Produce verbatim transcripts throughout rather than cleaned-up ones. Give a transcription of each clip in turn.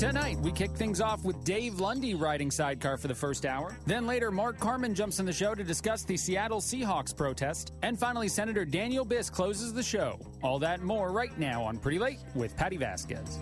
Tonight, we kick things off with Dave Lundy riding sidecar for the first hour. Then later, Mark Carman jumps in the show to discuss the Seattle Seahawks protest. And finally, Senator Daniel Biss closes the show. All that and more right now on Pretty Late with Patty Vasquez.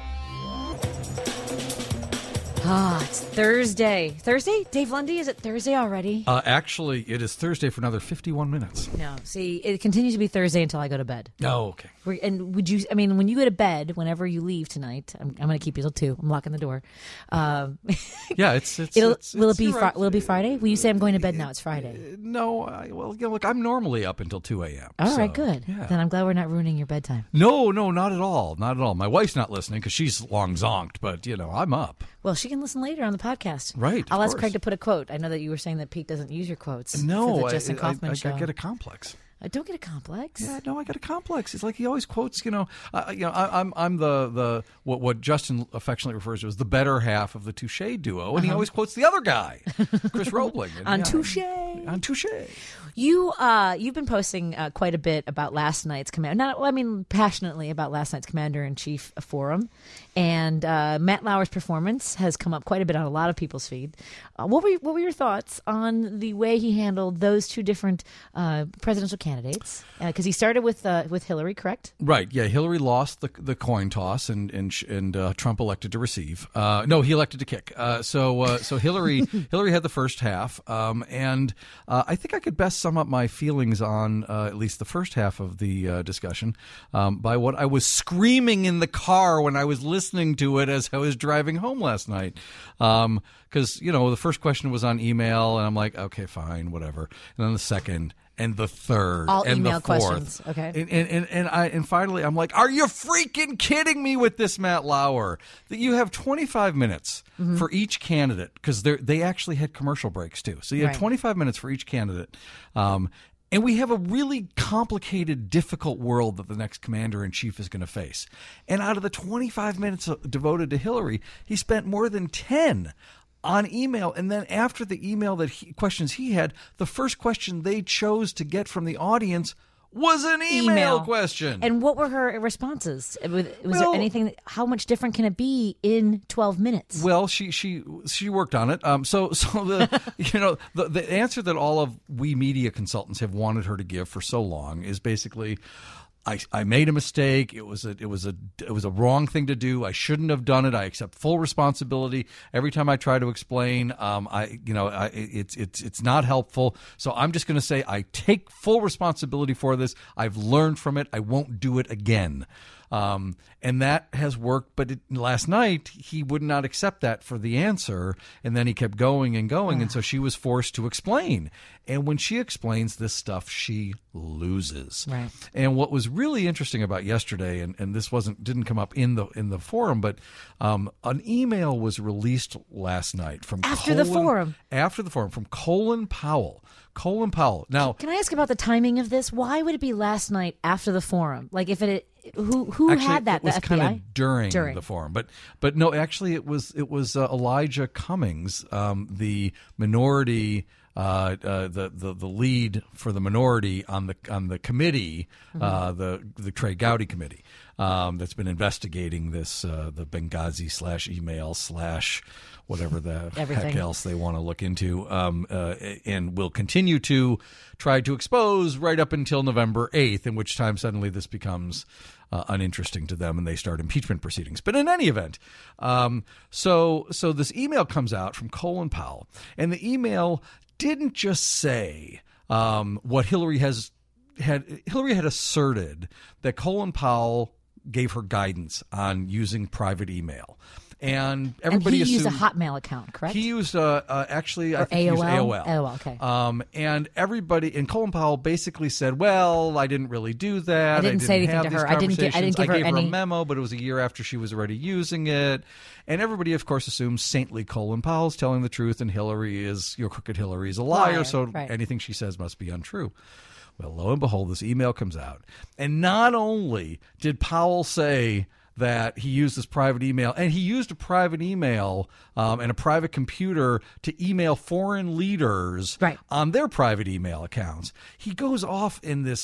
Ah, it's Thursday. Thursday? Dave Lundy, is it Thursday already? Uh, actually, it is Thursday for another fifty-one minutes. No, see, it continues to be Thursday until I go to bed. Oh, okay. We're, and would you, I mean, when you go to bed, whenever you leave tonight, I'm, I'm going to keep you till two. I'm locking the door. Um, yeah, it's, it's, it'll, it's, will it's, it be, fri- right. will it be Friday? Will you say I'm going to bed now? It's Friday. Uh, no, I, well, you know, look, I'm normally up until two a.m. All so, right, good. Yeah. Then I'm glad we're not ruining your bedtime. No, no, not at all. Not at all. My wife's not listening because she's long zonked, but, you know, I'm up. Well, she can listen later on the podcast. Right. I'll ask course. Craig to put a quote. I know that you were saying that Pete doesn't use your quotes. No, for the Justin I, Kaufman I, I, show. I get a complex. I don't get a complex. Yeah, no, I got a complex. It's like he always quotes, you know, uh, you know, I, I'm I'm the the what what Justin affectionately refers to as the better half of the Touche duo, and uh-huh. he always quotes the other guy, Chris Roebling, and, on yeah, Touche. On Touche. You uh, you've been posting uh, quite a bit about last night's command. Not, well, I mean, passionately about last night's Commander in Chief forum, and uh, Matt Lauer's performance has come up quite a bit on a lot of people's feed. Uh, what were what were your thoughts on the way he handled those two different uh, presidential candidates? Because uh, he started with uh, with Hillary, correct? Right. Yeah. Hillary lost the the coin toss, and and and uh, Trump elected to receive. Uh, no, he elected to kick. Uh, so uh, so Hillary Hillary had the first half, um, and uh, I think I could best sum up my feelings on uh, at least the first half of the uh, discussion um, by what I was screaming in the car when I was listening to it as I was driving home last night. Um, because you know the first question was on email, and I'm like, okay, fine, whatever. And then the second. And the third, all and email the fourth. questions. Okay, and and and, and I and finally, I'm like, are you freaking kidding me with this, Matt Lauer? That you have twenty-five minutes mm-hmm. for each candidate because they they actually had commercial breaks too. So you have right. twenty-five minutes for each candidate. Um, And we have a really complicated, difficult world that the next commander-in-chief is going to face. And out of the twenty-five minutes devoted to Hillary, he spent more than ten on email. And then after the email that he, questions he had, the first question they chose to get from the audience was an email, email. question. And what were her responses? Was, was well, there anything? How much different can it be in twelve minutes? Well, she she she worked on it. Um, so so the you know the the answer that all of we media consultants have wanted her to give for so long is basically, I, I made a mistake. It was a it was a it was a wrong thing to do. I shouldn't have done it. I accept full responsibility. Every time I try to explain, um, I you know I, it's it's it's not helpful. So I'm just going to say I take full responsibility for this. I've learned from it. I won't do it again. Um, and that has worked. But it, last night, he would not accept that for the answer. And then he kept going and going. And so she was forced to explain. And when she explains this stuff, she loses. Right. And what was really interesting about yesterday, and, and this wasn't didn't come up in the in the forum, but um, an email was released last night from after Colin, the forum. After the forum from Colin Powell. Colin Powell. Now, can I ask about the timing of this? Why would it be last night after the forum? Like if it who who actually, had that? It was the F B I? kind of during, during the forum, but but no, actually it was it was uh, Elijah Cummings, um, the minority. Uh, uh, the, the the lead for the minority on the on the committee, mm-hmm. uh, the the Trey Gowdy committee, um, that's been investigating this uh, the Benghazi slash email slash whatever the Everything. heck else they want to look into, um, uh, and will continue to try to expose right up until November eighth, in which time suddenly this becomes uh, uninteresting to them and they start impeachment proceedings. But in any event, um, so so this email comes out from Colin Powell, and the email didn't just say um, what Hillary has had. Hillary had asserted that Colin Powell gave her guidance on using private email. And everybody and he assumed, used a Hotmail account, correct? He used uh, uh, actually or I think A O L? he used A O L. A O L, okay. Um, and everybody and Colin Powell basically said, "Well, I didn't really do that. I didn't, I didn't say anything have to these her. I didn't get. I didn't give I her gave any her a memo, but it was a year after she was already using it." And everybody, of course, assumes saintly Colin Powell's telling the truth, and Hillary is your crooked Hillary is a liar. Liar, so right. anything she says must be untrue. Well, lo and behold, this email comes out, and not only did Powell say that he used this private email, and he used a private email um, and a private computer to email foreign leaders right. on their private email accounts. He goes off in this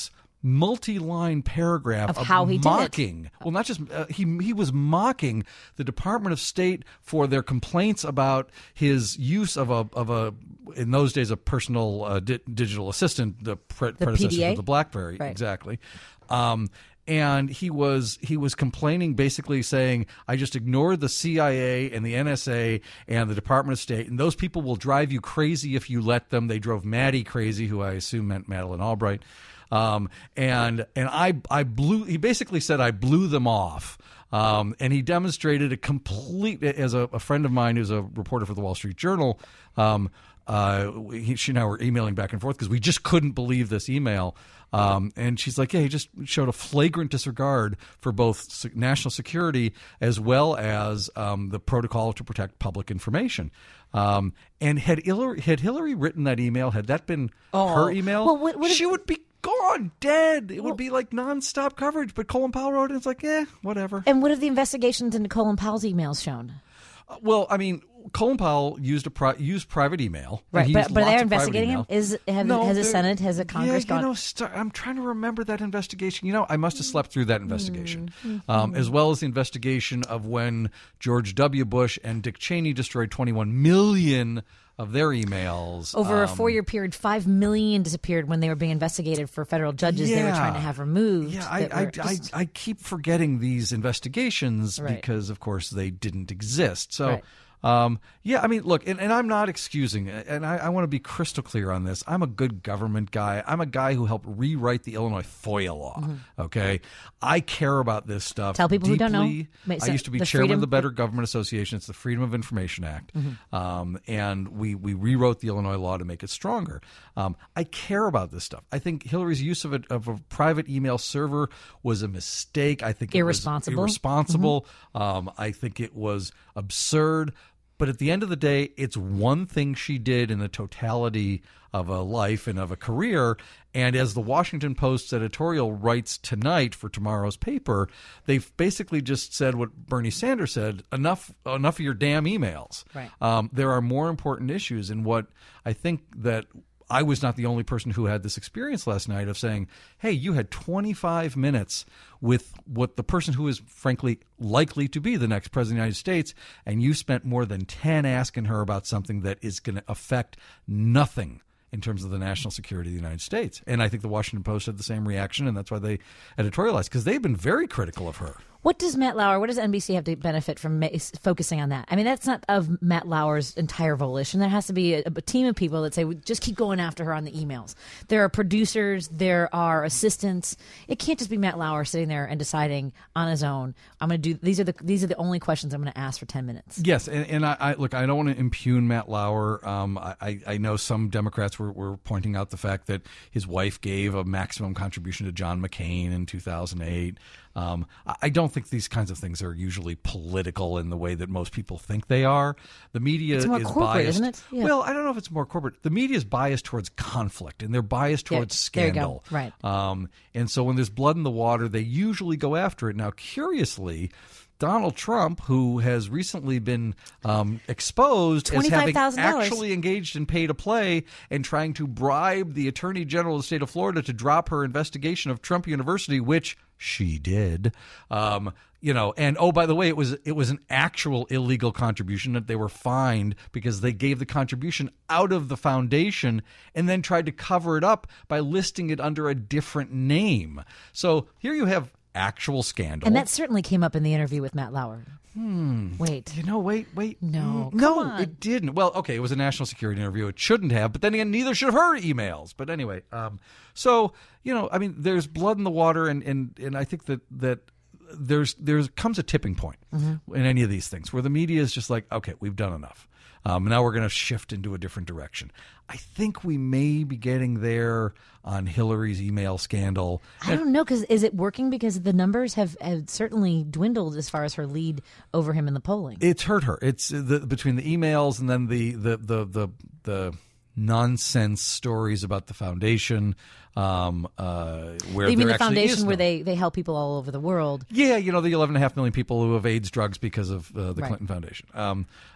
multi-line paragraph Of how he did it. mocking. Well, not just uh, he he was mocking the Department of State for their complaints about his use of a of a in those days a personal uh, di- digital assistant, the, pre- The predecessor P D A? to the BlackBerry, Right. exactly. Um, and he was he was complaining, basically saying, I just ignored the C I A and the N S A and the Department of State, and those people will drive you crazy if you let them. They drove Maddie crazy, who I assume meant Madeleine Albright. Um, and and I I blew. He basically said I blew them off. Um, and he demonstrated a complete, as a, a friend of mine who's a reporter for the Wall Street Journal. Um, uh, he, she and I were emailing back and forth because we just couldn't believe this email. Um, and she's like, yeah, he just showed a flagrant disregard for both se- national security as well as um, the protocol to protect public information. Um, and had Hillary, had Hillary written that email, had that been her email, Well, what- what if- she would be gone, dead. It would be like nonstop coverage. But Colin Powell wrote it, and it's like, eh, whatever. And what have the investigations into Colin Powell's emails shown? Uh, well, I mean, Colin Powell used a pri- used private email. and Right, he but, used but lots they're of private investigating him. email. Is have, No, has the they're- Senate, has the Congress yeah, gone? you know, st- I'm trying to remember that investigation. You know, I must have slept through that investigation, Mm-hmm. um, as well as the investigation of when George W. Bush and Dick Cheney destroyed twenty-one million of their emails Over a um, four-year period, five million disappeared when they were being investigated for federal judges they were trying to have removed. Yeah, I, that I, were just- I, I keep forgetting these investigations Right. because, of course, they didn't exist. So, Right. um, yeah, I mean, look, and, and I'm not excusing, and I, I want to be crystal clear on this. I'm a good government guy. I'm a guy who helped rewrite the Illinois FOIA law, okay? I care about this stuff Mm-hmm. Tell people who don't know. deeply. Wait, I so used to be the chairman Freedom- of the Better Government Association. It's the Freedom of Information Act. Mm-hmm. Um, and we, we rewrote the Illinois law to make it stronger. Um, I care about this stuff. I think Hillary's use of a, of a private email server was a mistake. I think it Irresponsible. was irresponsible. Um, I think it was absurd. But at the end of the day, it's one thing she did in the totality of a life and of a career. And as the Washington Post's editorial writes tonight for tomorrow's paper, they've basically just said what Bernie Sanders said, enough enough of your damn emails. Right. Um, there are more important issues. And what I think that I was not the only person who had this experience last night of saying, hey, you had twenty-five minutes with what the person who is frankly likely to be the next president of the United States, and you spent more than ten asking her about something that is going to affect nothing in terms of the national security of the United States. And I think the Washington Post had the same reaction, and that's why they editorialized, because they've been very critical of her. What does Matt Lauer, what does N B C have to benefit from ma- focusing on that? I mean, that's not of Matt Lauer's entire volition. There has to be a, a team of people that say, "We just keep going after her on the emails." There are producers, there are assistants. It can't just be Matt Lauer sitting there and deciding on his own, I'm going to do, these are the these are the only questions I'm going to ask for ten minutes. Yes, and, and I, I look, I don't want to impugn Matt Lauer. Um, I, I know some Democrats were, were pointing out the fact that his wife gave a maximum contribution to John McCain in two thousand eight. Um, I don't think these kinds of things are usually political in the way that most people think they are. The media It's more is corporate, biased. isn't it? Yeah. Well, I don't know if it's more corporate. The media is biased towards conflict, and they're biased Yeah, towards there you go. scandal. Right. Um, and so when there's blood in the water, they usually go after it. Now, curiously, Donald Trump, who has recently been um, exposed as having twenty-five thousand dollars actually engaged in pay to play and trying to bribe the Attorney General of the state of Florida to drop her investigation of Trump University, which she did. Um, you know, and oh, by the way, it was it was an actual illegal contribution that they were fined because they gave the contribution out of the foundation and then tried to cover it up by listing it under a different name. So here you have actual scandal. And that certainly came up in the interview with Matt Lauer. Hmm. Wait. You know, wait, wait. No, no, come on. it didn't. Well, okay, it was a national security interview. It shouldn't have, but then again, neither should have her emails. But anyway, um, so you know, I mean, there's blood in the water, and and and I think that that there's there's comes a tipping point Mm-hmm. in any of these things where the media is just like, okay, we've done enough. Um, now we're going to shift into a different direction. I think we may be getting there on Hillary's email scandal. I don't know, because is it working? Because the numbers have, have certainly dwindled as far as her lead over him in the polling. It's hurt her. It's the, between the emails and then the the the the, the nonsense stories about the foundation, um, uh, where You mean there the actually foundation is where no- they, they help people all over the world? Yeah, you know, the eleven and a half million people who have AIDS drugs because of uh, the Right. Clinton Foundation. Um,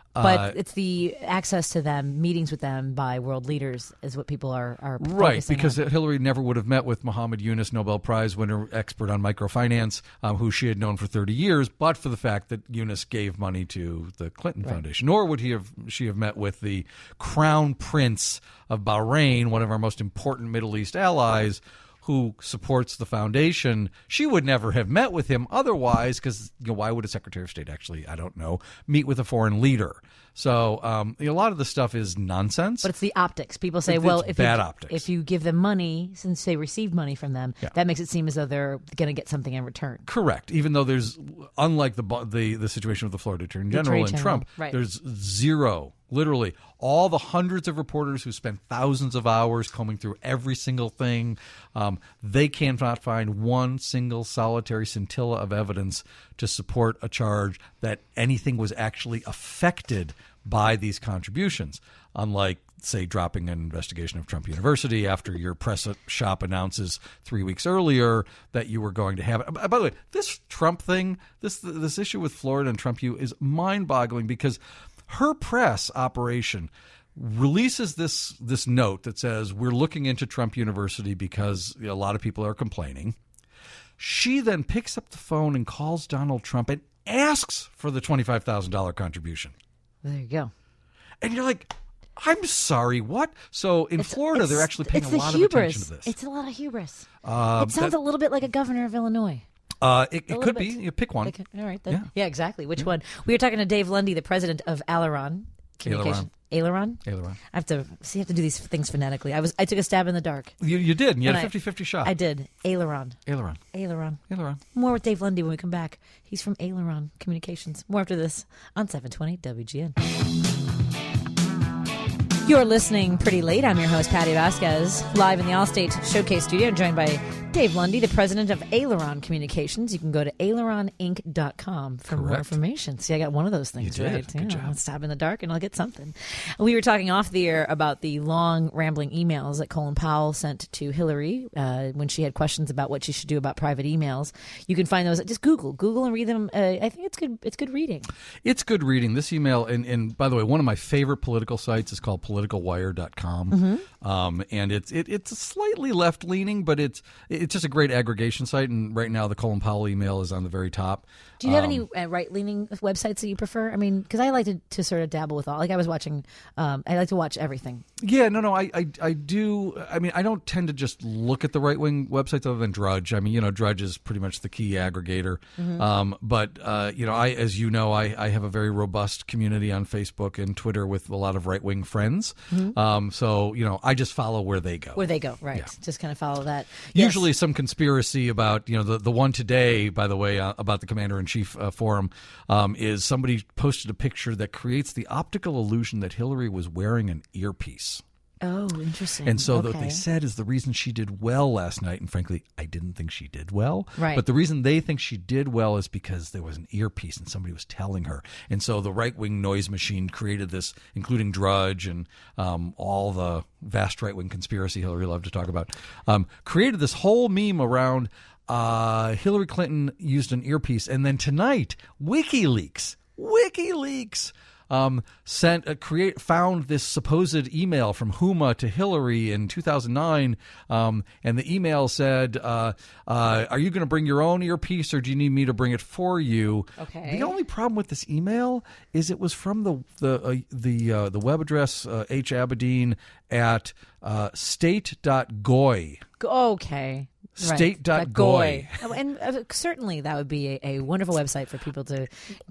But Uh, it's the access to them, meetings with them by world leaders is what people are, are Right, focusing because on. Hillary never would have met with Muhammad Yunus, Nobel Prize winner, expert on microfinance, um, who she had known for thirty years, but for the fact that Yunus gave money to the Clinton Right. Foundation. Nor would he have she have met with the Crown Prince of Bahrain, one of our most important Middle East allies, who supports the foundation. She would never have met with him otherwise, because you know, why would a Secretary of State actually, I don't know, meet with a foreign leader? So um, a lot of the stuff is nonsense. But it's the optics. People say, It's- well, it's if bad you, optics. if you give them money, since they received money from them, Yeah. that makes it seem as though they're going to get something in return. Correct. Even though there's, unlike the the the situation with the Florida Attorney General Attorney and General, Trump, right. there's zero. Literally, all the hundreds of reporters who spent thousands of hours combing through every single thing, um, they cannot find one single solitary scintilla of evidence to support a charge that anything was actually affected by these contributions. Unlike, say, dropping an investigation of Trump University after your press shop announces three weeks earlier that you were going to have it. By the way, this Trump thing, this this issue with Florida and Trump U is mind-boggling, because her press operation releases this this note that says we're looking into Trump University because a lot of people are complaining. She then picks up the phone and calls Donald Trump and asks for the twenty-five thousand dollars contribution. There you go. And you're like, I'm sorry, what? So in It's- Florida, it's- they're actually paying it's a the lot hubris. of attention to this. It's a lot of hubris. Uh, it sounds that- a little bit like a governor of Illinois. Uh, it it little could bit. be. You pick one. Like, all right. Then. Yeah. Yeah. exactly. Which one? We were talking to Dave Lundy, the president of Aileron Communication. Aileron? Aileron. I have to see. I have to do these things phonetically. I was. I took a stab in the dark. You, you did. And you had And a I- fifty-fifty shot. I did. Aileron. Aileron. Aileron. Aileron. More with Dave Lundy when we come back. He's from Aileron Communications. More after this on seven twenty W G N. You're listening Pretty Late. I'm your host, Patty Vasquez, live in the Allstate Showcase studio, joined by Dave Lundy, the president of Aileron Communications. You can go to aileron inc dot com for more Correct. information. See, I got one of those things You did. right. Good yeah, job. I'll stab in the dark and I'll get something. We were talking off the air about the long, rambling emails that Colin Powell sent to Hillary uh, when she had questions about what she should do about private emails. You can find those. Just Google, Google, and read them. Uh, I think it's good. It's good reading. It's good reading. This email, and, and by the way, one of my favorite political sites is called political wire dot com. Mm-hmm. Um, and it's it, it's slightly left leaning, but it's it's just a great aggregation site. And right now, the Colin Powell email is on the very top. Do you have Um, any uh, right-leaning websites that you prefer? I mean, because I like to, to sort of dabble with all. Like I was watching, um, I like to watch everything. Yeah, no, no, I, I, I do. I mean, I don't tend to just look at the right wing websites other than Drudge. I mean, you know, Drudge is pretty much the key aggregator. Mm-hmm. Um, but uh, you know, I, as you know, I, I have a very robust community on Facebook and Twitter with a lot of right wing friends. Um, so you know, I just follow where they go. Where they go, right? Yeah. Just kind of follow that. Yes. Usually, some conspiracy about you know the the one today, by the way, uh, about the Commander in Chief uh, forum um, is somebody posted a picture that creates the optical illusion that Hillary was wearing an earpiece. Oh, interesting. And so okay. what they said is the reason she did well last night, and frankly, I didn't think she did well. Right. But the reason they think she did well is because there was an earpiece and somebody was telling her. And so the right-wing noise machine created this, including Drudge and um, all the vast right-wing conspiracy Hillary loved to talk about, um, created this whole meme around uh, Hillary Clinton used an earpiece. And then tonight, WikiLeaks, WikiLeaks Um, sent a create found this supposed email from Huma to Hillary in two thousand nine, um, and the email said, uh, uh, "Are you going to bring your own earpiece, or do you need me to bring it for you?" Okay. The only problem with this email is it was from the the uh, the uh, the web address uh, H Abedin at uh, state dot goy. Okay. State dot Right. goy. Oh, and uh, certainly that would be a, a wonderful website for people to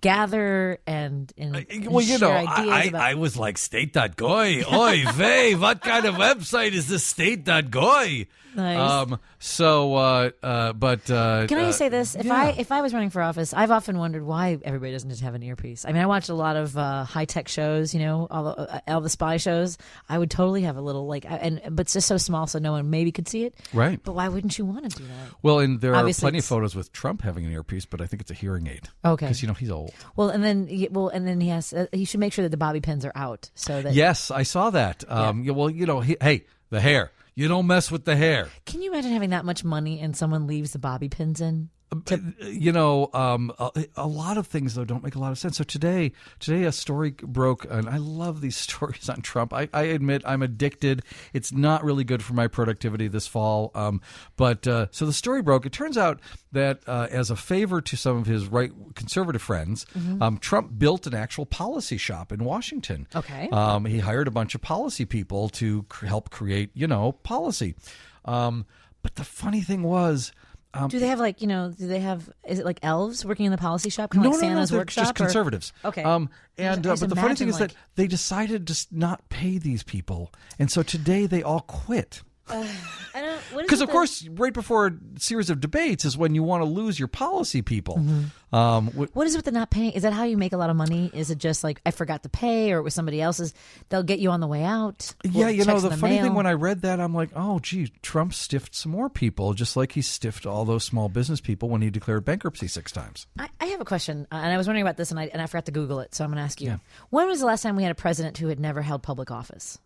gather and, and, and Well, you share know, ideas I, about. I, I was like, state dot goy. Oy vey, what kind of website is this state dot goy? Nice. Um, so, uh, uh, but. Uh, Can I just uh, say this? If yeah. I if I was running for office, I've often wondered why everybody doesn't just have an earpiece. I mean, I watched a lot of uh, high tech shows, you know, all the, uh, all the spy shows. I would totally have a little like, and but it's just so small, so no one maybe could see it. Right. But why wouldn't you want to do that? Well, and there Obviously are plenty of it's- photos with Trump having an earpiece, but I think it's a hearing aid. Okay. Because, you know, he's old. Well, and then y- well, and then he has uh, he should make sure that the bobby pins are out so that. Yes, I saw that. Um, yeah, well, you know, he, hey, the hair. You don't mess with the hair. Can you imagine having that much money and someone leaves the bobby pins in? But, you know, um, a, a lot of things though don't make a lot of sense. So today, today a story broke, and I love these stories on Trump. I, I admit I'm addicted. It's not really good for my productivity this fall. Um, but uh, so the story broke. It turns out that uh, as a favor to some of his right conservative friends, mm-hmm. um, Trump built an actual policy shop in Washington. Okay, um, he hired a bunch of policy people to cr- help create, you know, policy. Um, but the funny thing was. Um, do they have like, you know, do they have, is it like elves working in the policy shop? Kind of no, like no, Santa's no, they're workshop? just conservatives. Or? Okay. Um, and uh, But the funny thing is like... that they decided to not pay these people. And so today they all quit. Uh, I don't. Because, of the... course, right before a series of debates is when you want to lose your policy people. Mm-hmm. Um, wh- what is it with the not paying? Is that how you make a lot of money? Is it just like, I forgot to pay, or it was somebody else's? They'll get you on the way out? Yeah, you know, the, the funny mail. thing when I read that, I'm like, oh, gee, Trump stiffed some more people, just like he stiffed all those small business people when he declared bankruptcy six times. I, I have a question, uh, and I was wondering about this, and I, and I forgot to Google it, so I'm going to ask you. Yeah. When was the last time we had a president who had never held public office?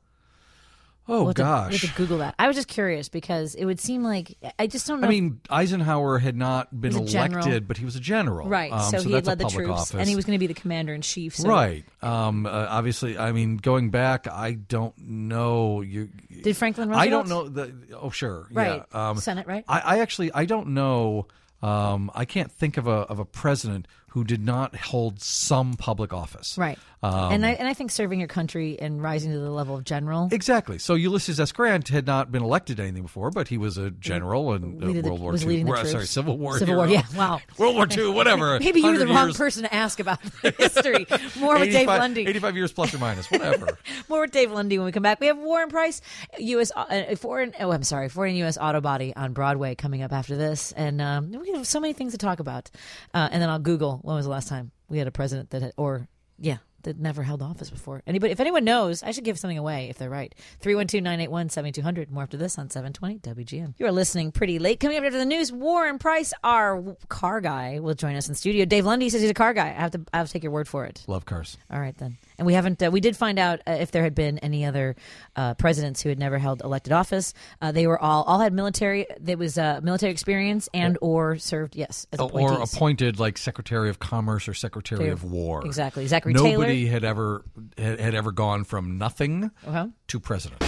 Oh, we'll gosh. To, we have to Google that. I was just curious because it would seem like, I just don't know. I mean, Eisenhower had not been elected, general. But he was a general. Right. Um, so, so he had that's led a the troops, office. and he was going to be the commander-in-chief. So. Right. Um, uh, obviously, I mean, going back, I don't know. You, Did Franklin Roosevelt? I don't know. The, oh, sure. Right. Yeah. Um, Senate, right? I, I actually, I don't know. Um, I can't think of a of a president who did not hold some public office. Right. Um, and I and I think serving your country and rising to the level of general. Exactly. So Ulysses S. Grant had not been elected to anything before, but he was a general in uh, World the, War Two. Leading the troops. Sorry, Civil War. Civil hero. War. Yeah. Wow. World War Two. Whatever. Maybe you were the wrong years. person to ask about history. More with Dave Lundy. eighty-five years plus or minus. Whatever. More with Dave Lundy when we come back. We have Warren Price, U S Uh, foreign. Oh, I'm sorry, foreign U S Auto Body on Broadway coming up after this, and um, we have so many things to talk about. Uh, and then I'll Google when was the last time we had a president that had, or yeah, that never held office before. Anybody, if anyone knows, I should give something away if they're right. three one two, nine eight one, seven two zero zero. More after this on seven twenty W G N. You are listening pretty late. Coming up after the news, Warren Price, our car guy, will join us in studio. Dave Lundy says he's a car guy. I have to, I have to take your word for it. Love cars. All right, then. And we haven't, uh, we did find out uh, if there had been any other uh, presidents who had never held elected office. Uh, they were all, all had military, there was uh, military experience and or served, yes, as appointees. Or appointed like Secretary of Commerce or Secretary of War. Exactly. Zachary Nobody Taylor. Nobody had ever had, had ever gone from nothing uh-huh. to president.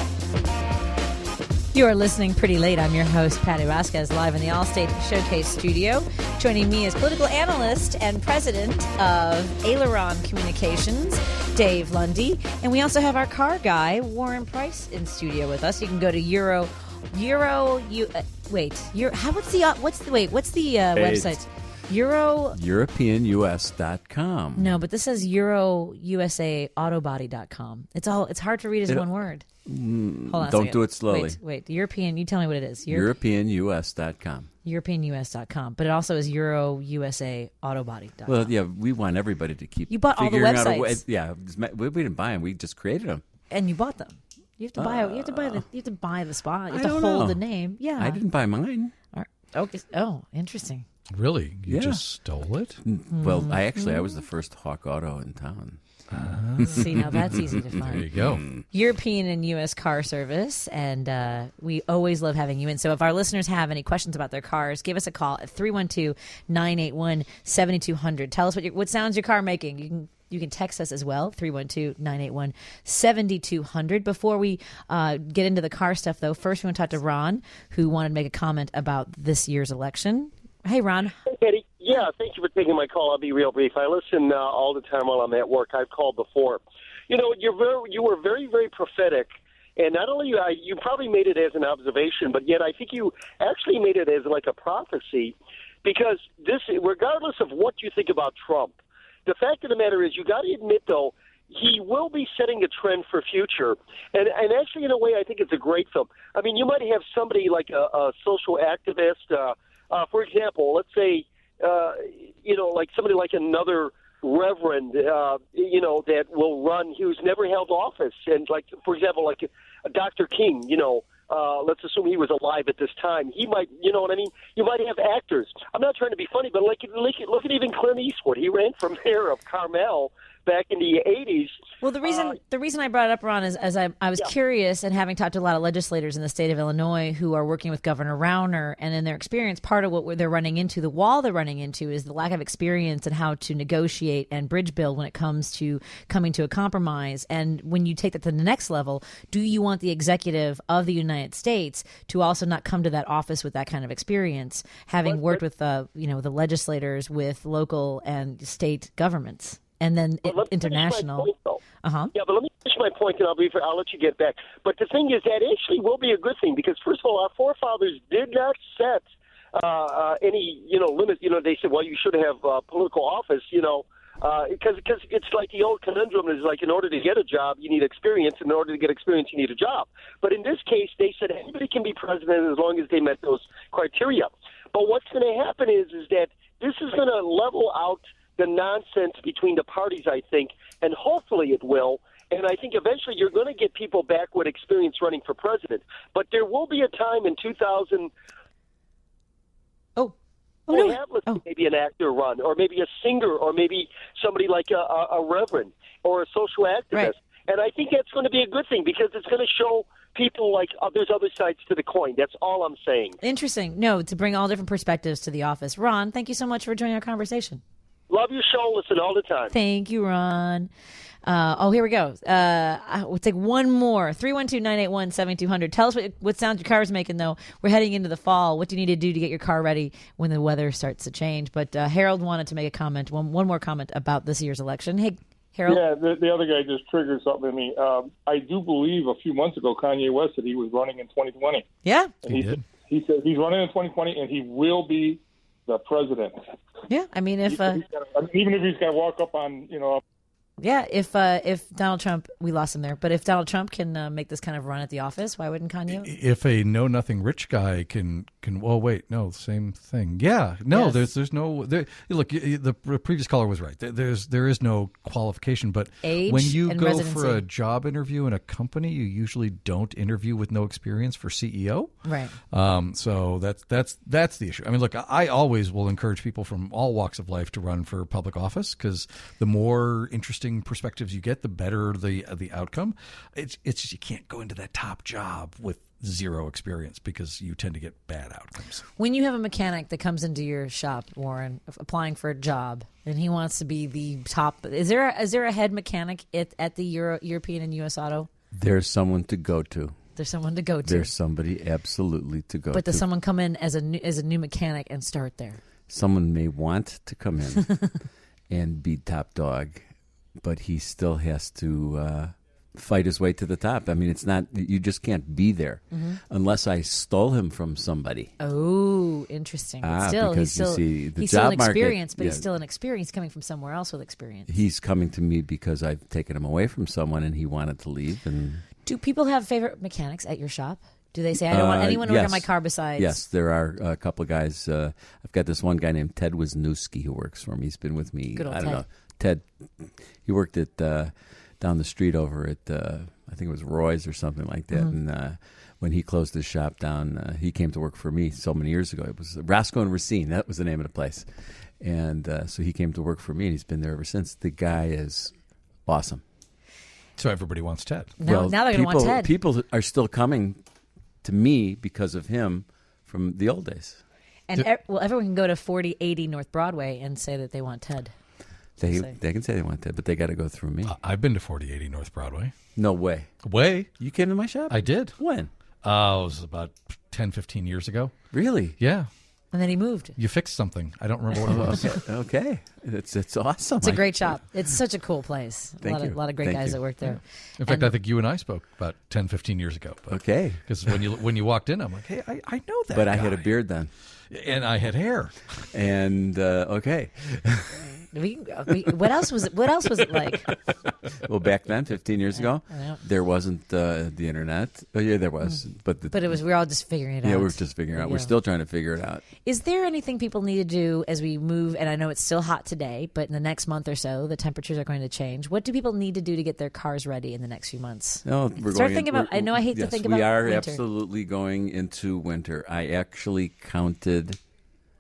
You are listening pretty late. I'm your host, Patty Vasquez, live in the Allstate Showcase studio. Joining me is political analyst and president of Aileron Communications, Dave Lundy. And we also have our car guy, Warren Price, in studio with us. You can go to Euro, Euro, you, uh, wait, Euro, how, what's the, uh, what's the, wait, what's the uh, website? Euro European U S dot com. No, but this says Euro U S A Autobody dot com. It's all, it's hard to read as it, one word. Mm, Hold on don't do it slowly. Wait, wait. European, you tell me what it is. Euro- European U S dot com. European U S dot com. But it also is Euro U S A Autobody dot com. Well, yeah, we want everybody to keep You bought all the figuring out a websites. way. Yeah, we we didn't buy them. We just created them. And you bought them. You have to buy. Uh, you have to buy the. You have to buy the spot. You have I to don't hold know. the name. Yeah. I didn't buy mine. All right. Okay. Oh, interesting. Really? You Yeah. just stole it? Well, I actually I was the first Hawk Auto in town. Uh, See, now that's easy to find. there you go. European and U S car service, and uh, we always love having you in. So if our listeners have any questions about their cars, give us a call at three one two, nine eight one, seven two zero zero. Tell us what your, what sounds your car making. You can you can text us as well, three one two, nine eight one, seven two zero zero. Before we uh, get into the car stuff, though, first we want to talk to Ron, who wanted to make a comment about this year's election. Hey, Ron. Hey, Katie. Yeah, thank you for taking my call. I'll be real brief. I listen uh, all the time while I'm at work. I've called before. You know, you're very, you were very, very prophetic. And not only uh, you probably made it as an observation, but yet I think you actually made it as like a prophecy, because this, regardless of what you think about Trump, the fact of the matter is you got to admit, though, he will be setting a trend for future. And, and actually, in a way, I think it's a great film. I mean, you might have somebody like a, a social activist, uh, uh, for example, let's say, uh, you know, like somebody like another reverend, uh, you know, that will run, who's never held office. And like, for example, like uh, Doctor King, you know, uh, let's assume he was alive at this time. He might, you know what I mean? You might have actors. I'm not trying to be funny, but like, look, look at even Clint Eastwood. He ran for mayor of Carmel back in the eighties. Well, the reason Uh, the reason I brought it up, Ron, is as I, I was Yeah. curious, and having talked to a lot of legislators in the state of Illinois who are working with Governor Rauner, and in their experience, part of what they're running into, the wall they're running into, is the lack of experience and how to negotiate and bridge build when it comes to coming to a compromise. And when you take that to the next level, do you want the executive of the United States to also not come to that office with that kind of experience, having worked with uh, you know the legislators, with local and state governments? And then But let me finish my international. point, though. Uh-huh. Yeah, but let me finish my point, and I'll be. I'll let you get back. But the thing is, that actually will be a good thing because, first of all, our forefathers did not set uh, uh, any, you know, limit. You know, they said, well, you should have uh, political office. You know, because because it's like the old conundrum is like, in order to get a job, you need experience. In order to get experience, you need a job. But in this case, they said anybody can be president as long as they met those criteria. But what's going to happen is, is that this is going to level out the nonsense between the parties, I think, and hopefully it will. And I think eventually you're going to get people back with experience running for president. But there will be a time in two thousand Oh. Oh, we'll no. have, let's Oh. say, maybe an actor run, or maybe a singer, or maybe somebody like a, a, a reverend or a social activist. Right. And I think that's going to be a good thing because it's going to show people like uh, there's other sides to the coin. That's all I'm saying. Interesting. No, to bring all different perspectives to the office. Ron, thank you so much for joining our conversation. Love your show. Listen all the time. Thank you, Ron. Uh, oh, here we go. Uh, we'll take one more. three one two, nine eight one, seven two zero zero. Tell us what, what sound your car is making, though. We're heading into the fall. What do you need to do to get your car ready when the weather starts to change? But uh, Harold wanted to make a comment, one, one more comment about this year's election. Hey, Harold? Yeah, the, the other guy just triggered something in me. Um, I do believe a few months ago Kanye West said he was running in twenty twenty. Yeah? And He he, did. said, he said he's running in twenty twenty, and he will be the president. Yeah. I mean, if... Uh, He's gotta, I mean, even if he's got to walk up on, you know, Yeah, if uh, if Donald Trump, we lost him there, but if Donald Trump can uh, make this kind of run at the office, why wouldn't Kanye? If a know nothing rich guy can can well wait no same thing yeah no Yes. there's there's no there, look y- y- the previous caller was right there, there's there is no qualification, but Age when you and go residency. for a job interview in a company, you usually don't interview with no experience for C E O. Right. Um, so that's that's that's the issue. I mean, look, I always will encourage people from all walks of life to run for public office because the more interesting perspectives you get, the better the the outcome. It's it's just you can't go into that top job with zero experience because you tend to get bad outcomes. When you have a mechanic that comes into your shop, Warren, applying for a job, and he wants to be the top, is there a, is there a head mechanic at, at the Euro, European and U S Auto? There's someone to go to. There's someone to go to. There's somebody absolutely to go but to. does someone come in as a new, as a new mechanic and start there? Someone may want to come in and be top dog, but he still has to uh, fight his way to the top. I mean, it's not, you just can't be there Mm-hmm. unless I stole him from somebody. Oh, interesting. But Ah, still, he's because you still see, the he's still an job market- experience, but he's yeah. still an experience coming from somewhere else with experience. He's coming to me because I've taken him away from someone and he wanted to leave. And Do people have favorite mechanics at your shop? Do they say, I don't want Uh, anyone to work on yes. my car besides? Yes, there are a couple of guys. Uh, I've got this one guy named Ted Wisniewski who works for me. He's been with me. Good old I don't Ted. know. Ted, he worked at uh, down the street over at uh, I think it was Roy's or something like that. Mm-hmm. And uh, when he closed his shop down, uh, he came to work for me so many years ago. It was Roscoe and Racine. That was the name of the place. And uh, so he came to work for me, and he's been there ever since. The guy is awesome. So everybody wants Ted. Now, well, now they're going to people, want Ted. People are still coming to me because of him from the old days. And e- well, everyone can go to forty eighty North Broadway and say that they want Ted. They Say. they can say they want that, but they got to go through me. Uh, I've been to forty eighty North Broadway. No way. Way You came to my shop? I did. When? Uh, it was about ten, fifteen years ago. Really? Yeah. And then he moved. You fixed something. I don't remember what it was. okay. okay. It's it's awesome. It's a I- great shop. It's such a cool place. A Thank lot of, you. lot of great Thank guys you. that work there. In fact, And- I think you and I spoke about ten, fifteen years ago. Okay. Because when you when you walked in, I'm like, hey, I, I know that But I had a guy. beard then. And I had hair. And uh, okay. We, we, what else was it? What else was it like? Well, back then, fifteen years ago, I know. there wasn't uh, the internet. Oh, yeah, there was. But the, But it was. We were all just figuring it yeah, out. we were just figuring out. We're Yeah. still trying to figure it out. Is there anything people need to do as we move? And I know it's still hot today, but in the next month or so, the temperatures are going to change. What do people need to do to get their cars ready in the next few months? No, we're Start going thinking in- about- we're- I know I hate to yes, think we about are winter. absolutely going into winter. I actually counted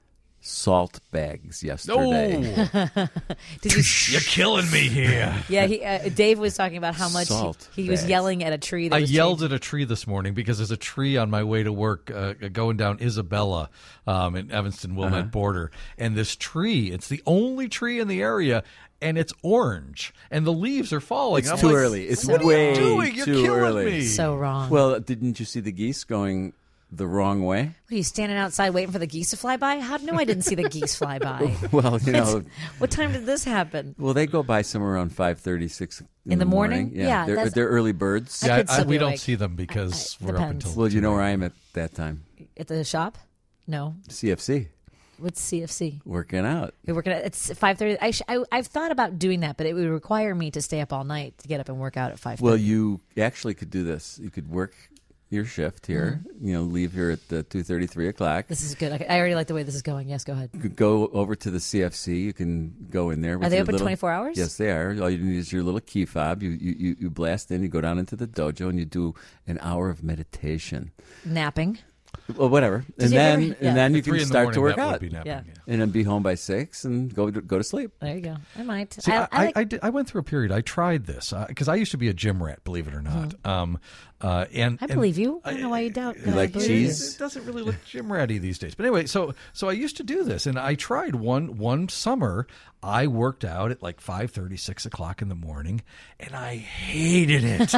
salt bags yesterday. No, Did you? you're killing me here. Yeah, he, uh, Dave was talking about how much Salt he, he was bags. yelling at a tree. That I was yelled changing. at a tree this morning because there's a tree on my way to work uh, going down Isabella um, in Evanston-Wilmette Uh-huh. border. And this tree, it's the only tree in the area, and it's orange, and the leaves are falling. It's I'm too like, early. It's what way are you doing? You're too killing early. me. So wrong. Well, didn't you see the geese going the wrong way? What, are you standing outside waiting for the geese to fly by? How? No, I didn't see the geese fly by. Well, you know, What time did this happen? well, they go by somewhere around five thirty, six in, In the morning? Yeah, Yeah, they're, that's- they're early birds. I Yeah, could I, still we be don't awake. see them because I- I- we're up depends. until. Well, do you know where I am at that time? At the shop? No. C F C, What's C F C? working out. You're working at it's five thirty. I, sh- I I've thought about doing that, but it would require me to stay up all night to get up and work out at five. Well, you actually could do this. You could work your shift here. Mm-hmm. You know, leave here at the two thirty, three o'clock. This is good. I, I already like the way this is going. Yes, go ahead. You could go over to the C F C. You can go in there. With Are they your open little- twenty-four hours? Yes, they are. All you need is your little key fob. You, you you you blast in. You go down into the dojo and you do an hour of meditation. Napping. Well, whatever. Did And you then ever- yeah. and then you At three can in the start morning, to work that would out, be napping, Yeah. yeah. and then be home by six and go to, go to sleep. There you go. I might. See, I, I, I I, like, I, did, I went through a period. I tried this because I used to be a gym rat, believe it or not. Um, uh, and I and believe you. I don't know why you doubt. You I like believe cheese? It doesn't really look gym ratty these days. But anyway, so so I used to do this, and I tried one one summer. I worked out at like five thirty, six o'clock in the morning, and I hated it.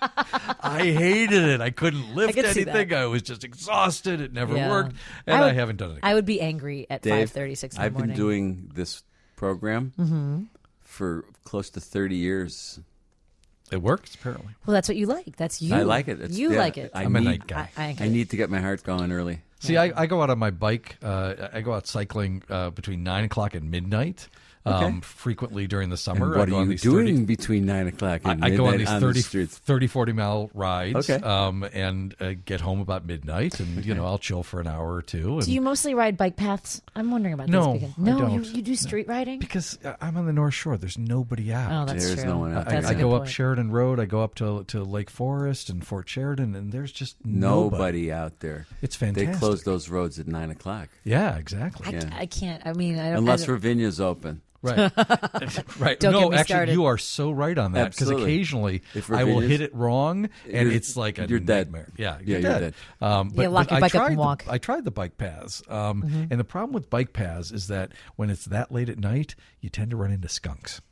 I hated it. I couldn't lift I could see anything. that. I was just exhausted. It never Yeah. worked, and I, would- haven't done it again. I would be angry at Dave, five thirty, six in the I've morning. been doing this program Mm-hmm. for close to thirty years. It works, apparently. Well, that's what you like. That's you. I like it. It's, you yeah, like it. I I'm a need, night guy. I, I, I need to get my heart going early. See, I, I go out on my bike. Uh, I go out cycling uh, between nine o'clock and midnight. Um, Okay. frequently during the summer. And what I go are on you these doing thirty between nine o'clock and I, I go on midnight these on thirty, the streets? thirty, forty mile rides Okay. um, and uh, get home about midnight. And, you know, I'll chill for an hour or two. And Do you mostly ride bike paths? I'm wondering about No, this. Because, I no, don't. You, you do street riding? because uh, I'm on the North Shore. There's nobody out. Oh, that's There's true. no one out I, That's I a good go up point. Sheridan Road. I go up to to Lake Forest and Fort Sheridan, and there's just Nobody nobody. out there. It's They fantastic. close those roads at nine o'clock. Yeah, exactly. I, Yeah. I can't. I mean, I don't. Unless I don't, Ravinya's open. Right. right. Don't no, get me actually, started. you are so right on that because Absolutely. occasionally If I will Ravinia's- hit it wrong and You're- it's like a you're dead. nightmare. Yeah, Yeah, you're, you're dead. dead. Um, but, Yeah, lock but your I bike up tried and the- walk. I tried the bike paths, um, Mm-hmm. and the problem with bike paths is that when it's that late at night, you tend to run into skunks.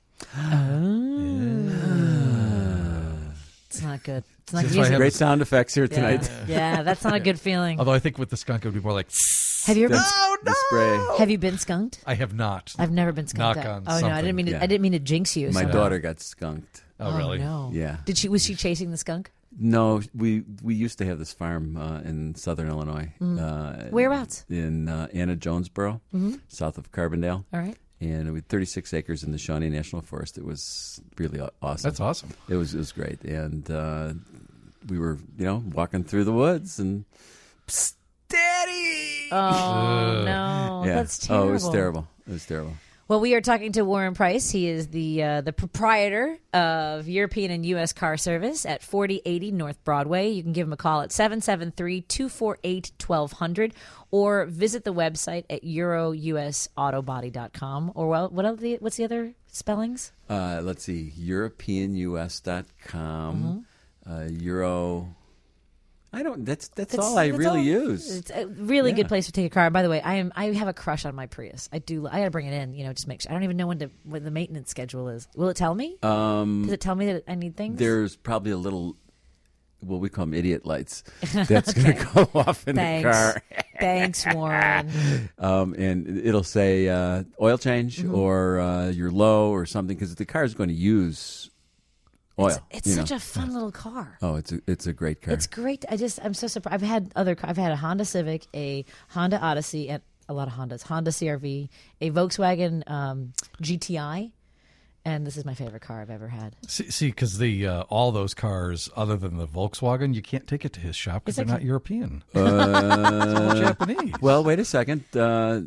It's not good. It's not That's good. why I have Great a- sound effects here yeah. tonight. yeah, that's not a good feeling. Although I think with the skunk it would be more like. Have you ever been? Oh The spray. Have you been skunked? I have not. I've never been skunked. Knock out. on oh no, I something. didn't mean to. Yeah. I didn't mean to jinx you. My so- daughter got skunked. Oh, really? No. Yeah. Did she? Was she chasing the skunk? No, we we used to have this farm uh, in southern Illinois. Uh, Whereabouts? In uh, Anna Jonesboro, south of Carbondale. All right. And we had thirty-six acres in the Shawnee National Forest. It was really aw- awesome. That's awesome. It was it was great, and uh, we were you know walking through the woods and Psst, Daddy. Oh no, yeah. that's terrible. Oh, it was terrible. It was terrible. Well, we are talking to Warren Price. He is the uh, the proprietor of European and U S Car Service at forty eighty North Broadway. You can give him a call at seven seven three, two four eight, one two zero zero or visit the website at euro u s auto body dot com. Or well, what are the, what's the other spellings? Uh, let's see, European U S dot com, Mm-hmm. uh, Euro. I don't. That's that's, That's- all I that's really all- use. It's a really Yeah. good place to take a car. By the way, I am I have a crush on my Prius. I do. I got to bring it in. You know, just make sure. I don't even know when to when the maintenance schedule is. Will it tell me? Um, Does it tell me that I need things? there's probably a little. Well, we call them idiot lights. That's going to go off in Thanks. the car. Thanks, Warren. Um, and it'll say uh, oil change Mm-hmm. or uh, you're low or something because the car is going to use oil. It's, it's you such know. a fun little car. Oh, it's a, it's a great car. It's great. I just I'm so surprised. I've had other. I've had a Honda Civic, a Honda Odyssey, and a lot of Hondas. Honda C R V, a Volkswagen um, G T I, and this is my favorite car I've ever had. See, because the uh, all those cars, other than the Volkswagen, you can't take it to his shop because It's they're like- not European. Uh, It's all Japanese. well, wait a second. Uh,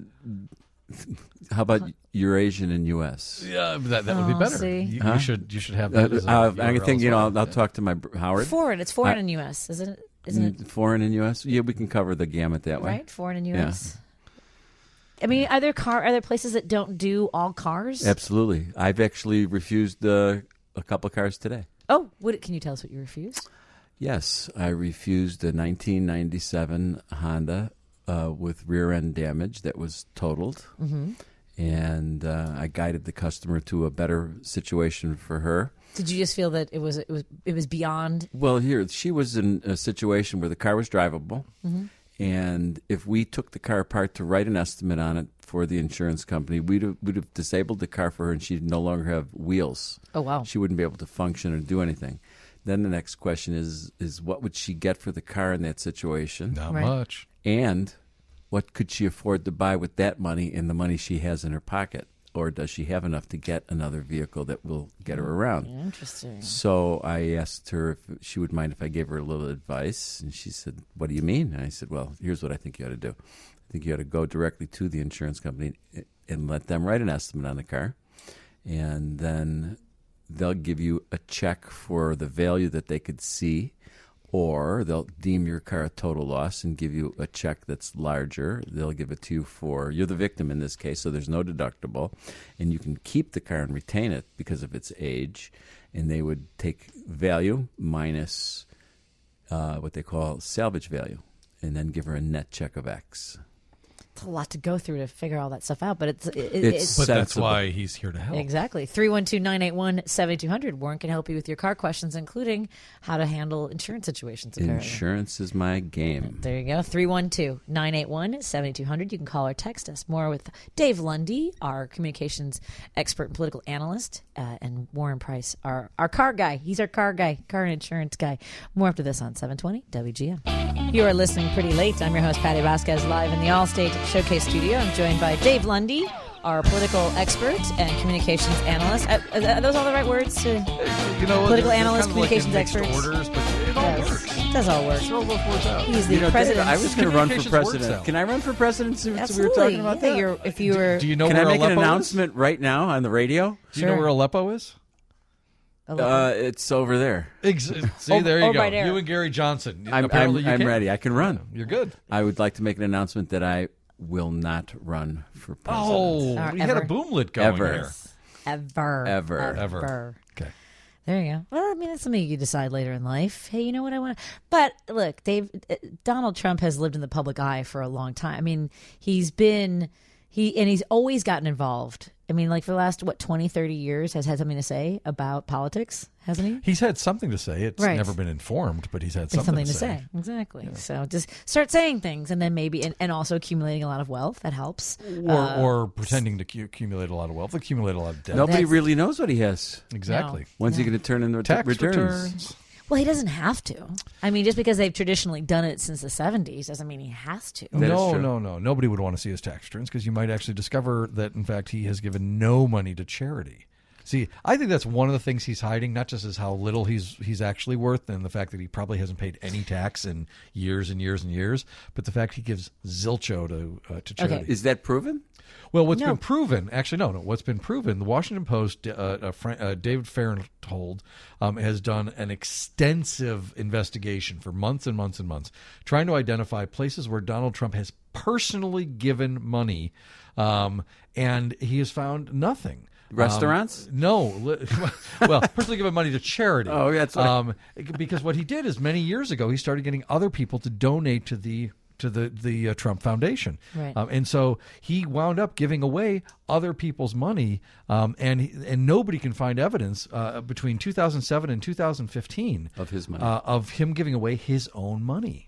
how about Eurasian and U S? yeah, that, that would be Oh, better. see. You, Huh? you should you should have Uh, that. as a uh, U R I L think as you know. well. I'll, I'll talk to my br- Howard. Foreign. It's foreign I- in U S, isn't it? Isn't it Mm, Foreign and U S. Yeah, we can cover the gamut that way. right? Foreign in U Yeah. S. I mean, are there car? Are there places that don't do all cars? Absolutely. I've actually refused uh, a couple of cars today. Oh, what, can you tell us what you refused? Yes, I refused a nineteen ninety-seven Honda uh, with rear end damage that was totaled, mm-hmm. and uh, I guided the customer to a better situation for her. Did you just feel that it was it was it was beyond? Well, here she was in a situation where the car was drivable, mm-hmm. and if we took the car apart to write an estimate on it for the insurance company, we'd have, we'd have disabled the car for her, and she'd no longer have wheels. Oh wow! She wouldn't be able to function or do anything. Then the next question is is what would she get for the car in that situation? Not Right. much. And what could she afford to buy with that money and the money she has in her pocket? Or does she have enough to get another vehicle that will get her around? Interesting. So I asked her if she would mind if I gave her a little advice. And she said, what do you mean? And I said, well, here's what I think you ought to do. I think you ought to go directly to the insurance company and let them write an estimate on the car. And then they'll give you a check for the value that they could see, or they'll deem your car a total loss and give you a check that's larger. They'll give it to you for, you're the victim in this case, so there's no deductible, and you can keep the car and retain it because of its age, and they would take value minus uh, what they call salvage value, and then give her a net check of X. It's a lot to go through to figure all that stuff out, but it's, it, It's it's But that's sensible. why he's here to help. exactly three one two nine eight one seven two zero zero. Warren can help you with your car questions, including how to handle insurance situations. Apparently. Insurance is my game. There you go. three one two nine eight one seven two zero zero. You can call or text us. More with Dave Lundy, our communications expert and political analyst, uh, and Warren Price, our, our car guy. He's our car guy, car and insurance guy. More after this on seven twenty W G M. You are listening pretty late. I'm your host, Patty Vasquez, live in the Allstate Showcase studio. I'm joined by Dave Lundy, our political expert and communications analyst. Uh, are those all the right words? To You know, Political they're analyst, kind of like in communications mixed expert. orders, but it all Yes. works. It does all work. Throw both words out. He's the You know, Dave, president. I was going to run for Communications works president. out. Can I run for president since we were Absolutely. talking about yeah, that? You're, if you were, Do you know Can where I make Aleppo an is? announcement right now on the radio? Do you know Sure. where Aleppo is? Uh, it's over there. Ex- See, Oh, there you oh, go. right there. You and Gary Johnson. I'm, I'm, Apparently you I'm can. ready. I can run. You're good. I would like to make an announcement that I will not run for president. Oh, Or we had a ever. boomlet going Ever. here. ever, Ever. Ever. Okay. There you go. Well, I mean, that's something you decide later in life. Hey, you know what I want? But look, Dave, uh, Donald Trump has lived in the public eye for a long time. I mean, he's been he and he's always gotten involved. I mean, like for the last what twenty, thirty years, has had something to say about politics, hasn't he? He's had something to say. It's Right. never been informed, but he's had There's something, something to say. Exactly. So just start saying things, and then maybe, and, and also accumulating a lot of wealth. That helps. Or, Uh, or pretending to cu- accumulate a lot of wealth, accumulate a lot of debt. Nobody That's- really knows what he has. Exactly. When's he going to turn in the Tax returns? returns. Well, he doesn't have to. I mean, just because they've traditionally done it since the seventies doesn't mean he has to. That is no, true. no, no. Nobody would want to see his tax returns because you might actually discover that, in fact, he has given no money to charity. See, I think that's one of the things he's hiding, not just as how little he's he's actually worth and the fact that he probably hasn't paid any tax in years and years and years, but the fact he gigives zilcho to uh, to charity. Okay. Is that proven? Well, what's No. been proven, actually, no, no, what's been proven, the Washington Post, uh, uh, Fra- uh, David Fairnhold um, has done an extensive investigation for months and months and months, trying to identify places where Donald Trump has personally given money, um, and he has found nothing. Restaurants? Um, no. Li- well, personally given money to charity. Oh, that's what I- um, because what he did is many years ago, he started getting other people to donate to the to the the uh, Trump Foundation, Right. um, and so he wound up giving away other people's money, um, and he- and nobody can find evidence uh, between two thousand seven and two thousand fifteen Of his money. uh, of him giving away his own money.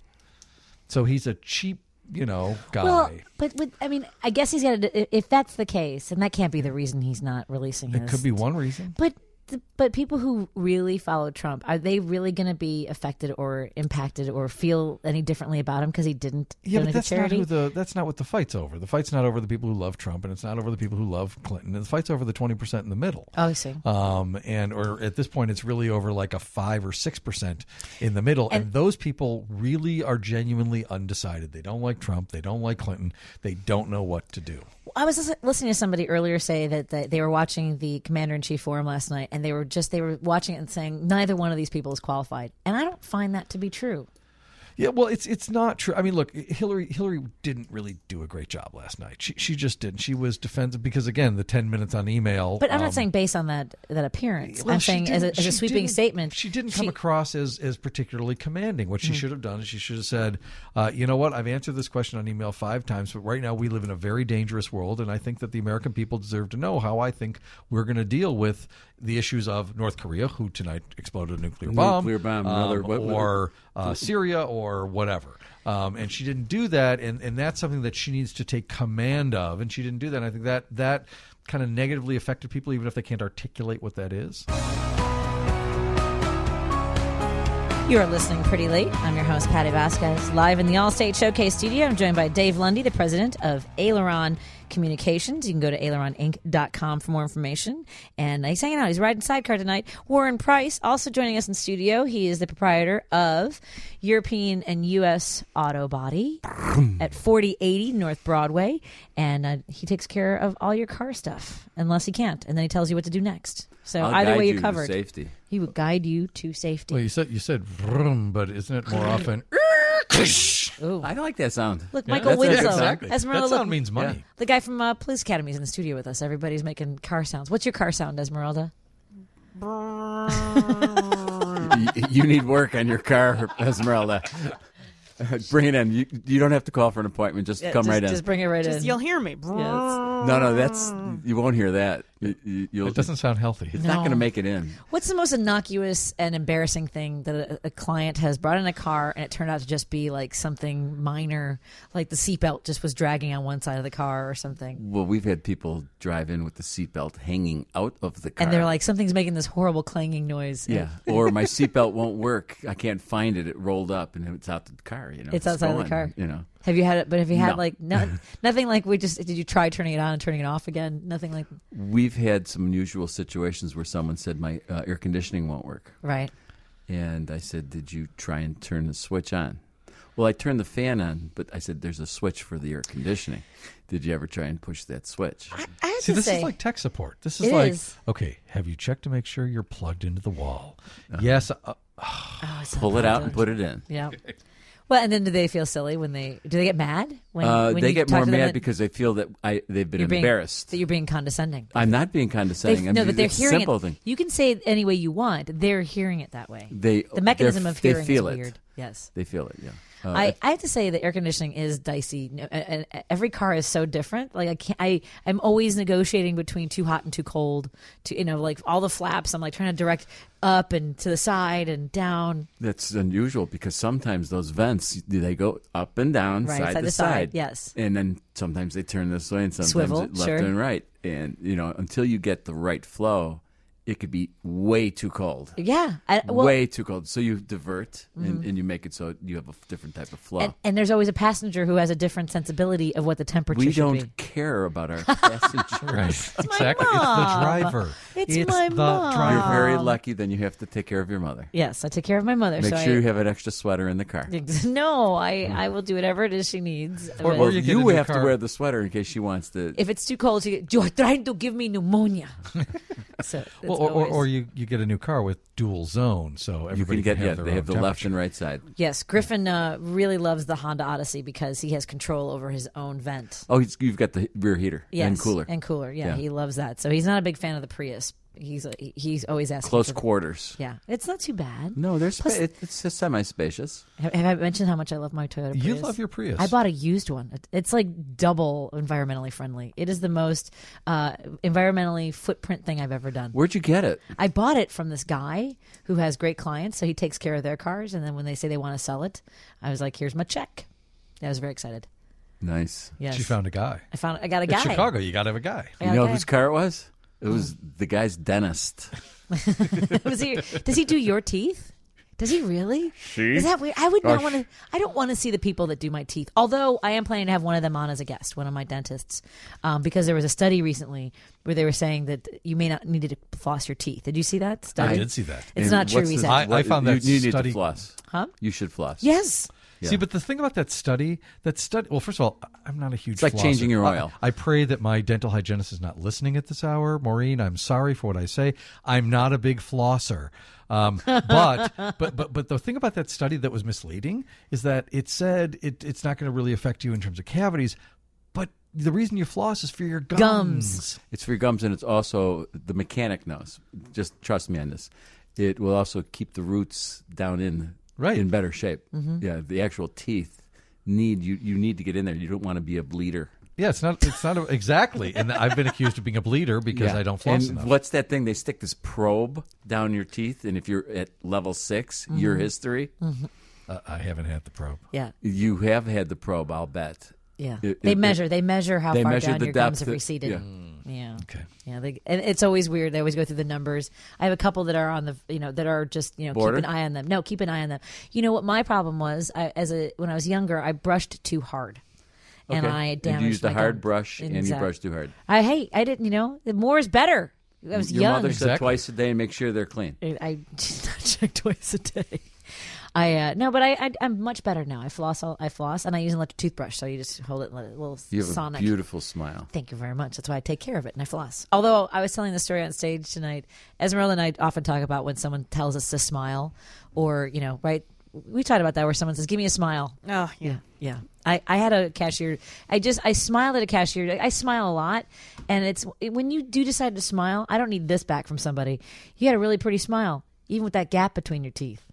So he's a cheap, you know, guy. Well, but with, I mean, I guess he's got to. If that's the case, and that can't be the reason he's not releasing his. it could be one reason. But the, but people who really follow Trump, are they really going to be affected or impacted or feel any differently about him because he didn't Yeah, but donate that's to not charity? who the that's not what the fight's over. The fight's not over the people who love Trump, and it's not over the people who love Clinton. The fight's over the twenty percent in the middle. oh, I see. Um, and or at this point, it's really over like a five or six percent in the middle, and, And- those people really are genuinely undecided. They don't like Trump. They don't like Clinton. They don't know what to do. I was lis- listening to somebody earlier say that, that they were watching the Commander in Chief forum last night, and they were just they were watching it and saying neither one of these people is qualified, and I don't find that to be true. Yeah, well, it's it's not true. I mean, look, Hillary Hillary didn't really do a great job last night. She she just didn't. She was defensive because, again, the ten minutes on email. But I'm um, not saying based on that that appearance. well, I'm she saying as a, didn't- as a she sweeping didn't- statement. She didn't come she- across as, as particularly commanding. What she Mm-hmm. should have done is she should have said, uh, you know what, I've answered this question on email five times, but right now we live in a very dangerous world, and I think that the American people deserve to know how I think we're going to deal with the issues of North Korea, who tonight exploded a nuclear bomb, Nuclear bomb, um, another- what- what- or uh, Syria, or whatever. Um, and she didn't do that, and, and that's something that she needs to take command of, and she didn't do that. And I think that that kind of negatively affected people, even if they can't articulate what that is. You are listening pretty late. I'm your host, Patty Vasquez, live in the Allstate Showcase studio. I'm joined by Dave Lundy, the president of Aileron Communications. You can go to aileron inc dot com for more information. And he's hanging out. He's riding sidecar tonight. Warren Price, also joining us in studio. He is the proprietor of European and U S Auto Body at forty eighty North Broadway. And uh, he takes care of all your car stuff, unless he can't. And then he tells you what to do next. So I'll either guide way, you you're to covered. safety. He would guide you to safety. Well, you said you said vroom, but isn't it more often? Ooh. I like that sound. Look, Yeah, Michael that's- Winslow. Exactly. Esmeralda, That sound look, means money. the guy from uh, Police Academy is in the studio with us. Everybody's making car sounds. What's your car sound, Esmeralda? you, you need work on your car, Esmeralda. Bring it in. You, you don't have to call for an appointment. Just Yeah, come just, right in. Just bring it right Just in. you'll hear me. Yes. No, no, that's you won't hear that. You, you, you'll, It doesn't sound healthy. It's not No. going to make it in. What's the most innocuous and embarrassing thing that a, a client has brought in a car and it turned out to just be like something minor, like the seatbelt just was dragging on one side of the car or something? Well, we've had people drive in with the seatbelt hanging out of the car, And they're like, something's making this horrible clanging noise. "Yeah," or my seatbelt won't work. I can't find it. It rolled up, and it's out the car. You know, It's outside of the gone, car. You know, Have you had it? But have you had No. like no, nothing like we just? Did you try turning it on and turning it off again? Nothing like we've had some unusual situations where someone said my uh, air conditioning won't work, right. and I said, "Did you try and turn the switch on?" Well, I turned the fan on, but I said, "There's a switch for the air conditioning. Did you ever try and push that switch?" I, I have See, to this say, is like tech support. This is It like, is. okay, have you checked to make sure you're plugged into the wall? Yes. Uh, oh, it's not Pull it out pleasant. and put it in. Yeah. Well, and then do they feel silly when they do they get mad when, Uh, when they you get talk more to them mad that because they feel that I they've been you're being, embarrassed. that you're being condescending? I'm not being They, condescending. I'm no, but they're it's a hearing simple it. thing. You can say it any way you want. They're hearing it that way. They the mechanism they're- of hearing they feel is it. weird. Yes. They feel it. Yeah. Uh, I, I have to say that air conditioning is dicey. No, and- and Every car is so different. Like I can't. I I'm always negotiating between too hot and too cold. To you know, like all the flaps. I'm like trying to direct up and to the side and down. That's unusual because sometimes those vents they go up and down, Right, side side to to side, side. yes. And then sometimes they turn this way and sometimes Swivel, it left sure. and right. And you know, until you get the right flow, it could be way too cold. Yeah. I, well, way too cold. So you divert and, and you make it so you have a different type of flow. and, and there's always a passenger who has a different sensibility of what the temperature we should don't be. care about our passengers. right. Exactly. It's the mom. driver. It's it's my the mom. driver. You're very lucky. Then you have to take care of your mother. Yes, I take care of my mother. Make so sure I, you have an extra sweater in the car. No, I, I will do whatever it is she needs. Or- But or Well, you you, get a new have car. to wear the sweater in case she wants to. if it's too cold, she you're trying to give me pneumonia. so it's Well, or, or, always- or you, you get a new car with dual zone, so you everybody can get can yeah. have their They own have the left temperature. and right side. yes, Griffin uh, really loves the Honda Odyssey because he has control over his own vent. Oh, he's, you've got the rear heater Yes, and cooler, and cooler. Yeah, Yeah. he loves that. So he's not a big fan of the Prius. He's he's always asking close for the- quarters. Yeah, it's not too bad. No, there's Plus- it, it's just semi-spacious. Have, have I mentioned how much I love my Toyota Prius? You love your Prius. I bought a used one. It- It's like double environmentally friendly. It is the most uh, environmentally footprint thing I've ever done. Where'd you get it? I bought it from this guy who has great clients, so he takes care of their cars. And then when they say they want to sell it, I was like, "Here's my check." I was very excited. Nice. Yes, She found a guy. I found. I got a guy. It's Chicago. You got to have a guy. I You got a know guy. whose car it was? It was the guy's dentist. Was he? Does he do your teeth? Does he really? Is that weird? I would not Gosh. want to. I don't want to see the people that do my teeth. Although I am planning to have one of them on as a guest, one of my dentists, um, because there was a study recently where they were saying that you may not need to floss your teeth. Did you see that study? I did see that. It's And not true. what's He the- said. I- I what- found you, that you need study- to floss. Huh? You should floss. Yes. Yeah. See, but the thing about that study, that study. Well, first of all, I'm not a huge. It's like flosser. changing your oil. I, I pray that my dental hygienist is not listening at this hour. Maureen, I'm sorry for what I say. I'm not a big flosser. Um, but but but but the thing about that study that was misleading is that it said it, it's not going to really affect you in terms of cavities, but the reason you floss is for your gums. Gums. It's for your gums, and it's also the mechanic knows. Just trust me on this. It will also keep the roots down in Right. in better shape. Yeah, the actual teeth need you. You need to get in there. You don't want to be a bleeder. Yeah, it's not. It's not a, exactly. And I've been accused of being a bleeder because Yeah. I don't floss and enough. what's that thing? They stick this probe down your teeth, and if you're at level six, your history, Uh, I haven't had the probe. Yeah. you have had the probe. I'll bet. Yeah, It- they it- measure. They measure how they far measure down the your gums depth have that- receded. yeah. Yeah, Okay. yeah. They, and it's always weird. They always go through the numbers. I have a couple that are on the, you know, that are just, you know, Border? keep an eye on them. No, keep an eye on them. You know what my problem was? I, as a when I was younger, I brushed too hard, and Okay. I And damaged you used a my hard gums. brush, and you Exact- brush too hard. I hey, I didn't. You know, the more is better. I was Your young. mother said Exactly. twice a day, make sure they're clean. I, I check twice a day. I uh, no, but I, I I'm much better now. I floss. All, I floss, and I use an electric toothbrush. So you just hold it, and let it a little You have sonic. a beautiful smile. Thank you very much. That's why I take care of it and I floss. Although I was telling the story on stage tonight, Esmeralda and I often talk about when someone tells us to smile, or you know, right? We talked about that where someone says, "Give me a smile." Oh, yeah. Yeah, yeah. I, I had a cashier. I just I smiled at a cashier. I smile a lot, and it's when you do decide to smile. I don't need this back from somebody. You had a really pretty smile, even with that gap between your teeth.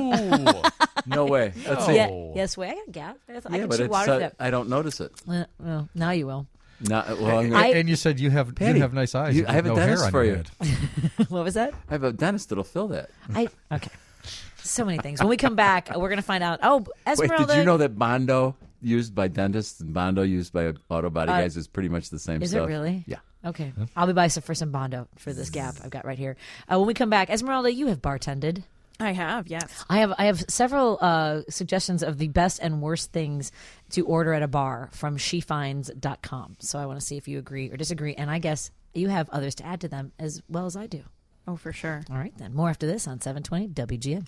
No. No way. That's No. it. Yeah, yes, way. I got a gap. I, thought I Yeah, can but shoot it's, water uh, through that. I don't notice it. Uh, well, now you will. Not, well, I'm gonna- I- and you said you have Patty, you have nice eyes. you- You I have a no dentist hair on for your you. head. What was that? I have a dentist that'll fill that. I okay. So many things. When we come back, we're going to find out. Oh, Wait, Esmeralda. did you know that Bondo used by dentists and Bondo used by auto body Uh, guys is pretty much the same Is stuff? it really? Yeah. Okay. I'll be by some for some Bondo for this gap I've got right here. Uh, when we come back, Esmeralda, you have bartended. I have, yes. I have I have several uh, suggestions of the best and worst things to order at a bar from she finds dot com. So I want to see if you agree or disagree. And I guess you have others to add to them as well as I do. Oh, for sure. All right, then. More after this on seven twenty W G N.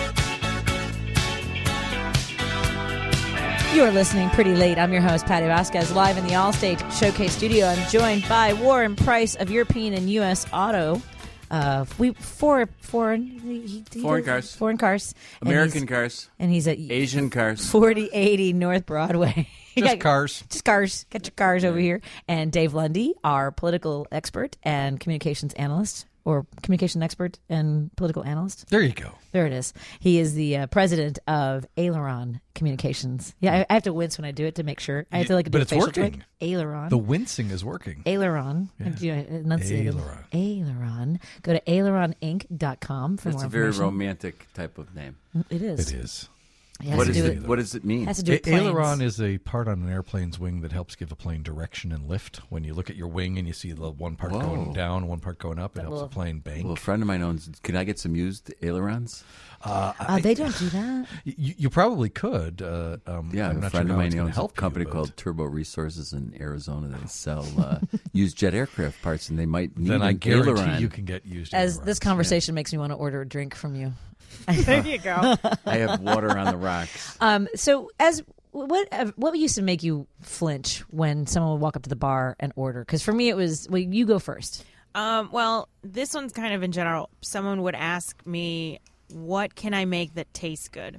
You're listening Pretty Late. I'm your host, Patty Vasquez, live in the Allstate Showcase studio. I'm joined by Warren Price of European and U S Auto. Uh, we for foreign he, he Foreign does- cars. foreign cars, And American he's- cars, and he's at Asian cars. forty eighty North Broadway. Just cars. Just cars. Get your cars over here. And Dave Lundy, our political expert and communications analyst, or communication expert and political analyst. There you go. There it is. He is the uh, president of Aileron Communications. Yeah, I, I have to wince when I do it to make sure. I have to like do but a it's facial working. trick. Aileron. The wincing is working. Aileron. Do you enunciate it? Aileron. Aileron. Go to aileron inc dot com for That's more a very information. romantic type of name. It is. It is. It has What to is do it? with- What does it mean? has to do A- with planes. aileron is a part on an airplane's wing that helps give a plane direction and lift. When you look at your wing and you see the one part Whoa. going down, one part going up, it helps little- the plane bank. Well, a friend of mine owns. Can I get some used ailerons? Oh, they don't do that. You, you probably could. Uh, um, Yeah, I'm a not friend sure of how it's mine gonna owns a help company you, but called Turbo Resources in Arizona that sell uh, used jet aircraft parts, and they might need Then I an guarantee aileron. you can get used. As ailerons. this conversation makes me want to order a drink from you. There you go. I have water on the rocks. Um, so, as what uh, what used to make you flinch when someone would walk up to the bar and order? Because for me, it was well, you go first. Um, well, this one's kind of in general. Someone would ask me, what can I make that tastes good?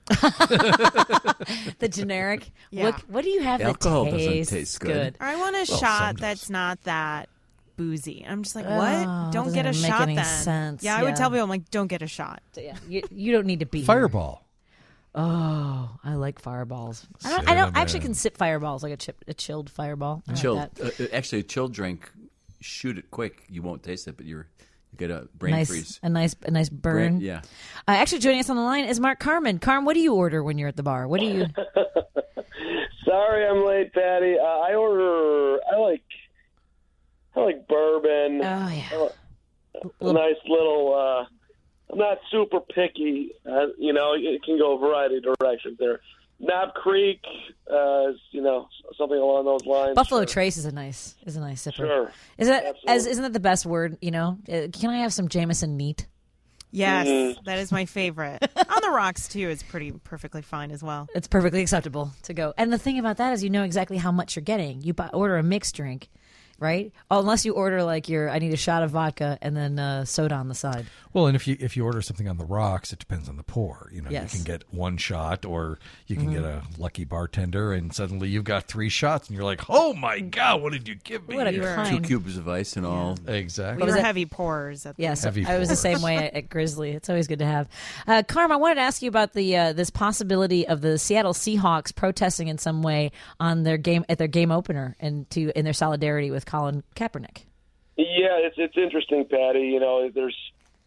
The generic. Yeah. What what do you have Alcohol that doesn't tastes taste good. Or I want a some shot does. that's not that boozy. I'm just like, Oh, what? Don't get a doesn't make shot any then. sense. Yeah, I Yeah. would tell people, I'm like, don't get a shot. Yeah, you, you don't need to be here. Fireball. Oh, I like fireballs. I don't. I don't Cinnamon. actually can sip fireballs like a chip, a chilled fireball. I like Chilled. that. Uh, actually, a chilled drink. Shoot it quick. You won't taste it, but you're you get a brain Nice, freeze. a nice, a nice burn. Brain- yeah. Uh, actually, joining us on the line is Mark Carmen. Carm, what do you order when you're at the bar? What do you? Sorry, I'm late, Patty. Uh, I order. I like. I like bourbon. Oh yeah. a nice little. Uh, I'm not super picky. Uh, you know, it can go a variety of directions there. Knob Creek, uh, is, you know, something along those lines. Buffalo Sure. Trace is a nice, is a nice sipper. Sure. Is that as Absolutely. isn't that the best word? You know, Uh, can I have some Jameson neat? Yes, Mm. that is my favorite. On the rocks too is pretty perfectly fine as well. It's perfectly acceptable to go. And the thing about that is you know exactly how much you're getting. You buy, order a mixed drink, right? Oh, unless you order like your, I need a shot of vodka and then uh, soda on the side. Well, and if you if you order something on the rocks, it depends on the pour. You know, Yes. you can get one shot, or you can Mm-hmm. get a lucky bartender, and suddenly you've got three shots, and you're like, "Oh my god, what did you give me?" What a here?" kind. Two cubes of ice and all. Exactly. We were it? heavy pourers. At the Yes, Heavy I was the same way at, at Grizzly. It's always good to have. Uh, Carm, I wanted to ask you about the uh, this possibility of the Seattle Seahawks protesting in some way on their game at their game opener and to in their solidarity with Colin Kaepernick. Yeah, it's it's interesting, Patty. You know, there's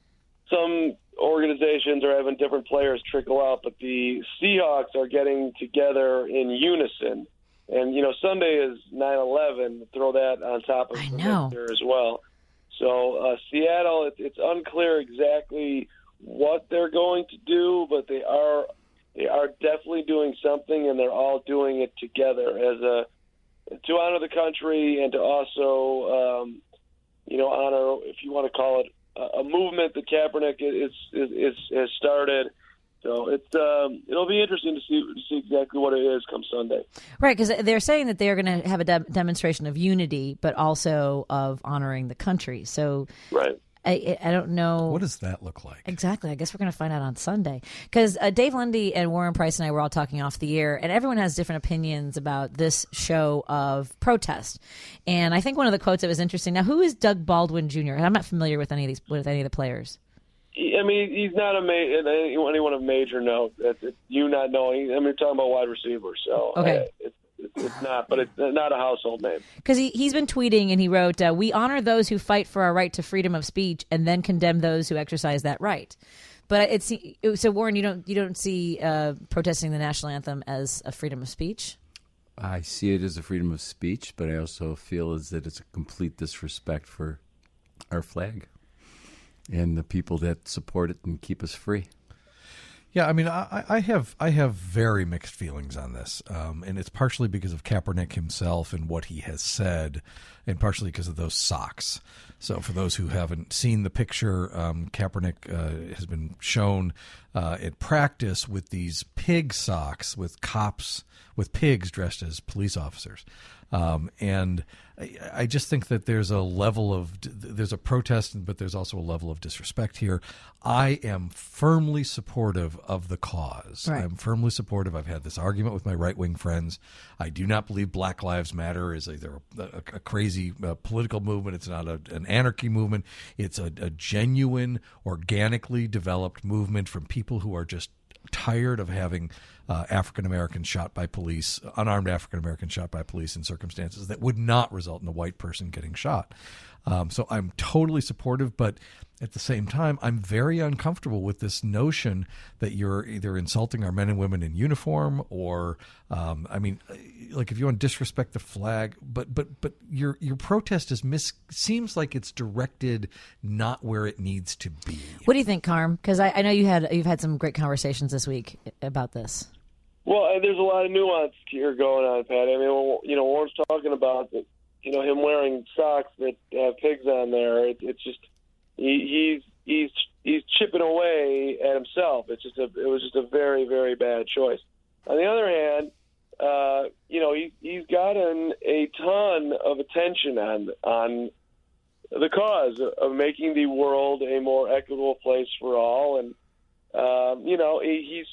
some organizations are having different players trickle out, but the Seahawks are getting together in unison. And, you know, Sunday is nine eleven. Throw that on top of I the know. mix there as well. So uh, Seattle, it, it's unclear exactly what they're going to do, but they are they are definitely doing something, and they're all doing it together as a to honor the country and to also, um, you know, honor, if you want to call it, a movement that Kaepernick is, is, is has started. So it's um, it'll be interesting to see to see exactly what it is come Sunday. Right, because they're saying that they're going to have a de- demonstration of unity, but also of honoring the country. So Right. I, I don't know. What does that look like? Exactly. I guess we're going to find out on Sunday. Because uh, Dave Lundy and Warren Price and I were all talking off the air, and everyone has different opinions about this show of protest. And I think one of the quotes that was interesting. Now, who is Doug Baldwin Junior? I'm not familiar with any of these with any of the players. I mean, he's not a ma- anyone of major note. It's, it's you not knowing. I mean, you're talking about wide receivers, so Okay. uh, it's, it's, it's not. But it's not a household name. Because he, he's been tweeting and he wrote, uh, we honor those who fight for our right to freedom of speech and then condemn those who exercise that right. But it's so Warren, you don't you don't see uh, protesting the national anthem as a freedom of speech? I see it as a freedom of speech, but I also feel as that it's a complete disrespect for our flag and the people that support it and keep us free. Yeah, I mean, I, I have I have very mixed feelings on this, um, and it's partially because of Kaepernick himself and what he has said, and partially because of those socks. So, for those who haven't seen the picture, um, Kaepernick uh, has been shown uh, at practice with these pig socks with cops with pigs dressed as police officers. Um, and I, I just think that there's a level of there's a protest, but there's also a level of disrespect here. I am firmly supportive of the cause. Right. I'm firmly supportive. I've had this argument with my right wing friends. I do not believe Black Lives Matter is either a, a, a crazy uh, political movement. It's not a, an anarchy movement. It's a, a genuine, organically developed movement from people who are just tired of having uh, African Americans shot by police, unarmed African Americans shot by police in circumstances that would not result in a white person getting shot. Um, so I'm totally supportive, but at the same time, I'm very uncomfortable with this notion that you're either insulting our men and women in uniform, or, um, I mean, like if you want to disrespect the flag, but but but your your protest is mis seems like it's directed not where it needs to be. What do you think, Carm? Because I, I know you had you've had some great conversations this week about this. Well, uh, there's a lot of nuance here going on, Patty. I mean, you know, Warren's talking about the, you know, him wearing socks that have pigs on there. It, it's just he, he's he's he's chipping away at himself. It's just a it was just a very very bad choice. On the other hand, uh, you know, he he's gotten a ton of attention on on the cause of making the world a more equitable place for all, and um, you know, he, he's.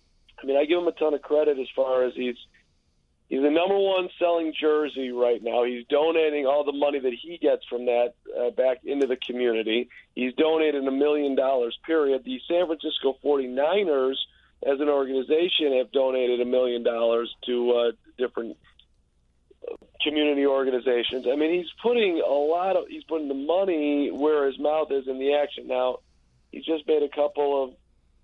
I mean, I give him a ton of credit as far as he's he's the number one selling jersey right now. He's donating all the money that he gets from that uh, back into the community. He's donated a million dollars, period. The San Francisco forty-niners, as an organization, have donated a million dollars to uh, different community organizations. I mean, he's putting a lot of he's putting the money where his mouth is in the action. Now, he's just made a couple of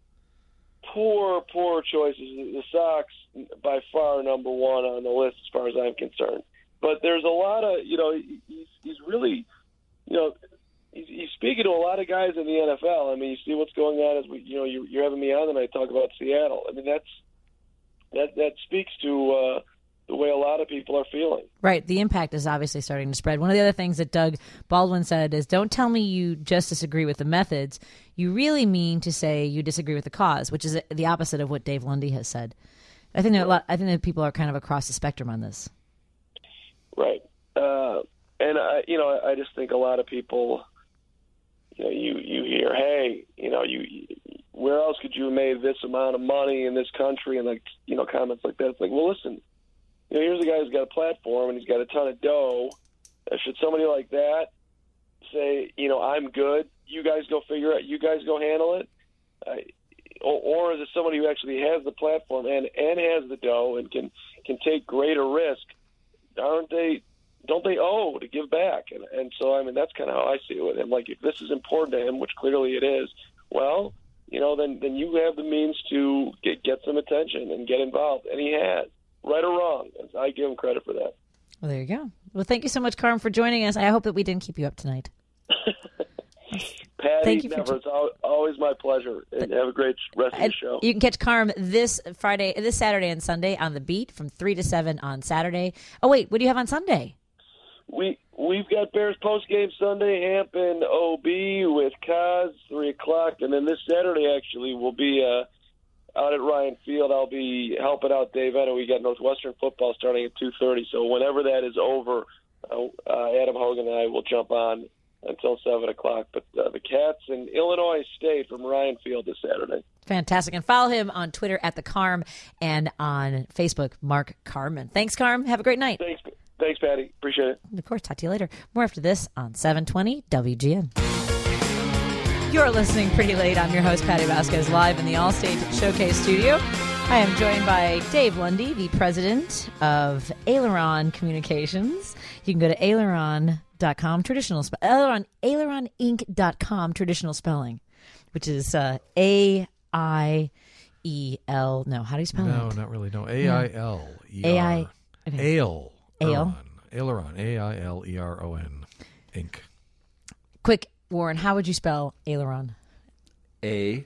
poor, poor choices. The Sox, by far, number one on the list as far as I'm concerned. But there's a lot of, you know, he's, he's really, you know, he's, he's speaking to a lot of guys in the N F L. I mean, you see what's going on as we, you know, you, you're having me on tonight talk about Seattle. I mean, that's that that speaks to uh, the way a lot of people are feeling. Right. The impact is obviously starting to spread. One of the other things that Doug Baldwin said is, don't tell me you just disagree with the methods. You really mean to say you disagree with the cause, which is the opposite of what Dave Lundy has said. I think that a lot, I think that people are kind of across the spectrum on this. Right. Uh, and, I, you know, I just think a lot of people, you know, you, you hear, hey, you know, you where else could you have made this amount of money in this country? And, like, you know, comments like that. It's like, well, listen, you know, here's a guy who's got a platform and he's got a ton of dough. Uh, should somebody like that say, you know, I'm good, you guys go figure out, you guys go handle it? Uh, or, or is it somebody who actually has the platform and, and has the dough and can, can take greater risk? Aren't they, don't they owe to give back? And, and so, I mean, that's kind of how I see it with him. Like, if this is important to him, which clearly it is, well, you know, then, then you have the means to get, get some attention and get involved. And he has, right or wrong. I give him credit for that. Well, there you go. Well, thank you so much, Carm, for joining us. I hope that we didn't keep you up tonight. Patty, Thank you for never. It's al- always my pleasure. And have a great rest of the show. You can catch Carm this Friday, this Saturday and Sunday on The Beat from three to seven on Saturday. Oh, wait, what do you have on Sunday? We, we've got Bears postgame Sunday, Hampton O B with Kaz, three o'clock. And then this Saturday, actually, will be uh, out at Ryan Field. I'll be helping out Dave. I know we got Northwestern football starting at two thirty. So whenever that is over, uh, uh, Adam Hogan and I will jump on until seven o'clock. But uh, the Cats in Illinois State from Ryan Field this Saturday. Fantastic. And follow him on Twitter at The Carm and on Facebook, Mark Carman. Thanks, Carm. Have a great night. Thanks, Thanks, Patty. Appreciate it. And of course, talk to you later. More after this on seven twenty W G N. You're listening Pretty Late. I'm your host, Patty Vasquez, live in the Allstate Showcase studio. I am joined by Dave Lundy, the president of Aileron Communications. You can go to aileron dot com, traditional spe- Aileron, aileron inc dot com, traditional spelling, which is uh, A I E L. No, how do you spell No, it? not really. No, A I L E R. A I okay. Ale. Ale. Aileron. A I L E R O N. Inc. Quick, Warren, how would you spell aileron? A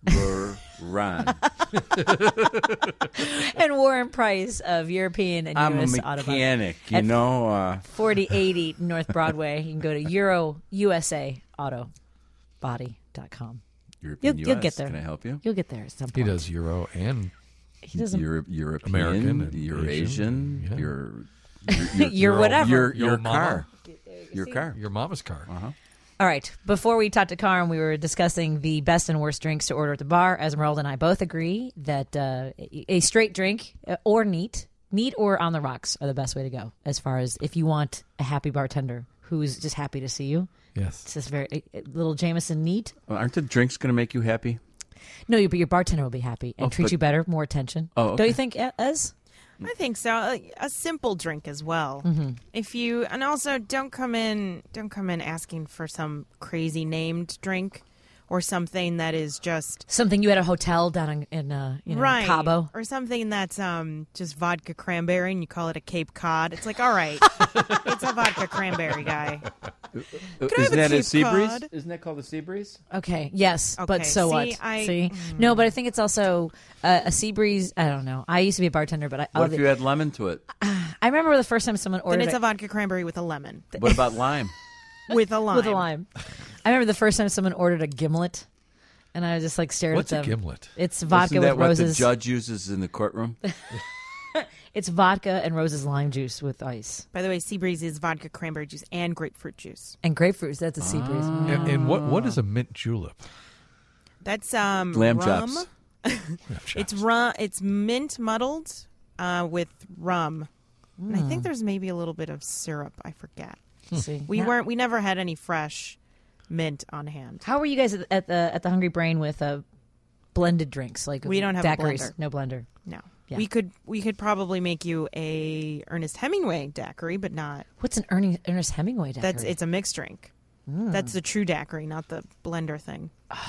Ron. And Warren Price of European and I'm U S a Auto Body. mechanic, you At know. Uh, forty eighty North Broadway. You can go to Euro U S A Auto Body dot com. European You'll, U S. you'll get there. Can I help you? You'll get there at some He point. does Euro and He doesn't. Euro- European, American and you're Asian, Asian, yeah. you're, you're, you're, You're whatever. Your, Your your mama. car. Your car. your mama's car. Uh-huh. All right. Before we talked to Carm, we were discussing the best and worst drinks to order at the bar. Esmeralda and I both agree that uh, a straight drink uh, or neat, neat or on the rocks are the best way to go. As far as if you want a happy bartender who's just happy to see you. Yes. It's just very a, a little Jameson neat. Well, aren't the drinks going to make you happy? No, but your bartender will be happy and Oh, treat but- you better, more attention. Oh, Don't okay. you think, Ez? I think so. A, a simple drink as well. Mm-hmm. If you and also don't come in, don't come in asking for some crazy named drink or something that is just Something you had at a hotel down in, in uh, you know, right Cabo. or something that's um just vodka cranberry and you call it a Cape Cod. It's like, all right, it's a vodka cranberry guy. Uh, I have Isn't a that a Cape sea breeze? Cod? Isn't that called a sea breeze? Okay, yes, Okay, but so see, what? I- see, no, but I think it's also uh, a sea breeze. I don't know. I used to be a bartender, but I What if you add lemon to it? I remember the first time someone Then ordered it's a it vodka cranberry with a lemon. What about lime? With a lime. with a lime. I remember the first time someone ordered a gimlet, and I just like stared What's a at them. gimlet? It's vodka Isn't that with what roses. the judge uses in the courtroom? It's vodka and roses lime juice with ice By the way, sea breeze is vodka cranberry juice and grapefruit juice. and grapefruit. That's a sea breeze. And, and what what is a mint julep? That's um Lamb rum. chops. It's rum. It's mint muddled uh, with rum. And I think there's maybe a little bit of syrup. I forget. See, We Now- weren't. We never had any fresh mint on hand. How were you guys at, at the at the Hungry Brain with uh, blended drinks? Like We don't have a daiquiris? blender. No blender. No. Yeah. We could. We could probably make you a Ernest Hemingway daiquiri, but not. What's an Ernie, Ernest Hemingway daiquiri? That's it's a mixed drink. That's the true daiquiri, not the blender thing.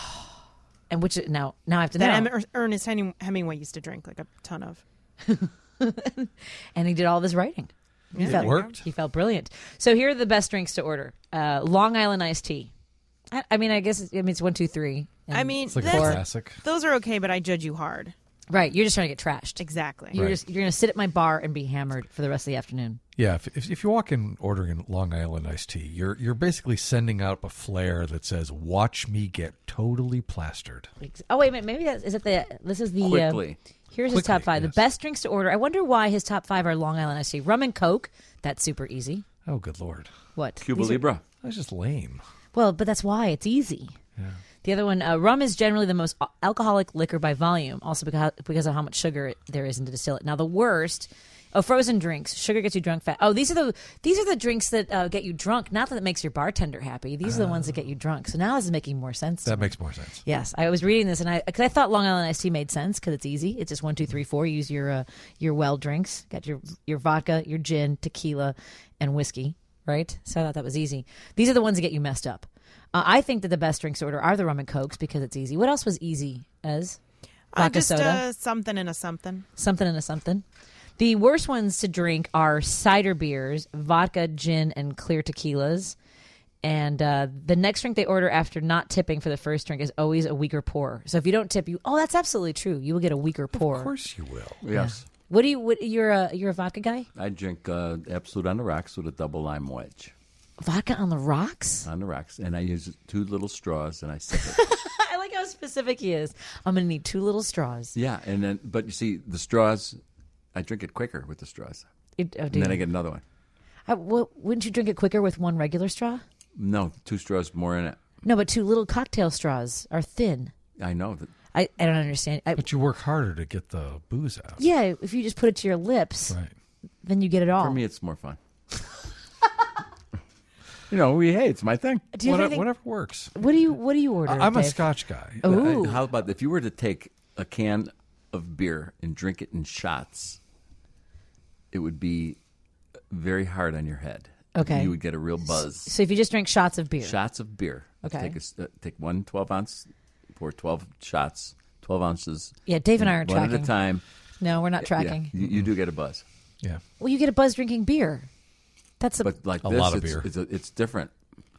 and which now now I have to That know. Em- Ernest Hem- Hemingway used to drink like a ton of. And he did all of his writing. He Yeah, felt, it worked. He felt brilliant. So here are the best drinks to order: uh, Long Island iced tea. I, I mean, I guess it's, I mean it's one, two, three. and I mean, It's like a that's- classic. those are okay, but I judge you hard. Right. You're just trying to get trashed. Exactly. You're Right. just you're going to sit at my bar and be hammered for the rest of the afternoon. Yeah, if, if if you walk in ordering Long Island iced tea, you're you're basically sending out a flare that says "Watch me get totally plastered." Oh wait a minute, maybe that is it. The this is the uh, Quickly. here's his Quickly, top five. yes. The best drinks to order. I wonder why his top five are Long Island iced tea, rum and Coke. That's super easy. Oh, good lord, What? Cuba These are- Libre. that's just lame. Well, but that's why it's easy. The other one, uh, rum is generally the most al- alcoholic liquor by volume, also because because of how much sugar it, there is in to distill it. Now the worst. Oh, frozen drinks. Sugar gets you drunk fast. Oh, these are the these are the drinks that uh, get you drunk. Not that it makes your bartender happy. These are the ones that get you drunk. So now this is making more sense. to That me. makes more sense. Yes, I was reading this, and I because I thought Long Island iced tea made sense because it's easy. It's just one, two, three, four. You use your uh, your well drinks. Got your your vodka, your gin, tequila, and whiskey. Right. So I thought that was easy. These are the ones that get you messed up. Uh, I think that the best drinks to order are the rum and cokes because it's easy. What else was easy? As Uh, vodka just soda, uh, something and a something. something and a something. The worst ones to drink are cider beers, vodka, gin, and clear tequilas. And uh, the next drink they order after not tipping for the first drink is always a weaker pour. So if you don't tip, you oh, that's absolutely true. You will get a weaker pour. Of course you will. Yes. What do you? What, you're a you're a vodka guy? I drink uh, Absolute on the rocks with a double lime wedge Vodka on the rocks? on the rocks, and I use two little straws and I sip it. I like how specific he is. I'm gonna need two little straws. Yeah, and then but you see the straws, I drink it quicker with the straws, It, oh, and dude. then I get another one. I, well, wouldn't you drink it quicker with one regular straw? No, two straws more in it. No, but two little cocktail straws are thin. I know that. I, I don't understand. I, But you work harder to get the booze out. yeah, if you just put it to your lips, Right. then you get it all. For me, it's more fun. You know, we hey, it's my thing. do you have Whatever, anything, whatever works. what do you what do you order? I- I'm a Dave? Scotch guy. Ooh. How about if you were to take a can of beer and drink it in shots, it would be very hard on your head. Okay. You would get a real buzz. So if you just drink shots of beer, Shots of beer. Okay. Take a, s- uh, take one twelve ounce, pour twelve shots, twelve ounces. Yeah, Dave and I are one tracking. at a time. no, we're not Yeah, tracking. you, you do get a buzz, Yeah. Well, you get a buzz drinking beer. That's a but like A this, lot of it's, beer. It's, a, it's different.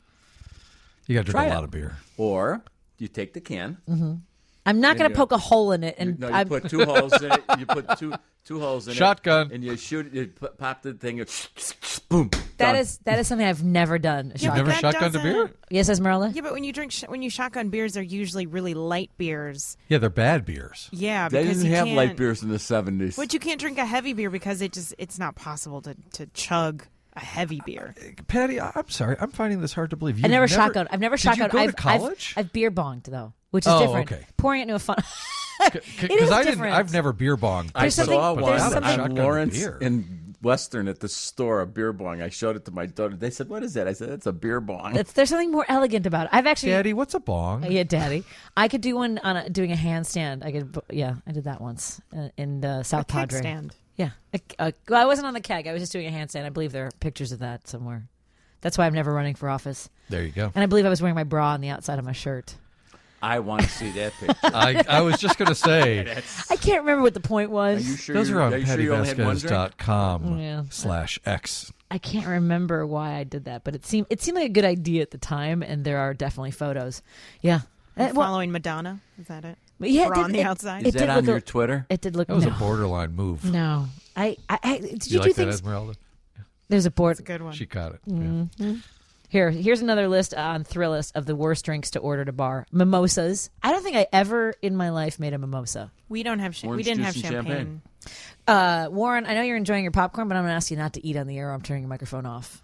You got to Try drink a it. lot of beer. Or you take the can. I'm not going you- to poke a hole in it, and No, you I'm, put two holes in it. You put two two holes in Shotgun. it. And you shoot it. You put, pop the thing. Boom. that done. is that is something I've never done. Yeah, Shot- Never that shotgunned a doesn't- beer? Yes, Esmeralda. Yeah, but when you drink, sh- when you shotgun beers, they're usually really light beers. Yeah, they're bad beers. Yeah, They because didn't you have can't, light beers in the seventies. But you can't drink a heavy beer because it just it's not possible to, to chug a heavy beer. Patty, I- I'm sorry. I'm finding this hard to believe. I You've never shotgun. I've never Did shotgun. you go I've, to college? I've, I've beer bonged though, which is Oh, different. okay. Pouring it into a fun. It is Because I didn't. different. I've never beer bonged. I There's something- saw there's one something- on Shotgun Lawrence beer. in Western at the store, a beer bong. I showed it to my daughter. They said, "What is that?" I said, "It's a beer bong." It's, there's something more elegant about it. I've actually. Daddy, what's a bong? Yeah, Daddy. I could do one on a, doing a handstand. I could. Yeah, I did that once uh, in the South A keg Padre. stand. Yeah, a, a, well, I wasn't on the keg. I was just doing a handstand. I believe there are pictures of that somewhere. That's why I'm never running for office. There you go. And I believe I was wearing my bra on the outside of my shirt. I want to see that picture. I, I was just going to say, I can't remember what the point was. Are you sure? those you are on are you sure you only had one drink? patty vasquez dot com Yeah. slash X. I can't remember why I did that, but it seemed it seemed like a good idea at the time, and there are definitely photos. Yeah, Uh, well, Following Madonna, is that it? but yeah, it Or did- on the it- outside? It Is did that on look your a- Twitter? It did look That was no, a borderline move. no. I, I, I did Did you, you do like that, things? Esmeralda? There's a board. It's a good one. She caught it. Mm. Yeah. Here, here's another list on Thrillist of the worst drinks to order at a bar. Mimosas. I don't think I ever in my life made a mimosa. We don't have. Cha- we Orange didn't juice have and champagne. champagne. Uh, Warren, I know you're enjoying your popcorn, but I'm going to ask you not to eat on the air. Or I'm turning your microphone off.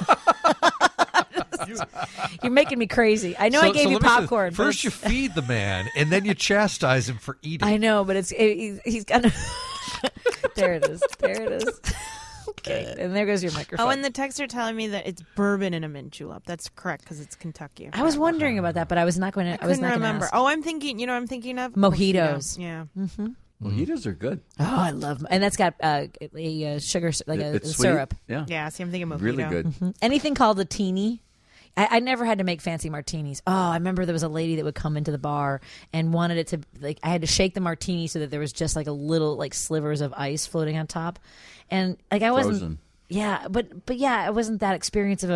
You're making me crazy. I know I So- gave so you let me say this. popcorn. but First, you it's- feed the man, and then you chastise him for eating. I know, but it's it, he's- he's got. There it is. There it is. Okay, and there goes your microphone. Oh, and the texts are telling me that it's bourbon and a mint julep. That's correct because it's Kentucky. I was wondering about that, but I was not going to. I I was couldn't not remember. Ask. Oh, I'm thinking. You know, I'm thinking of Mojitos. Mojito. Yeah. Mojitos are good. Oh, I love, and that's got uh, a uh, sugar, like a, it's a sweet. syrup. Yeah. Yeah. See, I'm thinking mojito. Really good. Anything called a teeny. I, I never had to make fancy martinis. Oh, I remember there was a lady that would come into the bar and wanted it to like I had to shake the martini so that there was just like a little like slivers of ice floating on top, and like I wasn't. Frozen. Yeah, but but yeah, it wasn't that experience of a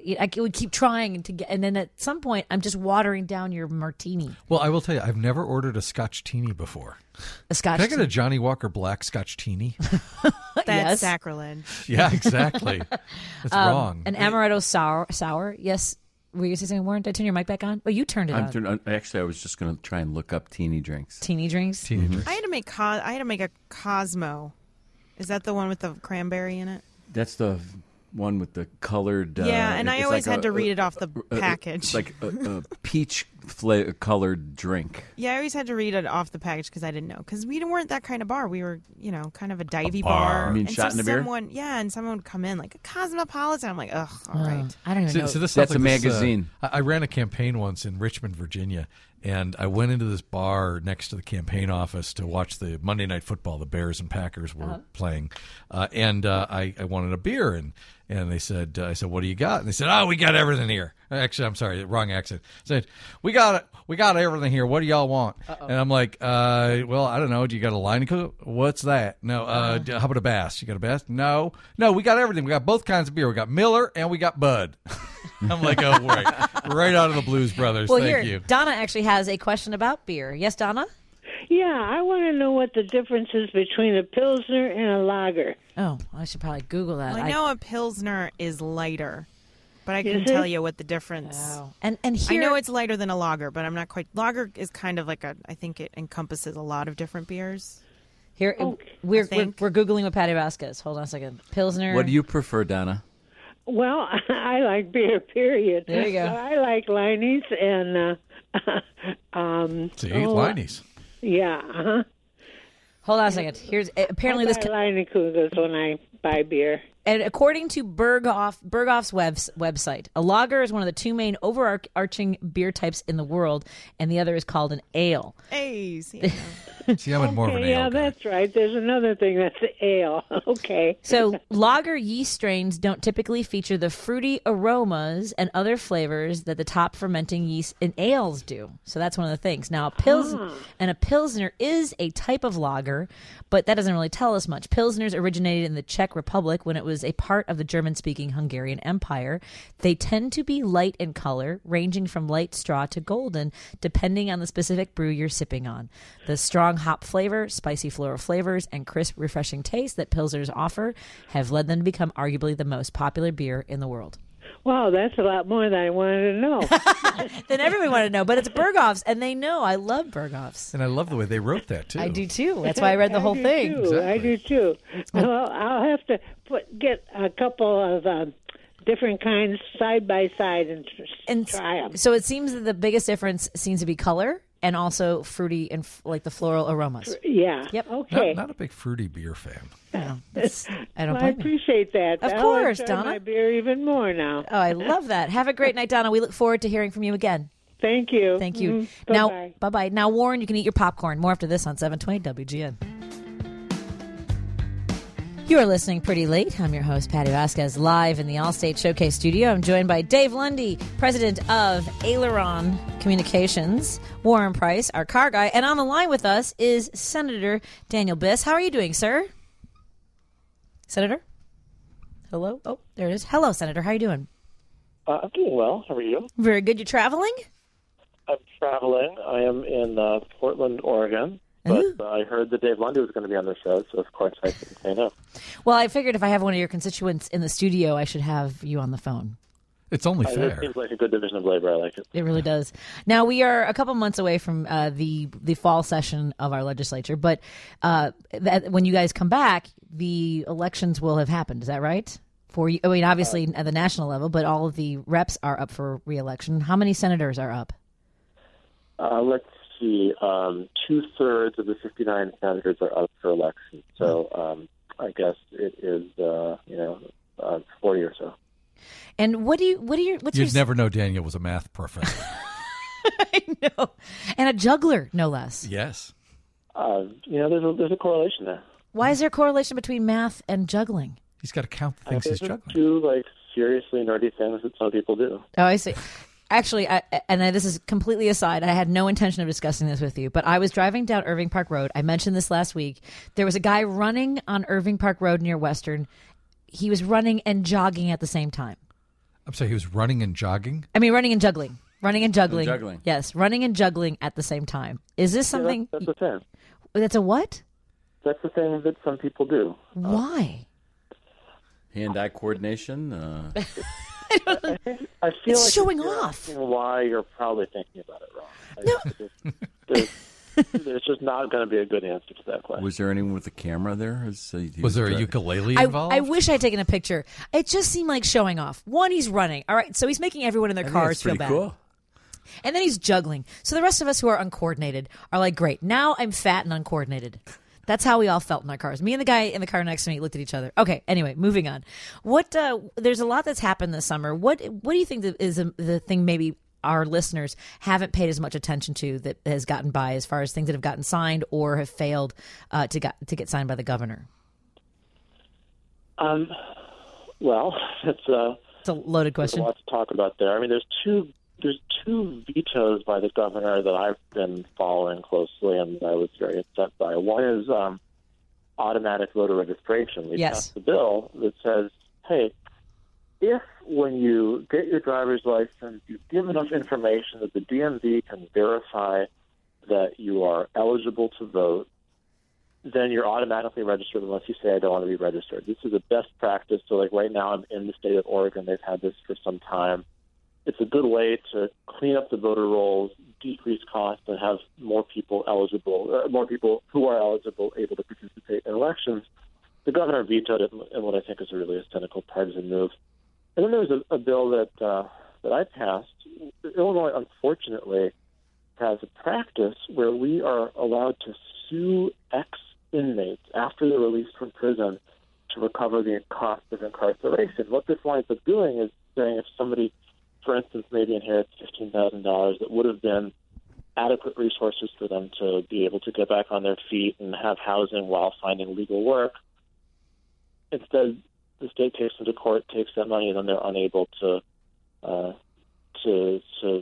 I would keep trying to get, and then at some point, I'm just watering down your martini. Well, I will tell you, I've never ordered a Scotch teeny before. A Scotch. Can I get a Johnny Walker Black Scotch teeny? That's Yes. sacrilege. Yeah, exactly. That's Um, wrong. An amaretto sour. Sour. Yes. Were you saying something, Warren? Did I turn your mic back on? Oh, you turned it I'm on. turn- actually, I was just going to try and look up teeny drinks. Teeny drinks. Teeny drinks. I had to make co- I had to make a Cosmo. Is that the one with the cranberry in it? That's the one with the colored. Uh, Yeah, and it- I it's always like had a- to read it off the a- a- package. It's like a, a peach fla- colored drink. Yeah, I always had to read it off the package because I didn't know. Because we weren't that kind of bar. We were, you know, kind of a divey bar. bar. You mean and shot so in a beer? someone, yeah, and someone would come in like a Cosmopolitan. I'm like, ugh, all Oh, right. I don't even So, know. so this That's sounds a like this, uh, magazine. I, I ran a campaign once in Richmond, Virginia, and I went into this bar next to the campaign office to watch the Monday Night Football. The Bears and Packers were playing, uh, and uh, I, I wanted a beer, and and they said, uh, I said, what do you got? And they said, oh, we got everything here. Actually, I'm sorry, wrong accent. I said, we got it. We got everything here. What do y'all want? And I'm like, uh, well, I don't know. Do you got a line of cook? What's that? No. Uh, d- how about a Bass? You got a Bass? No. No, we got everything. We got both kinds of beer. We got Miller and we got Bud. I'm like, oh, right. Right out of the Blues Brothers. well, Thank here, you. Donna actually has a question about beer. Yes, Donna? Yeah, I want to know what the difference is between a Pilsner and a lager. Oh, I should probably Google that. Well, I know a Pilsner is lighter, but I Is can it? tell you what the difference. Oh. And, and I here, know it's lighter than a lager, but I'm not quite. Lager is kind of like a. I think it encompasses a lot of different beers. here Okay. we're, I we're, think. we're Googling with Patty Vasquez. Hold on a second. Pilsner. What do you prefer, Donna? Well, I like beer, period. There you go. I like Liney's and, uh, um, See, oh, Liney's. yeah, uh-huh. Hold on a second. Here's apparently I this. buy Leinenkugels when I buy beer. And according to Berghoff, Berghoff's webs, website, a lager is one of the two main overarching beer types in the world, and the other is called an ale. Hey, see, See, I'm more of an Okay, ale yeah, guy. that's right. There's another thing that's ale. Okay. So lager yeast strains don't typically feature the fruity aromas and other flavors that the top fermenting yeast in ales do. So that's one of the things. Now, a pils and a pilsner is a type of lager, but that doesn't really tell us much. Pilsners originated in the Czech Republic when it was a part of the German-speaking Hungarian Empire. They tend to be light in color, ranging from light straw to golden, depending on the specific brew you're sipping on. The strong hop flavor, spicy floral flavors, and crisp, refreshing taste that Pilsners offer have led them to become arguably the most popular beer in the world. Wow, that's a lot more than I wanted to know. Then everyone wanted to know, but it's Berghoff's, and they know. I love Berghoff's. And I love the way they wrote that, too. I do too. That's why I read the whole I do thing. Too. Exactly. I do too. Well, I'll have to put get a couple of um, different kinds side by side and, tr- And try them. so it seems that the biggest difference seems to be color and also fruity and f- like the floral aromas. Yeah. Yep. Okay. Not, not a big fruity beer fan. No, that's- I don't Well, I blame you. appreciate that. Of I'll course, enjoy Donna. my beer even more now. Oh, I love that. Have a great night, Donna. We look forward to hearing from you again. Thank you. Thank you. Mhm. Now, Bye-bye. bye bye. Now, Warren, you can eat your popcorn. More after this on seven twenty W G N. You are listening Pretty Late. I'm your host, Patty Vasquez, live in the Allstate Showcase studio. I'm joined by Dave Lundy, president of Aileron Communications, Warren Price, our car guy, and on the line with us is Senator Daniel Biss. How are you doing, sir? Senator? Hello? Oh, there it is. Hello, Senator. How are you doing? Uh, I'm doing well. How are you? Very good. You traveling? I'm traveling. I am in uh, Portland, Oregon. But uh, I heard that Dave Lundy was going to be on the show, so of course I couldn't say no. Well, I figured if I have one of your constituents in the studio, I should have you on the phone. It's only Uh, fair. It seems like a good division of labor. I like it. It really does. Now we are a couple months away from uh, the the fall session of our legislature, but uh, that, when you guys come back, the elections will have happened. Is that right? For you, I mean, obviously at the national level, but all of the reps are up for re-election. How many senators are up? Uh, let's see. Um, two-thirds of the fifty-nine senators are up for election. So um, I guess it is, uh, you know, uh, forty or so. And what do you? What do you? What's You'd your? never know Daniel was a math professor. I know, and a juggler, no less. Yes. Uh, you know, there's a, there's a correlation there. Why is there a correlation between math and juggling? He's got to count the I things think he's there's juggling. two, like, seriously nerdy things that some people do. Oh, I see. Actually, I, and I, this is completely aside. I had no intention of discussing this with you, but I was driving down Irving Park Road. I mentioned this last week. There was a guy running on Irving Park Road near Western. He was running and jogging at the same time. I'm sorry, he was running and jogging? I mean, running and juggling. Running and juggling. And juggling. Yes, running and juggling at the same time. Is this something? Yeah, that's, that's a thing. That's a what? That's the thing that some people do. Why? Hand-eye coordination. Uh... I, think, I feel It's like showing you're off. asking why you're probably thinking about it wrong. I No. just- there's, there's just not going to be a good answer to that question. Was there anyone with a camera there? Was, uh, he Was there a trying- ukulele I, involved? I wish I'd taken a picture. It just seemed like showing off. One, he's running. All right, so he's making everyone in their I think cars that's feel pretty bad. cool. And then he's juggling. So the rest of us who are uncoordinated are like, great, now I'm fat and uncoordinated. That's how we all felt in our cars. Me and the guy in the car next to me looked at each other. Okay, anyway, moving on. What? Uh, there's a lot that's happened this summer. What What do you think that is the, the thing maybe our listeners haven't paid as much attention to that has gotten by as far as things that have gotten signed or have failed uh, to, got, to get signed by the governor? Um, well, it's uh, It's a loaded there's a question. lot to talk about there. I mean, there's two there's two vetoes by the governor that I've been following closely, and I was very upset by. One is um, automatic voter registration. We Yes. passed a bill that says, hey, if when you get your driver's license, you give enough information that the D M V can verify that you are eligible to vote, then you're automatically registered unless you say, I don't want to be registered. This is a best practice. So, like right now, I'm in the state of Oregon. They've had this for some time. It's a good way to clean up the voter rolls, decrease costs, and have more people eligible, uh, more people who are eligible able to participate in elections. The governor vetoed it in what I think is really a cynical partisan move. And then there's a, a bill that uh, that I passed. Illinois, unfortunately, has a practice where we are allowed to sue ex-inmates after they're released from prison to recover the cost of incarceration. What this winds up doing is saying if somebody, for instance, maybe inherits fifteen thousand dollars that would have been adequate resources for them to be able to get back on their feet and have housing while finding legal work, instead the state takes them to court, takes that money, and then they're unable to uh, to to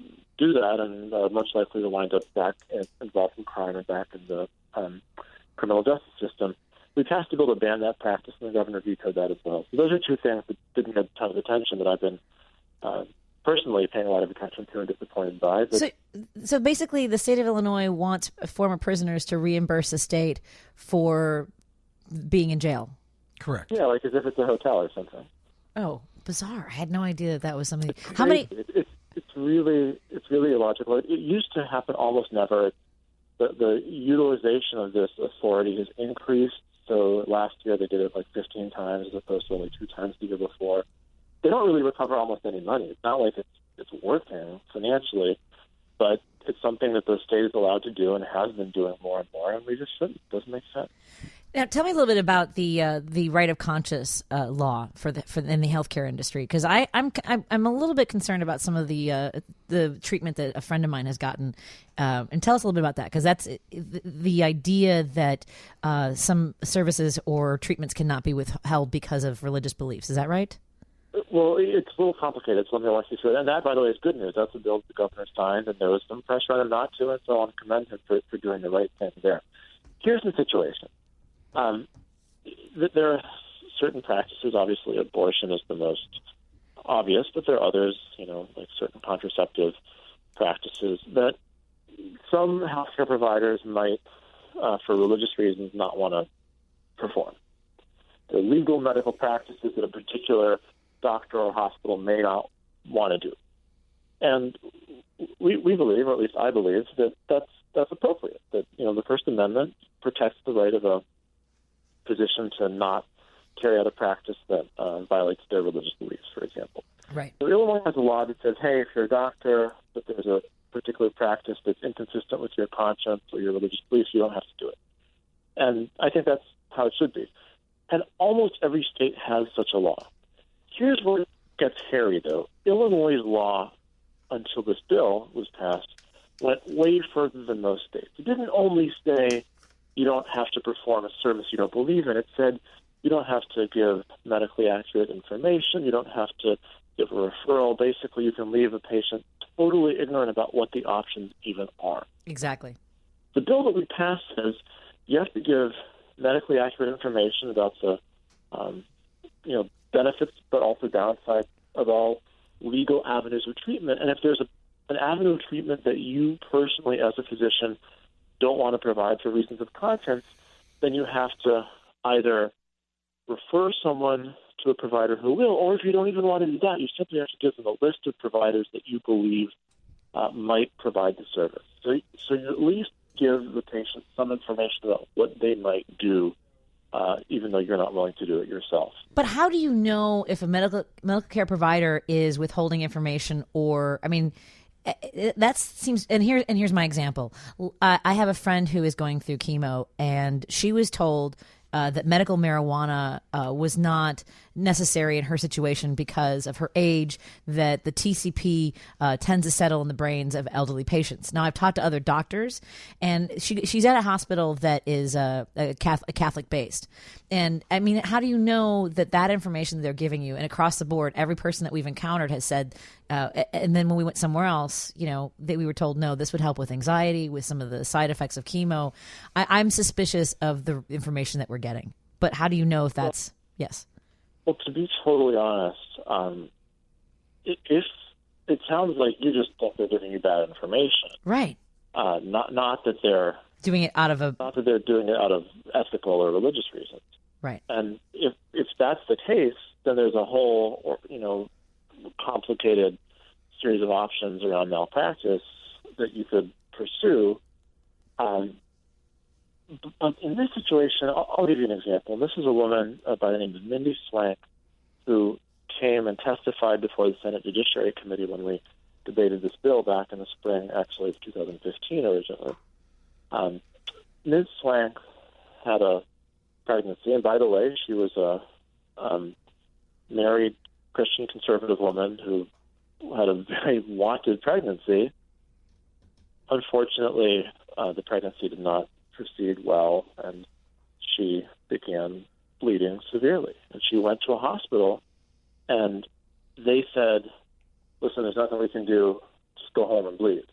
do that, and uh, much likely to wind up back in, involved in crime and back in the um, criminal justice system. We passed a bill to ban that practice, and the governor vetoed that as well. So those are two things that didn't get a ton of attention that I've been uh, personally paying a lot of attention to and disappointed by. But So, so basically, the state of Illinois wants former prisoners to reimburse the state for being in jail. Correct. yeah, like as if it's a hotel or something. Oh, bizarre! I had no idea that that was something. How many? It, it's it's really it's really illogical. It, it used to happen almost never. The the utilization of this authority has increased. So last year they did it like fifteen times as opposed to only two times the year before. They don't really recover almost any money. It's not like it's it's working financially, but it's something that the state is allowed to do and has been doing more and more, and we just shouldn't. It doesn't make sense. Now, tell me a little bit about the uh, the right of conscience uh, law for the for in the healthcare industry, because I I'm, I'm I'm a little bit concerned about some of the uh, the treatment that a friend of mine has gotten, uh, and tell us a little bit about that, because that's the, the idea that uh, some services or treatments cannot be withheld because of religious beliefs. Is that right? Well, it's a little complicated. It's something like you said, and that, by the way, is good news. That's a bill the governor signed, and there was some pressure on him not to, and so I want to commend him for, for doing the right thing there. Here's the situation. Um, th- there are certain practices. Obviously, abortion is the most obvious, but there are others, you know, like certain contraceptive practices that some healthcare providers might, uh, for religious reasons, not want to perform. They're legal medical practices that a particular doctor or hospital may not want to do. And we, we believe, or at least I believe, that that's, that's appropriate, that, you know, the First Amendment protects the right of a physician to not carry out a practice that uh, violates their religious beliefs, for example. Right. So Illinois has a law that says, hey, if you're a doctor, but there's a particular practice that's inconsistent with your conscience or your religious beliefs, you don't have to do it. And I think that's how it should be. And almost every state has such a law. Here's where it gets hairy, though. Illinois' law, until this bill was passed, went way further than most states. It didn't only say you don't have to perform a service you don't believe in. It said you don't have to give medically accurate information. You don't have to give a referral. Basically, you can leave a patient totally ignorant about what the options even are. Exactly. The bill that we passed says you have to give medically accurate information about the um, you know, benefits but also downsides of all legal avenues of treatment. And if there's a, an avenue of treatment that you personally, as a physician, don't want to provide for reasons of conscience, then you have to either refer someone to a provider who will, or if you don't even want to do that, you simply have to give them a list of providers that you believe uh, might provide the service. So, so you at least give the patient some information about what they might do, uh, even though you're not willing to do it yourself. But how do you know if a medical medical care provider is withholding information, or, I mean, that seems, and here and here's my example. I, I have a friend who is going through chemo, and she was told Uh, that medical marijuana uh, was not necessary in her situation because of her age, that the T C P uh, tends to settle in the brains of elderly patients. Now, I've talked to other doctors, and she, she's at a hospital that is uh, a Catholic, Catholic-based. And, I mean, how do you know that that information that they're giving you, and across the board, every person that we've encountered has said, uh, and then when we went somewhere else, you know, they, we were told, no, this would help with anxiety, with some of the side effects of chemo. I, I'm suspicious of the information that we're getting. But how do you know if that's, well, yes? Well, to be totally honest, um, if it sounds like you just think they're giving you bad information. Right. Uh, not not that they're doing it out of a not that they're doing it out of ethical or religious reasons. Right. And if if that's the case, then there's a whole, or, you know, complicated series of options around malpractice that you could pursue. Um, but in this situation, I'll, I'll give you an example. This is a woman uh, by the name of Mindy Swank, who came and testified before the Senate Judiciary Committee when we debated this bill back in the spring, actually, of two thousand fifteen originally. Um, Miz Swank had a pregnancy, and by the way, she was a um, married Christian conservative woman who had a very wanted pregnancy. Unfortunately, uh, the pregnancy did not proceed well, and she began bleeding severely. And she went to a hospital, and they said, listen, there's nothing we can do, just go home and bleed.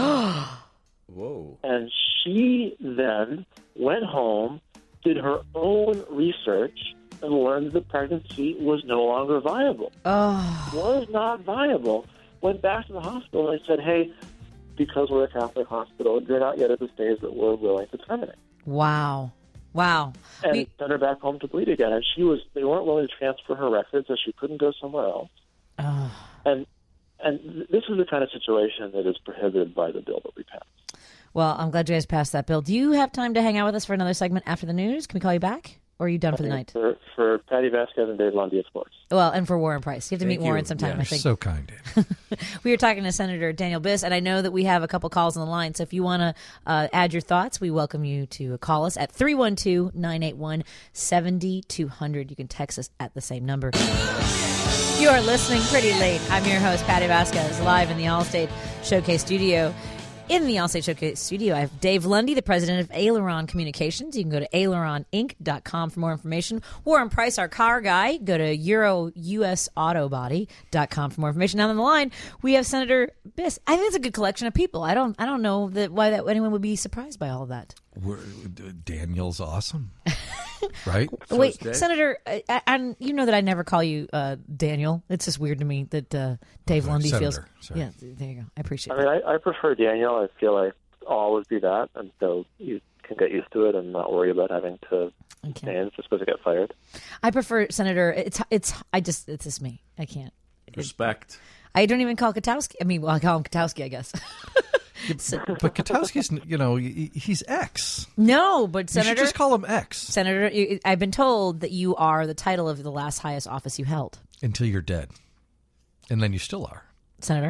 Whoa. And she then went home, did her own research, and learned the pregnancy was no longer viable. Oh. Was not viable. Went back to the hospital and said, hey, because we're a Catholic hospital, you're not yet at the stage that we're willing to terminate. Wow. Wow. And we... sent her back home to bleed again. And she was, they weren't willing to transfer her records, so she couldn't go somewhere else. Oh. And and this is the kind of situation that is prohibited by the bill that we passed. Well, I'm glad you guys passed that bill. Do you have time to hang out with us for another segment after the news? Can we call you back? Or are you done I for the night? For, for Patty Vasquez and Dave Lundy, of course. Well, and for Warren Price. You have to Thank meet Warren you. sometime, Yeah, I think. so kind. We were talking to Senator Daniel Biss, and I know that we have a couple calls on the line. So if you want to uh, add your thoughts, we welcome you to call us at three one two, nine eight one, seven two zero zero. You can text us at the same number. You are listening Pretty Late. I'm your host, Patty Vasquez, live in the Allstate Showcase studio. In the Allstate Showcase studio, I have Dave Lundy, the president of Aileron Communications. You can go to aileron inc dot com for more information. Warren Price, our car guy, go to euro u s auto body dot com for more information. Now on the line, we have Senator Biss. I think it's a good collection of people. I don't I don't know that why that anyone would be surprised by all of that. We're, Daniel's awesome, right? So Wait, is Dave. Senator, I, I, and you know that I never call you uh, Daniel. It's just weird to me that uh, Dave Okay, Lundy Senator, feels. sorry. Yeah, there you go. I appreciate I it. mean, I, I prefer Daniel. I feel like I'll always be that, and so you can get used to it and not worry about having to Okay. change just because I get fired. I prefer Senator. It's it's. I just it's just me. I can't. Respect. I don't even call Katowski. I mean, well, I call him Katowski, I guess. But Katowski's, you know, he- he's X. No, but You should Senator, just call him X Senator, you- I've been told that you are the title of the last highest office you held. until you're dead. And then you still are. Senator,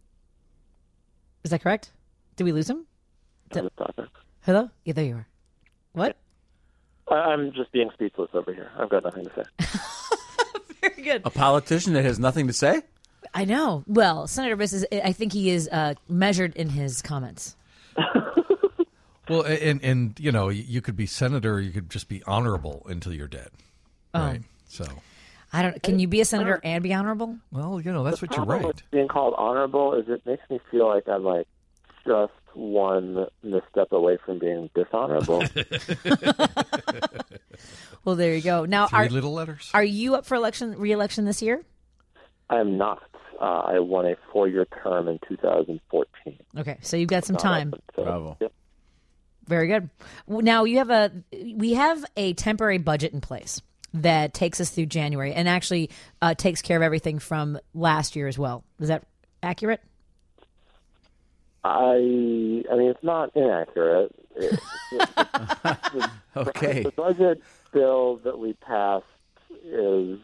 is that correct? Did we lose him? I'm just talking. Hello? Yeah, there you are. What? I, I'm just being speechless over here. I've got nothing to say. Very good. A politician that has nothing to say? I know. Well, Senator Biss is. I think he is uh, measured in his comments. Well, and, and you know, you could be senator, or you could just be honorable until you're dead. Right. So, I don't. Can you be a senator and be honorable? well, you know, that's what you're problem right. with being called honorable is it makes me feel like I'm like just one misstep away from being dishonorable. Well, there you go. Now, Three are little letters. are you up for election re-election this year? I am not. Uh, I won a four-year term in two thousand fourteen. Okay, so you've got some Not time. open, so, Bravo. Yep. Very good. Now you have a we have a temporary budget in place that takes us through January and actually uh, takes care of everything from last year as well. Is that accurate? I, I mean, it's not inaccurate. It, it, it, Okay. The budget bill that we passed is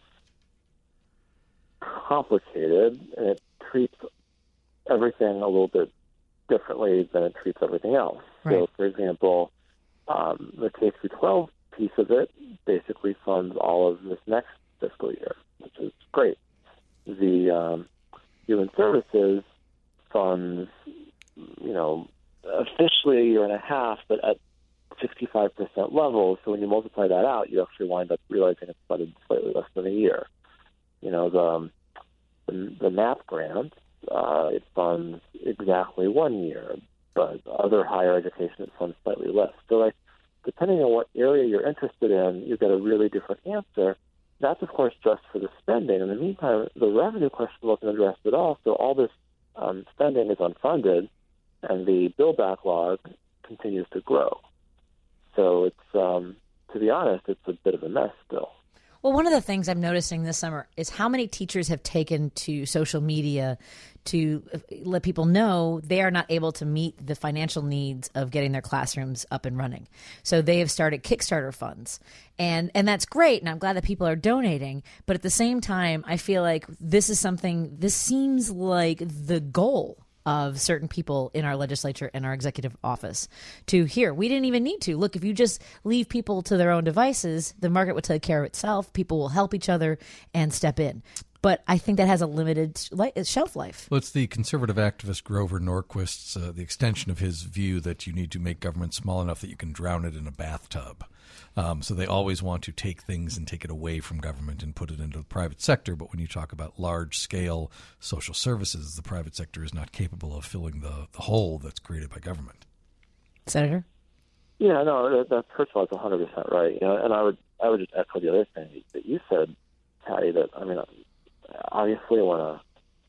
complicated, and it treats everything a little bit differently than it treats everything else. Right. So, for example, um, the K through twelve piece of it basically funds all of this next fiscal year, which is great. The um, human services funds, you know, officially a year and a half, but at sixty-five percent level. So when you multiply that out, you actually wind up realizing it's funded slightly less than a year. You know, the um, the, the MAP grant, uh, it funds exactly one year, but other higher education it funds slightly less. So, like, depending on what area you're interested in, you get a really different answer. That's, of course, just for the spending. In the meantime, the revenue question wasn't addressed at all, so all this um, spending is unfunded, and the bill backlog continues to grow. So it's, um, to be honest, it's a bit of a mess still. Well, one of the things I'm noticing this summer is how many teachers have taken to social media to let people know they are not able to meet the financial needs of getting their classrooms up and running. So they have started Kickstarter funds. And and that's great, and I'm glad that people are donating. But at the same time, I feel like this is something, this seems like the goal of certain people in our legislature and our executive office to here. We didn't even need to. Look, if you just leave people to their own devices, the market will take care of itself. People will help each other and step in. But I think that has a limited shelf life. Well, it's the conservative activist Grover Norquist's, uh, the extension of his view that you need to make government small enough that you can drown it in a bathtub. Um, so they always want to take things and take it away from government and put it into the private sector. But when you talk about large-scale social services, the private sector is not capable of filling the, the hole that's created by government. Senator? Yeah, no, that, that first of all, it's one hundred percent right. You know, and I would I would just echo the other thing that you said, Patty, that, I mean, obviously want to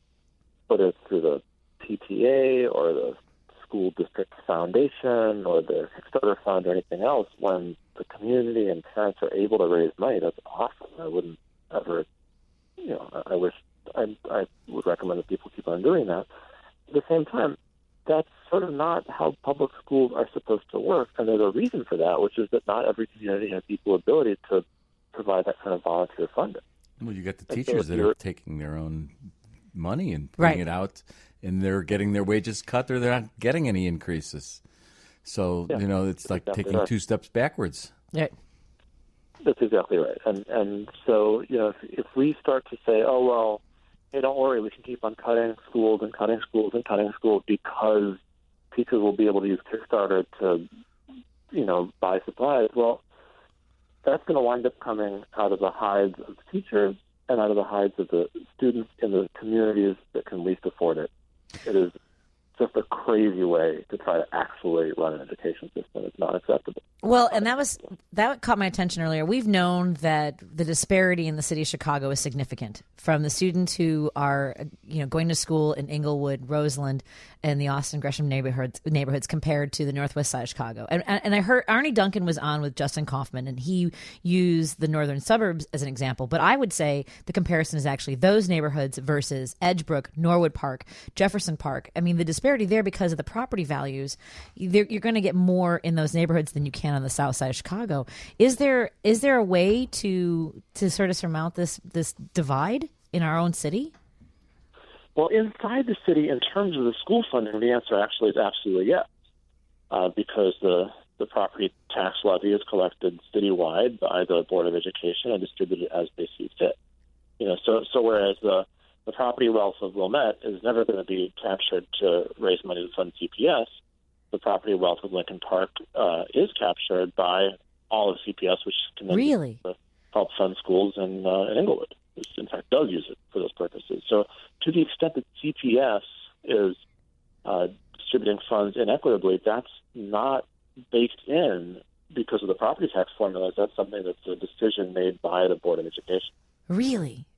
put it through the P T A or the school district foundation or the Kickstarter fund or anything else, when the community and parents are able to raise money, that's awesome. I wouldn't ever, you know, I wish, I, I would recommend that people keep on doing that. At the same time, that's sort of not how public schools are supposed to work, and there's a reason for that, which is that not every community has equal ability to provide that kind of volunteer funding. Well, you got the And so teachers if that you're- are taking their own money and putting Right. it out, and they're getting their wages cut, or they're not getting any increases. So, Yeah, you know, it's like exactly taking right. two steps backwards. Yeah. That's exactly right. And and so, you know, if, if we start to say, oh, well, hey, don't worry, we can keep on cutting schools and cutting schools and cutting schools because teachers will be able to use Kickstarter to, you know, buy supplies, well, that's going to wind up coming out of the hides of the teachers and out of the hides of the students in the communities that can least afford it. It is just a crazy way to try to actually run an education system. It's not acceptable. Well, and that was that caught my attention earlier. We've known that the disparity in the city of Chicago is significant, from the students who are, you know, going to school in Inglewood, Roseland, and the Austin Gresham neighborhoods neighborhoods compared to the northwest side of Chicago. And and I heard Arnie Duncan was on with Justin Kaufman, and he used the northern suburbs as an example. But I would say the comparison is actually those neighborhoods versus Edgebrook, Norwood Park, Jefferson Park. I mean, the disparity there because of the property values, you're going to get more in those neighborhoods than you can on the south side of Chicago. Is there is there a way to to sort of surmount this this divide in our own city? Well, inside the city, in terms of the school funding, the answer actually is absolutely yes, uh, because the the property tax levy is collected citywide by the Board of Education and distributed as they see fit. You know, so so whereas the the property wealth of Wilmette is never going to be captured to raise money to fund C P S, the property wealth of Lincoln Park uh, is captured by all of C P S, which can then Really? help fund schools in, uh, in Inglewood. Which in fact, does use it for those purposes. So to the extent that C P S is uh, distributing funds inequitably, that's not baked in because of the property tax formulas. That's something that's a decision made by the Board of Education. Really?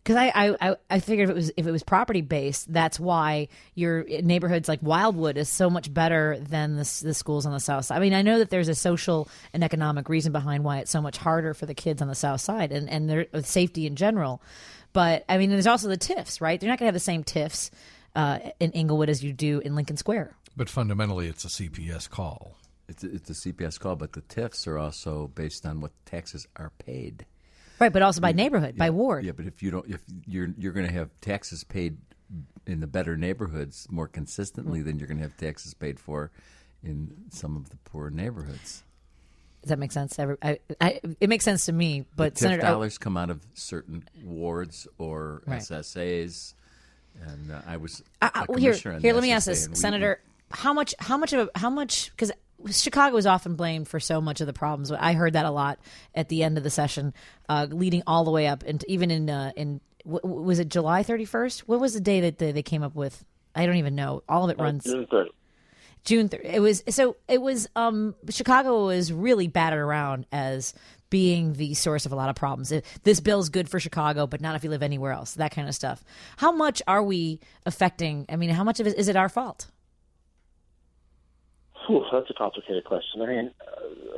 Because I, I, I figured if it was if it was property based, that's why your neighborhoods like Wildwood is so much better than the the schools on the south side. I mean, I know that there's a social and economic reason behind why it's so much harder for the kids on the south side, and and their with safety in general. But I mean, there's also the TIFs, right? They're not going to have the same TIFs uh, in Inglewood as you do in Lincoln Square. But fundamentally, it's a C P S call. It's a, it's a C P S call, but the TIFs are also based on what taxes are paid. Right, but also by Yeah, neighborhood, yeah, by ward. Yeah, but if you don't, if you're you're going to have taxes paid in the better neighborhoods more consistently than you're going to have taxes paid for in some of the poor neighborhoods. Does that make sense? Every, I, I, it makes sense to me. But the Senator, TIF dollars come out of certain wards or Right. S S As, and uh, I was I, a I, well, here, commissioner on here. the Let me S ask S A, this, and we- Senator. How much? How much of a, how much? Because Chicago is often blamed for so much of the problems. I heard that a lot at the end of the session, uh, leading all the way up, and even in uh, in w- was it July thirty-first? What was the day that they, they came up with? I don't even know. All of it runs June thirtieth. June thirtieth. It was so. It was um, Chicago was really battered around as being the source of a lot of problems. It, this bill's good for Chicago, but not if you live anywhere else. That kind of stuff. How much are we affecting? I mean, how much of it is it our fault? Whew, that's a complicated question. I mean, uh,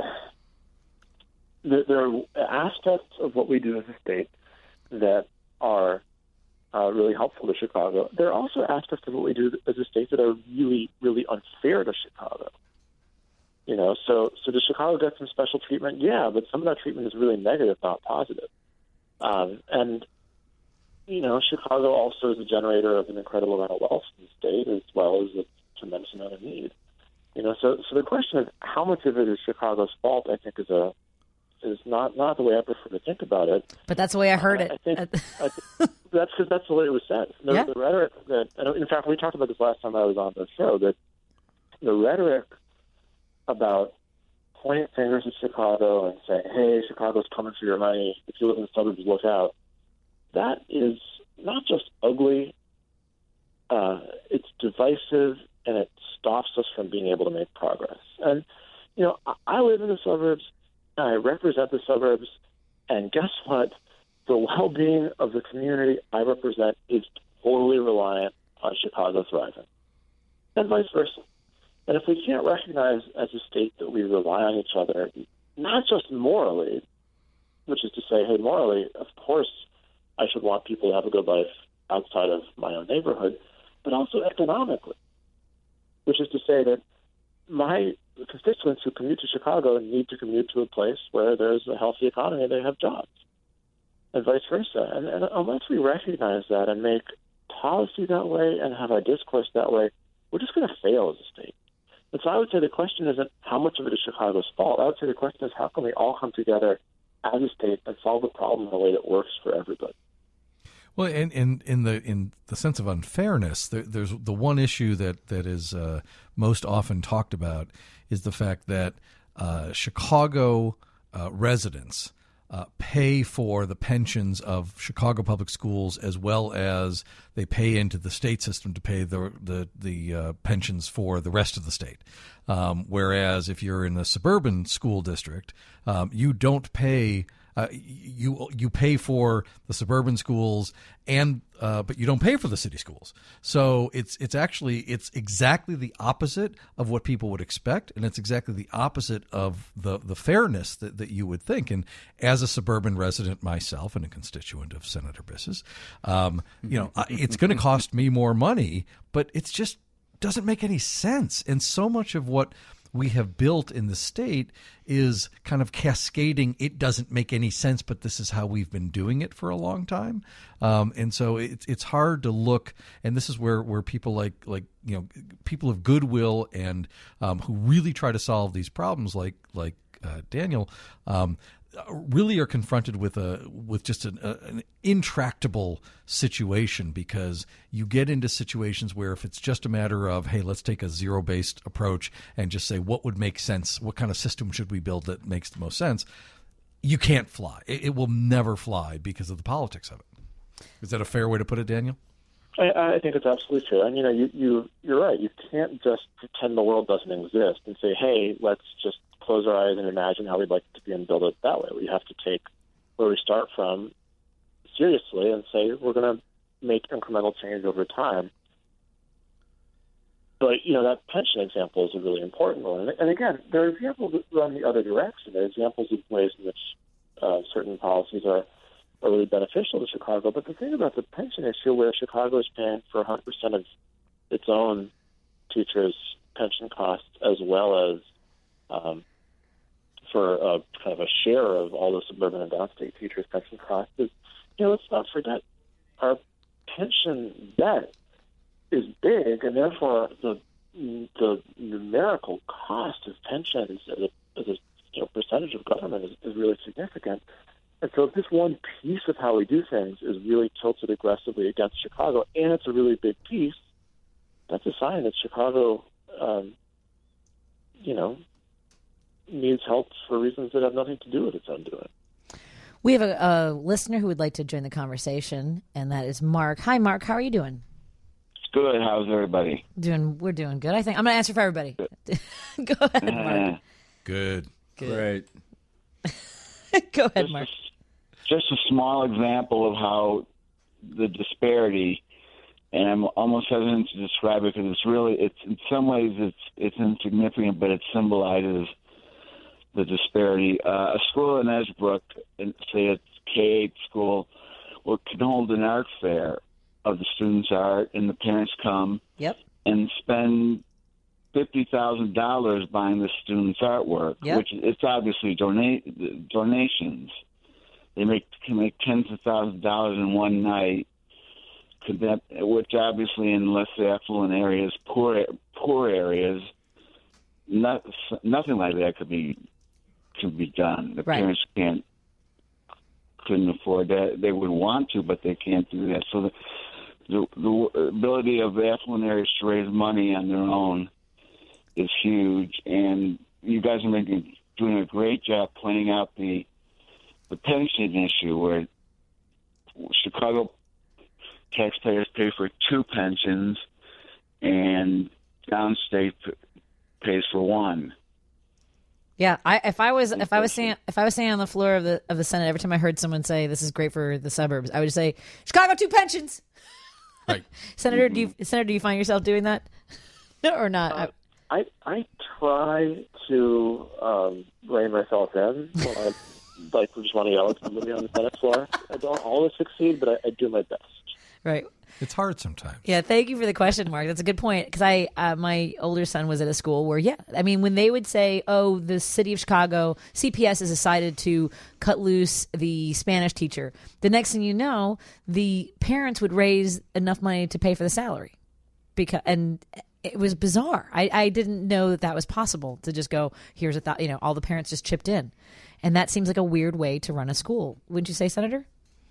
there, there are aspects of what we do as a state that are uh, really helpful to Chicago. There are also aspects of what we do as a state that are really, really unfair to Chicago. You know, so so does Chicago get some special treatment? Yeah, but some of that treatment is really negative, not positive. Um, and you know, Chicago also is a generator of an incredible amount of wealth in the state, as well as a tremendous amount of need. You know, so so the question is, how much of it is Chicago's fault? I think is a is not, not the way I prefer to think about it. But that's the way I heard it. I, I think I th- that's because that's the way it was said. The, Yeah. the rhetoric that, and in fact, we talked about this last time I was on the show. That the rhetoric about pointing fingers at Chicago and saying, "Hey, Chicago's coming for your money. If you live in the suburbs, look out." That is not just ugly. Uh, it's divisive, and it stops us from being able to make progress. And, you know, I, I live in the suburbs, and I represent the suburbs, and guess what? The well-being of the community I represent is totally reliant on Chicago thriving, and vice versa. And if we can't recognize as a state that we rely on each other, not just morally, which is to say, hey, morally, of course, I should want people to have a good life outside of my own neighborhood, but also economically, which is to say that my constituents who commute to Chicago need to commute to a place where there's a healthy economy and they have jobs, and vice versa. And, and unless we recognize that and make policy that way and have our discourse that way, we're just going to fail as a state. And so I would say the question isn't how much of it is Chicago's fault. I would say the question is how can we all come together as a state and solve the problem in a way that works for everybody. Well, in in, in the in the sense of unfairness, there, there's the one issue that that is uh, most often talked about is the fact that uh, Chicago uh, residents uh, pay for the pensions of Chicago public schools as well as they pay into the state system to pay the the the uh, pensions for the rest of the state. Um, whereas if you're in a suburban school district, um, you don't pay. Uh, you you pay for the suburban schools, and uh, but you don't pay for the city schools. So it's it's actually it's exactly the opposite of what people would expect, and it's exactly the opposite of the the fairness that, that you would think. And as a suburban resident myself and a constituent of Senator Biss's, um, you know, it's going to cost me more money, but it's just doesn't make any sense. And so much of what we have built in the state is kind of cascading. It doesn't make any sense, but this is how we've been doing it for a long time. Um, and so it's it's hard to look, and this is where, where people like like you know people of goodwill and um, who really try to solve these problems, like like uh, Daniel, um, really are confronted with a with just an, a, an intractable situation, because you get into situations where if it's just a matter of, hey, let's take a zero-based approach and just say what would make sense, what kind of system should we build that makes the most sense, you can't fly. It, it will never fly because of the politics of it. Is that a fair way to put it, Daniel? I, I think it's absolutely true. And, you know, you, you, you're right. You can't just pretend the world doesn't exist and say, hey, let's just close our eyes and imagine how we'd like it to be and build it that way. We have to take where we start from seriously and say we're going to make incremental change over time. But, you know, that pension example is a really important one. And again, there are examples that run the other direction. There are examples of ways in which uh, certain policies are, are really beneficial to Chicago. But the thing about the pension issue, where Chicago is paying for one hundred percent of its own teachers' pension costs, as well as um, for a, kind of a share of all the suburban and downstate teachers' pension costs, is, you know, let's not forget our pension debt is big, and therefore the the numerical cost of pensions as a, as a you know, percentage of government is, is really significant. And so if this one piece of how we do things is really tilted aggressively against Chicago, and it's a really big piece, that's a sign that Chicago, um, you know, needs help for reasons that have nothing to do with its own doing. We have a, a listener who would like to join the conversation, and that is Mark. Hi, Mark. How are you doing? Good. How's everybody? Doing. We're doing good. I think I'm going to answer for everybody. Go ahead, Mark. Good. Good. Great. Go ahead, just Mark. A, just a small example of how the disparity, and I'm almost hesitant to describe it because it's really, it's in some ways it's it's insignificant, but it symbolizes the disparity. Uh, a school in Esbrook, and say it's K eight school, will can hold an art fair of the students' art, and the parents come yep. and spend fifty thousand dollars buying the students' artwork, yep. which it's obviously donate donations. They make can make tens of thousands of dollars in one night, could that, which obviously in less affluent areas, poor poor areas, not, nothing like that could be could be done. The right. parents can't couldn't afford that. They would want to, but they can't do that. So the the, the ability of affluent areas to raise money on their own is huge, and you guys are making doing a great job playing out the the pension issue, where Chicago taxpayers pay for two pensions, and downstate pays for one. Yeah, I, if I was if I was saying if I was saying on the floor of the of the Senate, every time I heard someone say this is great for the suburbs, I would say Chicago two pensions. Right, Senator, do you Senator, do you find yourself doing that or not? Uh, I I try to um, rein myself in. When I like just want to yell at somebody on the Senate floor. I don't always succeed, but I, I do my best. Right. It's hard sometimes. Yeah, thank you for the question, Mark. That's a good point, because I, uh, my older son was at a school where, yeah, I mean, when they would say, oh, the city of Chicago, C P S has decided to cut loose the Spanish teacher, the next thing you know, the parents would raise enough money to pay for the salary. Because, and it was bizarre. I, I didn't know that that was possible, to just go, here's a thought, you know, all the parents just chipped in. And that seems like a weird way to run a school. Wouldn't you say, Senator?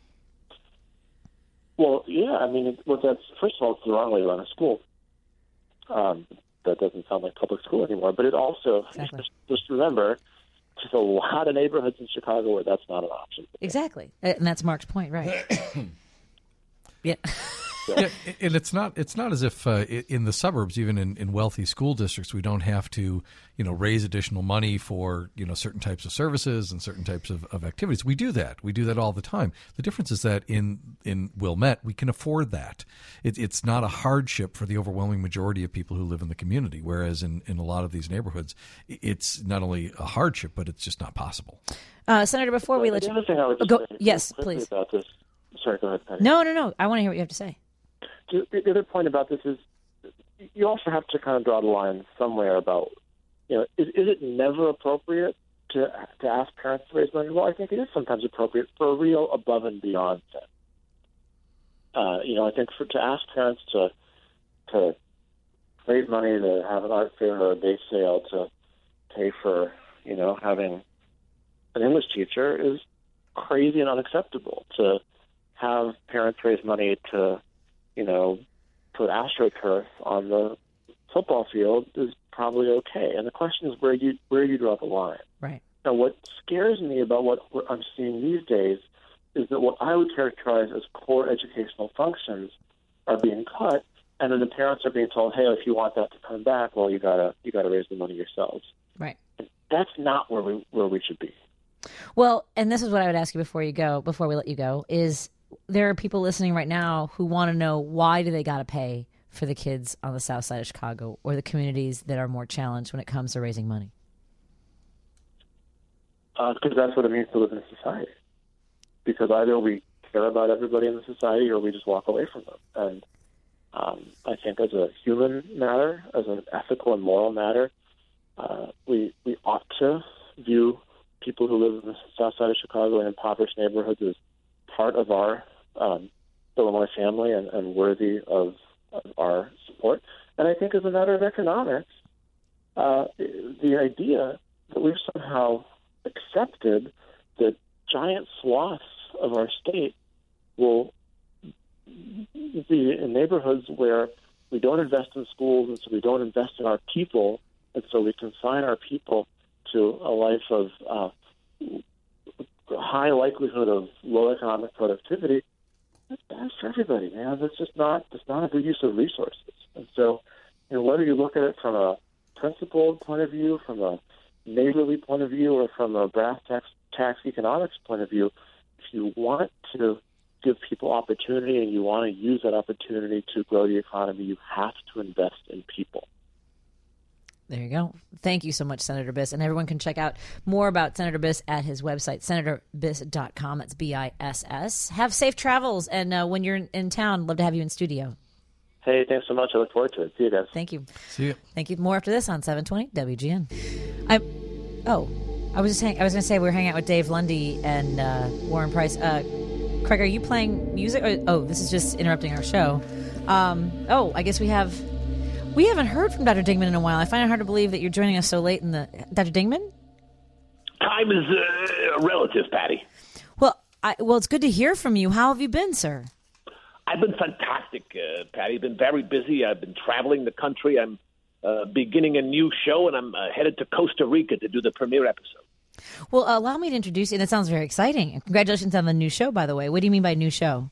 Well, yeah. I mean, it, well, that's first of all, it's the wrong way to run a school. Um, that doesn't sound like public school anymore. But it also exactly. just, just remember, there's a lot of neighborhoods in Chicago where that's not an option. Exactly, and that's Mark's point, right? yeah. Yeah, and it's not it's not as if uh, in the suburbs, even in, in wealthy school districts, we don't have to, you know, raise additional money for, you know, certain types of services and certain types of, of activities. We do that. We do that all the time. The difference is that in in Wilmette, we can afford that. It, it's not a hardship for the overwhelming majority of people who live in the community, whereas in, in a lot of these neighborhoods, it's not only a hardship, but it's just not possible. Uh, Senator, before we let the you other thing I would just go, say yes, quickly please. About this. Sorry, go ahead, Penny. No, no, no. I want to hear what you have to say. The other point about this is you also have to kind of draw the line somewhere about, you know, is, is it never appropriate to to ask parents to raise money? Well, I think it is sometimes appropriate for a real above and beyond thing. Uh, you know, I think for to ask parents to to raise money to have an art fair or a bake sale to pay for, you know, having an English teacher is crazy and unacceptable. To have parents raise money to, you know, put AstroTurf on the football field is probably okay. And the question is where you where you draw the line. Right. Now, what scares me about what I'm seeing these days is that what I would characterize as core educational functions are being cut, and then the parents are being told, "Hey, if you want that to come back, well, you gotta you gotta raise the money yourselves." Right. And that's not where we where we should be. Well, and this is what I would ask you before you go, before we let you go, is there are people listening right now who want to know why do they got to pay for the kids on the south side of Chicago or the communities that are more challenged when it comes to raising money? Because uh, that's what it means to live in a society. Because either we care about everybody in the society or we just walk away from them. And um, I think as a human matter, as an ethical and moral matter, uh, we we ought to view people who live in the south side of Chicago and impoverished neighborhoods as part of our um, Illinois family and, and worthy of, of our support. And I think as a matter of economics, uh, the idea that we've somehow accepted that giant swaths of our state will be in neighborhoods where we don't invest in schools, and so we don't invest in our people, and so we consign our people to a life of uh, high likelihood of low economic productivity. That's bad for everybody, man. That's just not that's not a good use of resources. And so, you know, whether you look at it from a principled point of view, from a neighborly point of view, or from a brass tax, tax economics point of view, if you want to give people opportunity and you want to use that opportunity to grow the economy, you have to invest in people. There you go. Thank you so much, Senator Biss. And everyone can check out more about Senator Biss at his website, senator biss dot com. That's B I S S. Have safe travels. And uh, when you're in, in town, love to have you in studio. Hey, thanks so much. I look forward to it. See you guys. Thank you. See you. Thank you. More after this on seven twenty W G N. I, oh, I was just hang, I was going to say we we're hanging out with Dave Lundy and uh, Warren Price. Uh, Craig, are you playing music? Or, oh, this is just interrupting our show. Um, oh, I guess we have... We haven't heard from Doctor Dingman in a while. I find it hard to believe that you're joining us so late in the... Doctor Dingman? Time is uh, relative, Patty. Well, I, well, it's good to hear from you. How have you been, sir? I've been fantastic, uh, Patty. I've been very busy. I've been traveling the country. I'm uh, beginning a new show, and I'm uh, headed to Costa Rica to do the premiere episode. Well, uh, allow me to introduce you. That sounds very exciting. Congratulations on the new show, by the way. What do you mean by new show?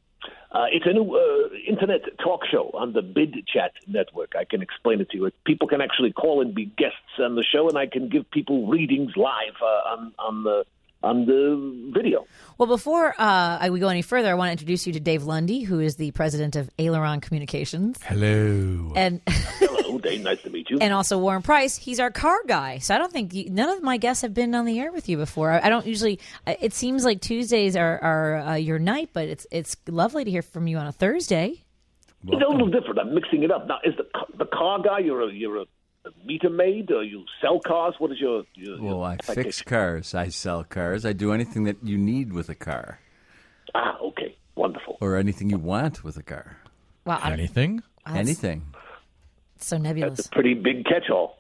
Uh, it's a new uh, internet talk show on the Bid Chat network. I can explain it to you. People can actually call and be guests on the show, and I can give people readings live uh, on on the on the video. Well, before uh, we go any further, I want to introduce you to Dave Lundy, who is the president of Aileron Communications. Hello. And hello, Dave. Nice to meet you. And also Warren Price. He's our car guy. So I don't think you, none of my guests have been on the air with you before. I, I don't usually. It seems like Tuesdays are, are uh, your night, but it's it's lovely to hear from you on a Thursday. Welcome. It's a little different. I'm mixing it up now. Is the the car guy? You're a you're a meter maid, or you sell cars? What is your? your well, your I fix cars. I sell cars. I do anything that you need with a car. Ah, okay, wonderful. Or anything you want with a car. Wow, anything, wow, anything. So nebulous. That's a pretty big catch-all.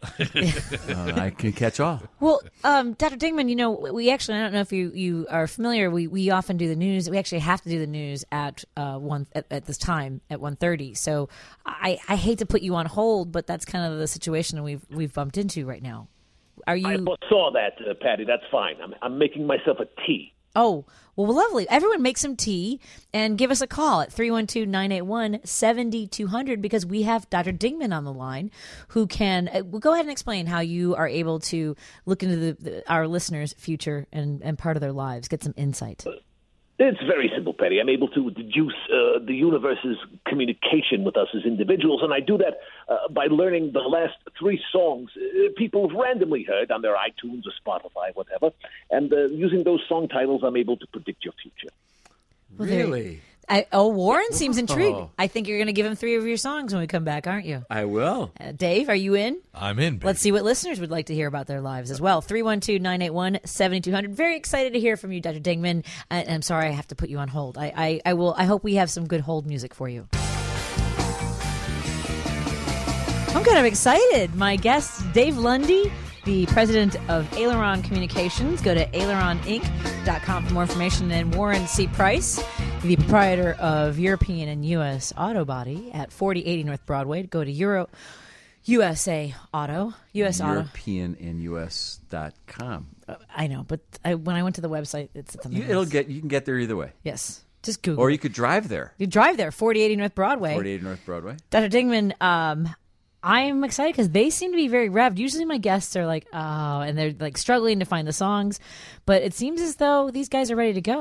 uh, I can catch all. Well, um, Doctor Dingman, you know, we actually, I don't know if you, you are familiar, we, we often do the news. We actually have to do the news at uh, one at, at this time, at one thirty. So I, I hate to put you on hold, but that's kind of the situation we've we've bumped into right now. Are you? I saw that, uh, Patty. That's fine. I'm, I'm making myself a tea. Oh, well, lovely. Everyone make some tea and give us a call at three one two, nine eight one, seven two zero zero because we have Doctor Dingman on the line who can uh, well, go ahead and explain how you are able to look into the, the, our listeners' future and, and part of their lives, get some insight. It's very simple, Patty. I'm able to deduce uh, the universe's communication with us as individuals, and I do that uh, by learning the last three songs uh, people have randomly heard on their iTunes or Spotify, whatever, and uh, using those song titles, I'm able to predict your future. Well, really? I, oh, Warren seems intrigued. Oh. I think you're going to give him three of your songs when we come back, aren't you? I will. Uh, Dave, are you in? I'm in, baby. Let's see what listeners would like to hear about their lives as well. three one two, nine eight one, seven two zero zero. Very excited to hear from you, Doctor Dingman. Uh, I'm sorry I have to put you on hold. I, I, I will. I hope we have some good hold music for you. I'm kind of excited. My guest, Dave Lundy, the president of Aileron Communications. Go to aileron inc dot com for more information. And Warren C. Price, the proprietor of European and U S Auto Body at forty eighty North Broadway. Go to Euro U S A Auto. U S Auto. European and U S dot com. Uh, I know, but I, when I went to the website, it's something you, it'll get. You can get there either way. Yes. Just Google. Or you could drive there. You drive there, forty eighty North Broadway. forty eighty North Broadway. Doctor Dingman, um, I'm excited because they seem to be very revved. Usually my guests are like, oh, and they're like struggling to find the songs. But it seems as though these guys are ready to go.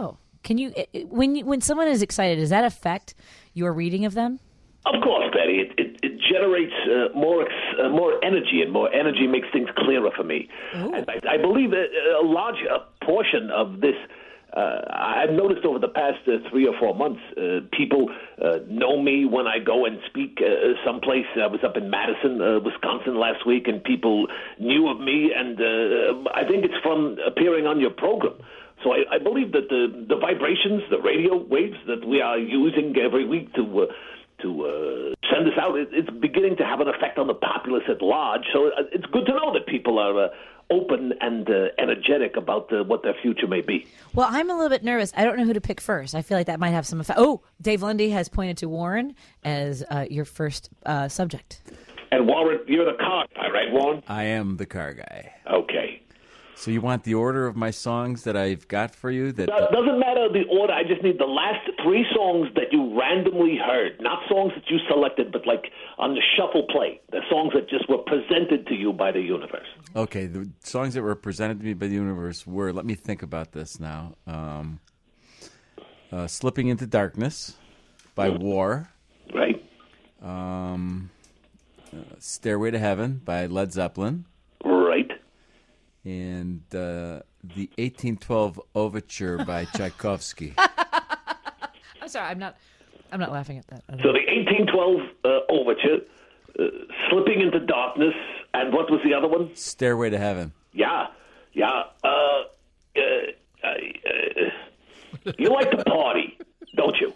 Can you when you, when someone is excited, does that affect your reading of them? Of course, Betty. It, it, it generates uh, more ex- uh, more energy, and more energy makes things clearer for me. And I, I believe that a large uh, portion of this, uh, I've noticed over the past uh, three or four months, uh, people uh, know me when I go and speak uh, someplace. I was up in Madison, uh, Wisconsin last week, and people knew of me, and uh, I think it's from appearing on your program. So I, I believe that the, the vibrations, the radio waves that we are using every week to... Uh, to uh, send this out, it, it's beginning to have an effect on the populace at large. So uh, it's good to know that people are uh, open and uh, energetic about uh, what their future may be. Well, I'm a little bit nervous. I don't know who to pick first. I feel like that might have some effect. Oh, Dave Lundy has pointed to Warren as uh, your first uh, subject. And Warren, you're the car guy, right, Warren? I am the car guy. Okay. So you want the order of my songs that I've got for you? That It doesn't matter the order. I just need the last three songs that you randomly heard. Not songs that you selected, but like on the shuffle play. The songs that just were presented to you by the universe. Okay, the songs that were presented to me by the universe were, let me think about this now. Um, uh, Slipping into Darkness by War. Right. Um, uh, Stairway to Heaven by Led Zeppelin. Right. And uh, the eighteen twelve Overture by Tchaikovsky. I'm sorry, I'm not. I'm not laughing at that. So the eighteen twelve uh, Overture, uh, Slipping into Darkness, and what was the other one? Stairway to Heaven. Yeah, yeah. Uh, uh, uh, uh, you like to party, don't you?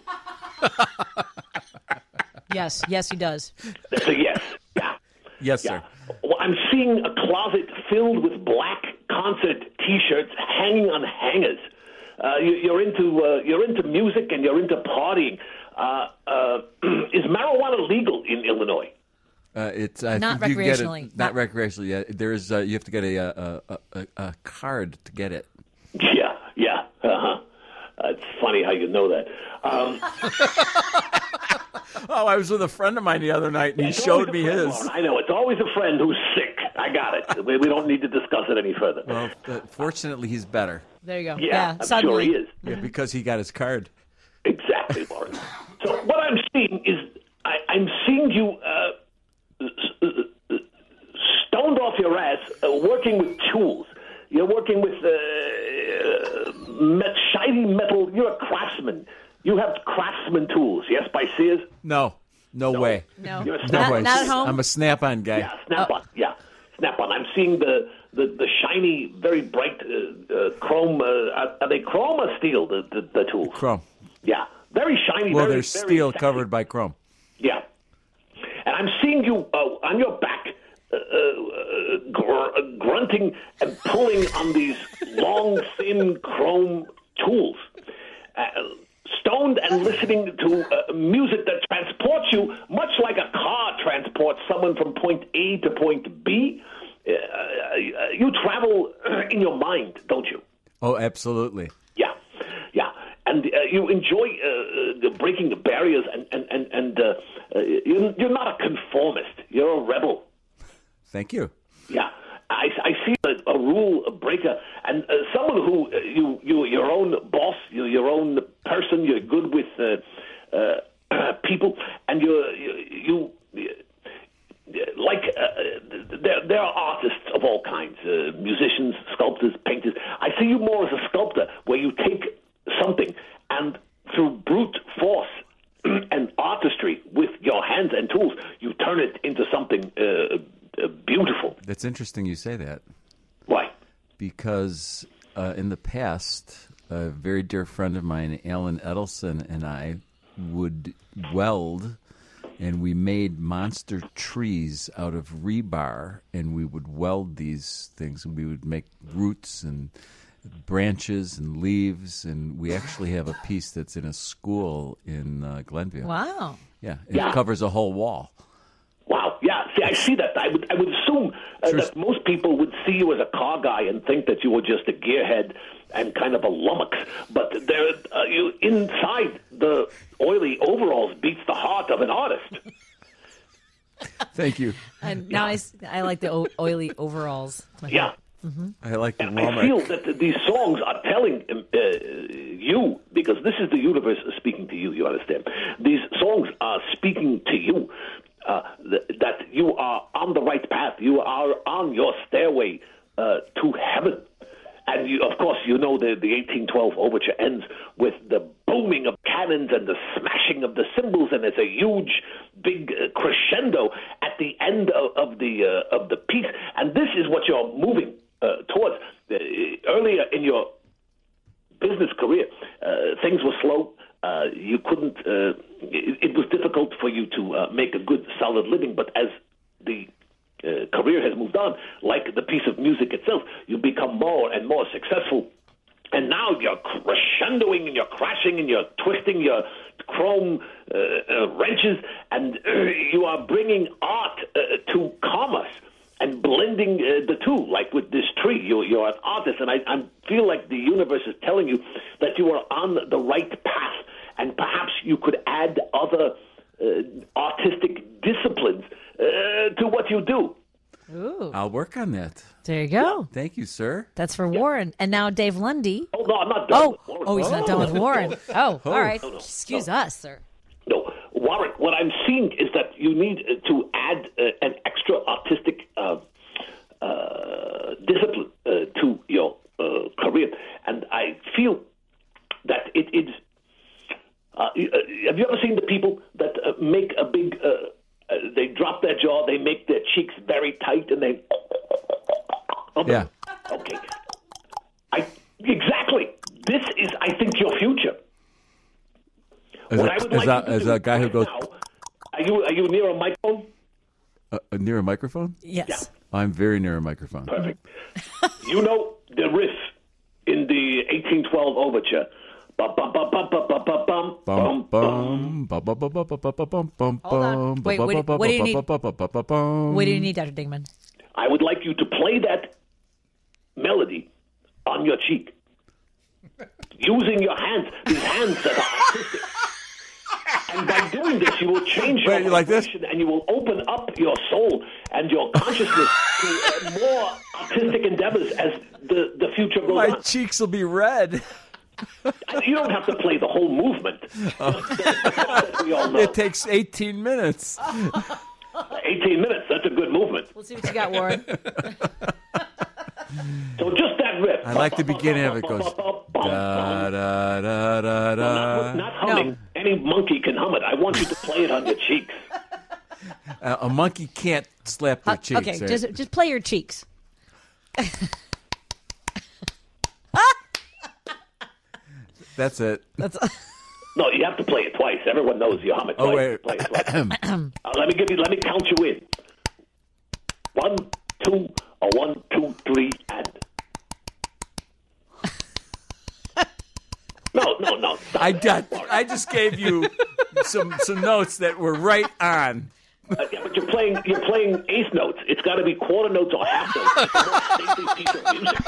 Yes, yes, he does. That's a yes. Yeah. Yes, Yeah. sir. Well, I'm seeing a closet filled with black concert T-shirts hanging on hangers. Uh, you, you're into uh, you're into music and you're into partying. Uh, uh, is marijuana legal in Illinois? Uh, it's I Not think you get recreationally. it, not, recreationally. Yeah, there is. Uh, you have to get a a, a a a card to get it. Yeah, yeah. Uh-huh. Uh, it's funny how you know that. Um, Oh, I was with a friend of mine the other night, and he it's showed always a me friend, his. Lauren. I know. It's always a friend who's sick. I got it. We, we don't need to discuss it any further. Well, uh, fortunately, he's better. There you go. yeah, I'm suddenly. sure he is. Yeah, because he got his card. Exactly, Lauren. So what I'm seeing is I, I'm seeing you uh, s- uh, stoned off your ass uh, working with tools. You're working with uh, met- shiny metal. You're a craftsman. You have craftsman tools, yes, by Sears? No, no, way. No, You're a No Snap-on. way. not at home? I'm a Snap-on guy. Yeah, Snap-on. Yeah, Snap-on. I'm seeing the, the, the shiny, very bright uh, uh, chrome. Uh, are, are they chrome or steel, the, the, the tools? Chrome. Yeah, very shiny. Well, very, they're very steel sexy. covered by chrome. Yeah. And I'm seeing you uh, on your back uh, uh, gr- grunting and pulling on these long, thin chrome tools. Uh, stoned and listening to uh, music that transports you, much like a car transports someone from point A to point B. Uh, you travel in your mind, don't you? Oh, absolutely. Yeah, yeah, and uh, you enjoy uh, uh, breaking the barriers, and and and, and uh, uh, you're, you're not a conformist. You're a rebel. Thank you. Yeah, I, I see a, a rule breaker, and uh, someone who uh, you you your own boss, you're your own person. You're good with uh, uh, people, and you're, you you. Like, uh, there, there are artists of all kinds, uh, musicians, sculptors, painters. I see you more as a sculptor, where you take something and through brute force and artistry with your hands and tools, you turn it into something uh, uh, beautiful. That's interesting you say that. Why? Because uh, in the past, a very dear friend of mine, Alan Edelson, and I would weld, and we made monster trees out of rebar, and we would weld these things, and we would make roots and branches and leaves, and we actually have a piece that's in a school in uh, Glenview. Wow. Yeah, it Yeah. covers a whole wall. Wow, yeah, see, I see that. I would, I would assume uh, that most people would see you as a car guy and think that you were just a gearhead and kind of a lummox. But there, uh, you inside the oily overalls beats the heart of an artist. Thank you. And now I, s- I like the o- oily overalls. My Yeah. Mm-hmm. I like the And I feel that th- these songs are telling uh, you, because this is the universe speaking to you, you understand? These songs are speaking to you uh, th- that you are on the right path. You are on your stairway uh, to heaven. And, you, of course, you know the, the eighteen twelve overture ends with the booming of cannons and the smashing of the cymbals, and there's a huge, big uh, crescendo at the end of, of the uh, of the piece. And this is what you're moving uh, towards. Uh, earlier in your business career, uh, things were slow. Uh, you couldn't. Uh, it, it was difficult for you to uh, make a good, solid living. But as the Uh, career has moved on, like the piece of music itself, you become more and more successful. And now you're crescendoing and you're crashing and you're twisting your chrome uh, uh, wrenches, and uh, you are bringing art uh, to commerce and blending uh, the two, like with this tree. You, you're an artist, and I, I feel like the universe is telling you that you are on the right path, and perhaps you could add other uh, artistic disciplines Uh, to what you do. Ooh. I'll work on that. There you go. Thank you, sir. That's for Warren. And now Dave Lundy. Oh, no, I'm not done Oh, with Warren. oh he's not done with Warren. Oh, Oh. all right. No, no, Excuse us, sir. No, Warren, what I'm seeing is that you need uh, to add uh, an extra artistic uh, uh, discipline uh, to your uh, career. And I feel that it is... Uh, have you ever seen the people that uh, make a big... Uh, Uh, they drop their jaw, they make their cheeks very tight, and they... Yeah. Okay. I Exactly. This is, I think, your future. As What a, I would as like a, you to as do a guy who right goes now, are you, are you near a microphone? uh, uh, near a microphone? Yes. I'm very near a microphone. Perfect. You know the riff in the eighteen twelve overture. Bum, bum, bum, bum, bum, bum, bum, bum, Bum, bum, bum, bum, bum, bum, bum, bum, bum, bum, Hold on. bum, Wait, bum, what do- bum, what do you bum, need? bum, bum, bum, bum, bum. What do you need, Doctor Dingman? I would like you to play that melody on your cheek. Using your hands, these hands that are artistic. And by doing this, you will change your Wait, you like this? vibration, and you will open up your soul and your consciousness to uh, more artistic endeavors as the, the future goes My on. cheeks will be red. You don't have to play the whole movement. Just the, the part that we all know. It takes eighteen minutes. eighteen minutes, that's a good movement. We'll see what you got, Warren. So just that riff. I like the beginning of it. It goes da da da da da. Not, not humming. Any monkey can hum it. I want you to play it on your cheeks. Uh, a monkey can't slap their Uh, cheeks. okay, eh? just just play your cheeks. That's it. That's No, you have to play it twice. Everyone knows you hum it twice. Oh wait. Play it twice. uh, let me give you. Let me count you in. One, two, a one, two, three, and. No, no, no. stop I it. got. I just gave you some some notes that were right on. Uh, yeah, but you're playing. You're playing eighth notes. It's got to be quarter notes or half notes. It's a more stately piece of music.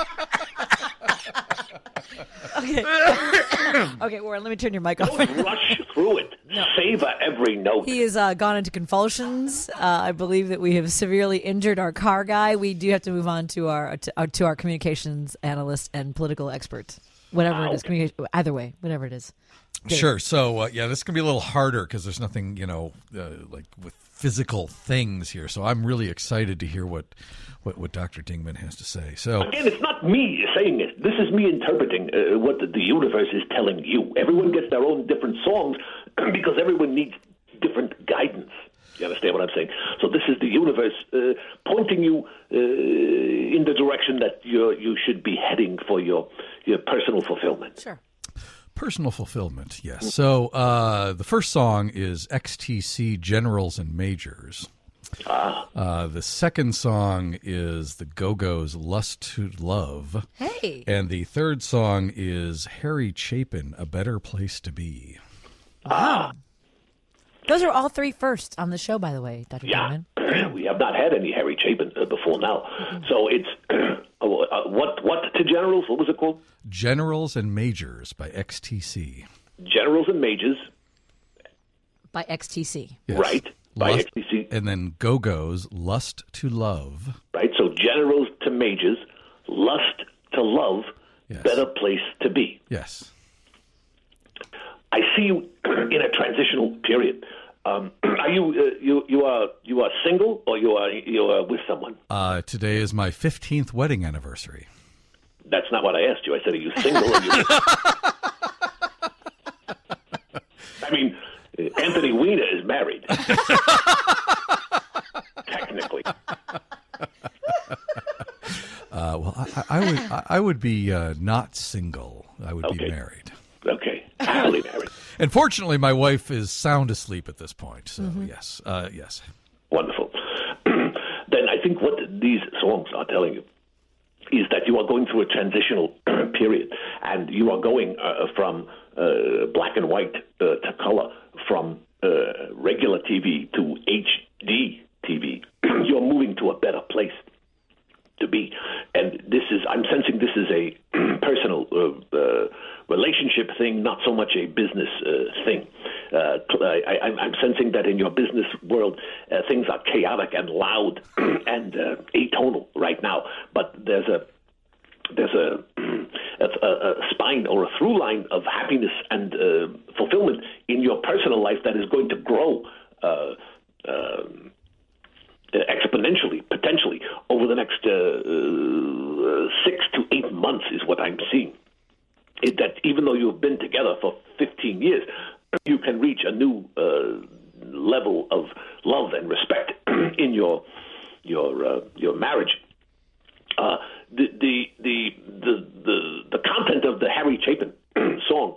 okay. Okay, Warren, let me turn your mic off. Don't rush through it. Savor every note. He has uh, gone into convulsions. Uh, I believe that we have severely injured our car guy. We do have to move on to our to our, to our communications analyst and political expert. Whatever it is, communication, either way, whatever it is. Dave. Sure. So, uh, yeah, this is going to be a little harder because there's nothing, you know, uh, like with physical things here. So I'm really excited to hear what, what, what Doctor Dingman has to say. So Again, it's not me saying it. This is me interpreting uh, what the, the universe is telling you. Everyone gets their own different songs because everyone needs different guidance. You understand what I'm saying? So this is the universe uh, pointing you uh, in the direction that you you should be heading for your your personal fulfillment. Sure. personal fulfillment, yes. So uh, the first song is X T C Generals and Majors. Uh, the second song is the Go-Go's Lust to Love. Hey. And the third song is Harry Chapin, A Better Place to Be. Wow. Those are all three firsts on the show, by the way, Doctor Yeah, Dingman. we have not had any Harry Chapin uh, before now. So it's uh, what what to Generals? What was it called? Generals and Majors by X T C. Generals and Majors, By X T C. Yes. right? By Lust- X T C, And then Go-Go's Lust to Love. right? So Generals to Majors, lust to love, Yes. better place to be. Yes. I see you in a transitional period. Um, are you uh, you you are you are single or you are you are with someone? Uh, today is my fifteenth wedding anniversary. That's not what I asked you. I said, are you single? Or you... I mean, Anthony Weiner is married. Technically. Uh, well, I, I would I, I would be uh, not single. I would Okay. be married. Okay. Happily married. And fortunately, my wife is sound asleep at this point. So Mm-hmm. yes, uh, yes. Wonderful. Then I think what these songs are telling you is that you are going through a transitional period, and you are going uh, from uh, black and white uh, to color, from uh, regular T V to H D T V. You're moving to a better place to be, and this is, I'm sensing this is a personal uh, uh, relationship thing, not so much a business uh, thing. Uh, I, I, I'm sensing that in your business world, uh, things are chaotic and loud and uh, atonal right now, but there's a there's a, a, a spine or a through line of happiness and uh, fulfillment in your personal life that is going to grow uh, uh, exponentially, potentially, over the next uh, uh, six to eight months is what I'm seeing. It, that even though you've been together for fifteen years, you can reach a new uh, level of love and respect in your your uh, your marriage. Uh, the, the the the the the content of the Harry Chapin song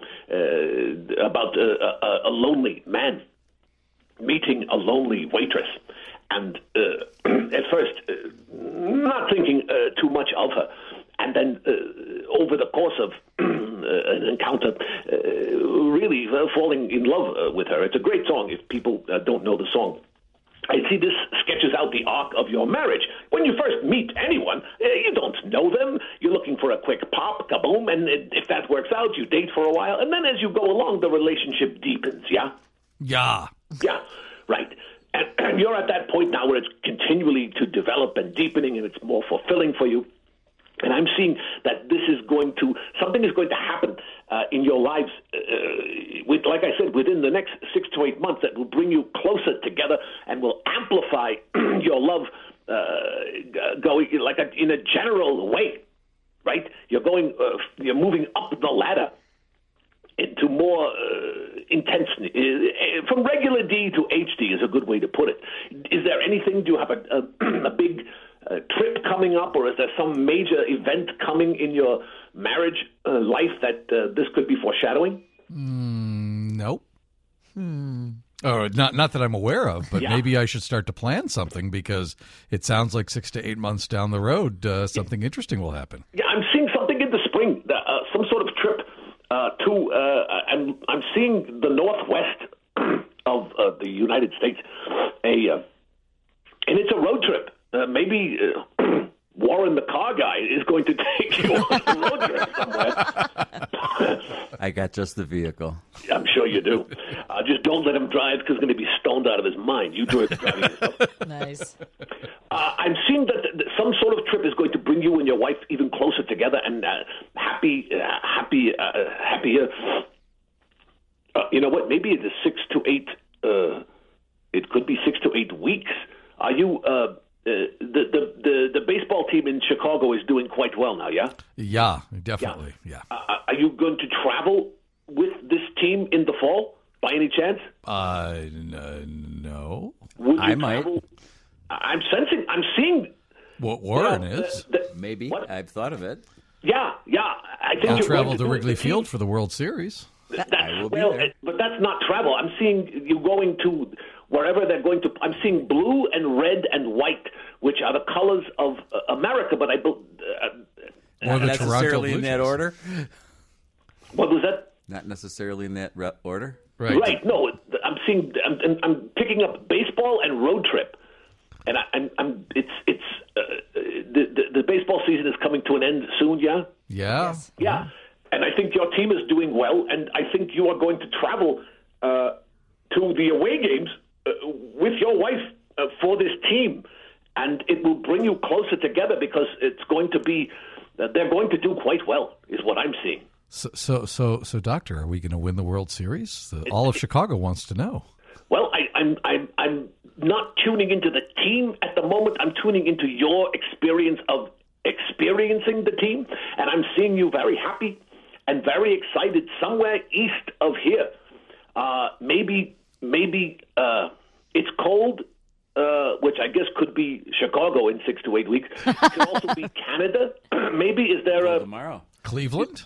uh, about uh, a, a lonely man meeting a lonely waitress, and uh, at first uh, not thinking uh, too much of her, and then uh, over the course of uh, an encounter, uh, really uh, falling in love uh, with her. It's a great song if people uh, don't know the song. I see this sketches out the arc of your marriage. When you first meet anyone, uh, you don't know them. You're looking for a quick pop, kaboom, and if that works out, you date for a while. And then as you go along, the relationship deepens, yeah? Yeah. Yeah, right. And, and you're at that point now where it's continually to develop and deepening, and it's more fulfilling for you. And I'm seeing that this is going to, something is going to happen uh, in your lives, uh, with, like I said, within the next six to eight months that will bring you closer together and will amplify your love uh, going like a, in a general way, right? You're going, uh, you're moving up the ladder into more uh, intense, uh, from regular D to H D is a good way to put it. Is there anything, do you have a, a, a big uh, trip coming up, or is there some major event coming in your marriage uh, life that uh, this could be foreshadowing? Mm, nope. Hmm. Or not, not that I'm aware of, but Yeah. maybe I should start to plan something, because it sounds like six to eight months down the road, uh, something interesting will happen. Yeah, I'm seeing something in the spring, uh, some sort of trip uh, to, uh, I'm, I'm seeing the northwest of uh, the United States, a, uh, and it's a road trip. Uh, maybe uh, Warren the car guy is going to take you on a road trip somewhere. I got just the vehicle. I'm sure you do. Uh, just don't let him drive, because he's going to be stoned out of his mind. You do it driving yourself. Nice. Uh, I'm seeing that th- some sort of trip is going to bring you and your wife even closer together and uh, happy, uh, happy, uh, happier. Uh, you know what? Maybe it is six to eight. Uh, it could be six to eight weeks. Are you? Uh, uh, the, the the the baseball team in Chicago is doing quite well now. Yeah. Yeah, definitely. Yeah. Uh, are you going to travel with this team in the fall by any chance? Uh, n- no. Would you I might. travel? I'm sensing. I'm seeing. What Warren you know, is. the- the- Maybe. What? I've thought of it. Yeah, yeah. I think I'll you're travel going to do it Wrigley with the team. Field for the World Series. That's, I will be well, there. uh, but that's not travel. I'm seeing you going to wherever they're going to. I'm seeing blue and red and white, which are the colors of uh, America. But I, bel- uh, Or the Not Toronto necessarily Blue in that Jays. order. what was that? Not necessarily in that re- order. Right. Right. No, I'm seeing. I'm, I'm picking up baseball and road trip, and I, I'm, I'm. It's it's uh, the, the the baseball season is coming to an end soon. Yeah. Yeah. Yeah, and I think your team is doing well, and I think you are going to travel uh, to the away games uh, with your wife uh, for this team, and it will bring you closer together, because it's going to be uh, they're going to do quite well, is what I'm seeing. So, so, so, so, Doctor, are we going to win the World Series? The, all of Chicago wants to know. Well, I, I'm, I'm, I'm not tuning into the team at the moment. I'm tuning into your experience of experiencing the team, and I'm seeing you very happy and very excited somewhere east of here. Uh, maybe, maybe uh, it's cold, uh, which I guess could be Chicago in six to eight weeks. It could also be Canada. Maybe is there a tomorrow Cleveland?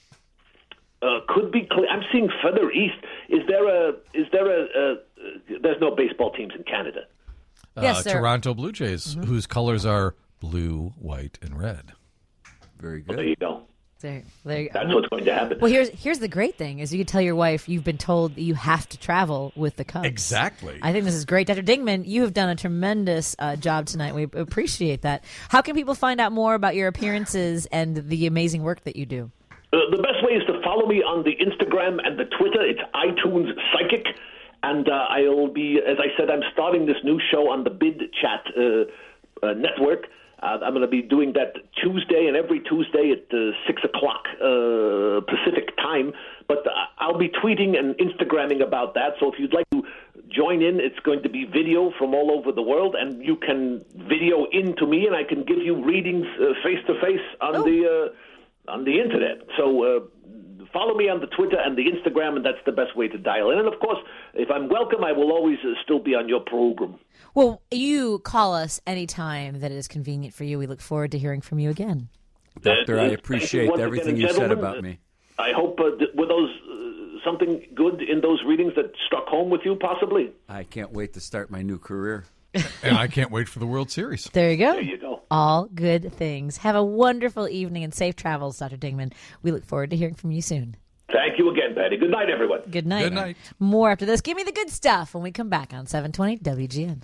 Uh, could be. I'm seeing further east. Is there a? Is there a? a there's no baseball teams in Canada. Yes, uh, sir. Toronto Blue Jays, mm-hmm. whose colors are blue, white, and red. Very good. Well, there you go. There, there you go. That's what's going to happen. Well, here's here's the great thing is you can tell your wife you've been told that you have to travel with the Cubs. Exactly. I think this is great. Doctor Dingman, you have done a tremendous uh, job tonight. We appreciate that. How can people find out more about your appearances and the amazing work that you do? Uh, the best way is to follow me on the Instagram and the Twitter. It's iTunes Psychic. And uh, I'll be, as I said, I'm starting this new show on the Bid Chat uh, uh, network. Uh, I'm going to be doing that Tuesday and every Tuesday at uh, six o'clock uh, Pacific time. But uh, I'll be tweeting and Instagramming about that. So if you'd like to join in, it's going to be video from all over the world. And you can video into me, and I can give you readings uh, face-to-face on oh. the uh, on the Internet. So uh, follow me on the Twitter and the Instagram, and that's the best way to dial in. And, of course, if I'm welcome, I will always uh, still be on your program. Well, you call us anytime that it is convenient for you. We look forward to hearing from you again. Doctor, I appreciate everything you said about me. I hope, uh, th- were those uh, something good in those readings that struck home with you, possibly? I can't wait to start my new career. And I can't wait for the World Series. There you go. There you go. All good things. Have a wonderful evening and safe travels, Doctor Dingman. We look forward to hearing from you soon. Thank you again, Patty. Good night, everyone. Good night. Good night. More after this. Give me the good stuff when we come back on seven twenty W G N.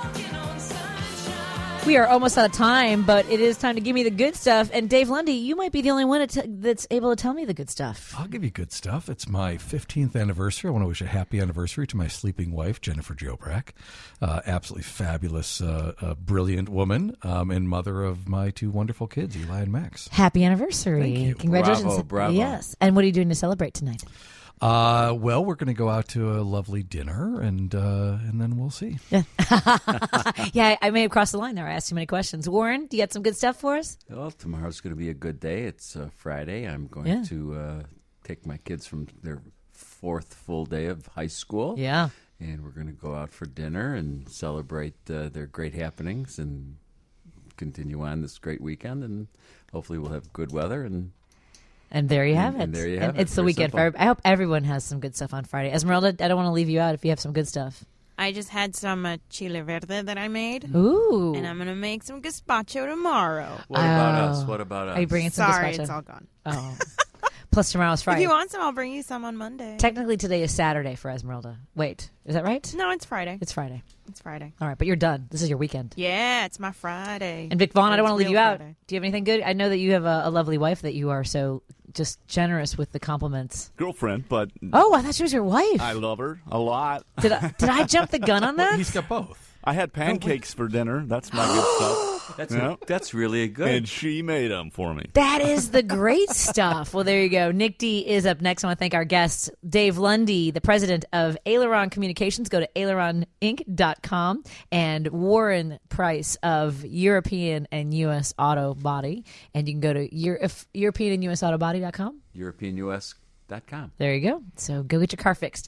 We are almost out of time, but it is time to give me the good stuff. And Dave Lundy, you might be the only one that's able to tell me the good stuff. I'll give you good stuff. It's my fifteenth anniversary. I want to wish a happy anniversary to my sleeping wife, Jennifer Jobrack. Uh, absolutely fabulous, uh, uh, brilliant woman, um, and mother of my two wonderful kids, Eli and Max. Happy anniversary. Thank you. Congratulations. Bravo, bravo. Yes. And what are you doing to celebrate tonight? Uh, well, we're going to go out to a lovely dinner, and uh, and then we'll see. Yeah, yeah. I may have crossed the line there. I asked too many questions. Warren, do you got some good stuff for us? Well, tomorrow's going to be a good day. It's uh, Friday. I'm going Yeah. to uh, take my kids from their fourth full day of high school. Yeah. And we're going to go out for dinner and celebrate uh, their great happenings and continue on this great weekend. And hopefully we'll have good weather and And there you have And- it. and there you And have it. it's the Very weekend. simple. For, I hope everyone has some good stuff on Friday. Esmeralda, I don't want to leave you out if you have some good stuff. I just had some uh, chile verde that I made. Ooh. And I'm going to make some gazpacho tomorrow. what about Oh. us? What about us? Are you bringing some Sorry, gazpacho? it's all gone. Oh. Plus tomorrow's Friday. If you want some, I'll bring you some on Monday. Technically, today is Saturday for Esmeralda. Wait, is that right? No, it's Friday. It's Friday. It's Friday. All right, but you're done. This is your weekend. Yeah, it's my Friday. And Vic Vaughn, I don't It's want to leave real you out. Friday. Do you have anything good? I know that you have a, a lovely wife that you are so just generous with the compliments. Girlfriend, but Oh, I thought she was your wife. I love her a lot. Did I, did I jump the gun on that? He's got both. I had pancakes for dinner. That's my good stuff. That's Yeah. a, that's really good. And she made them for me. That is the great stuff. Well, there you go. Nick D is up next. I want to thank our guests, Dave Lundy, the president of Aileron Communications. Go to aileron inc dot com. And Warren Price of European and U S Auto Body. And you can go to Euro- European and U S Auto Body dot com. European U S dot com. There you go. So go get your car fixed.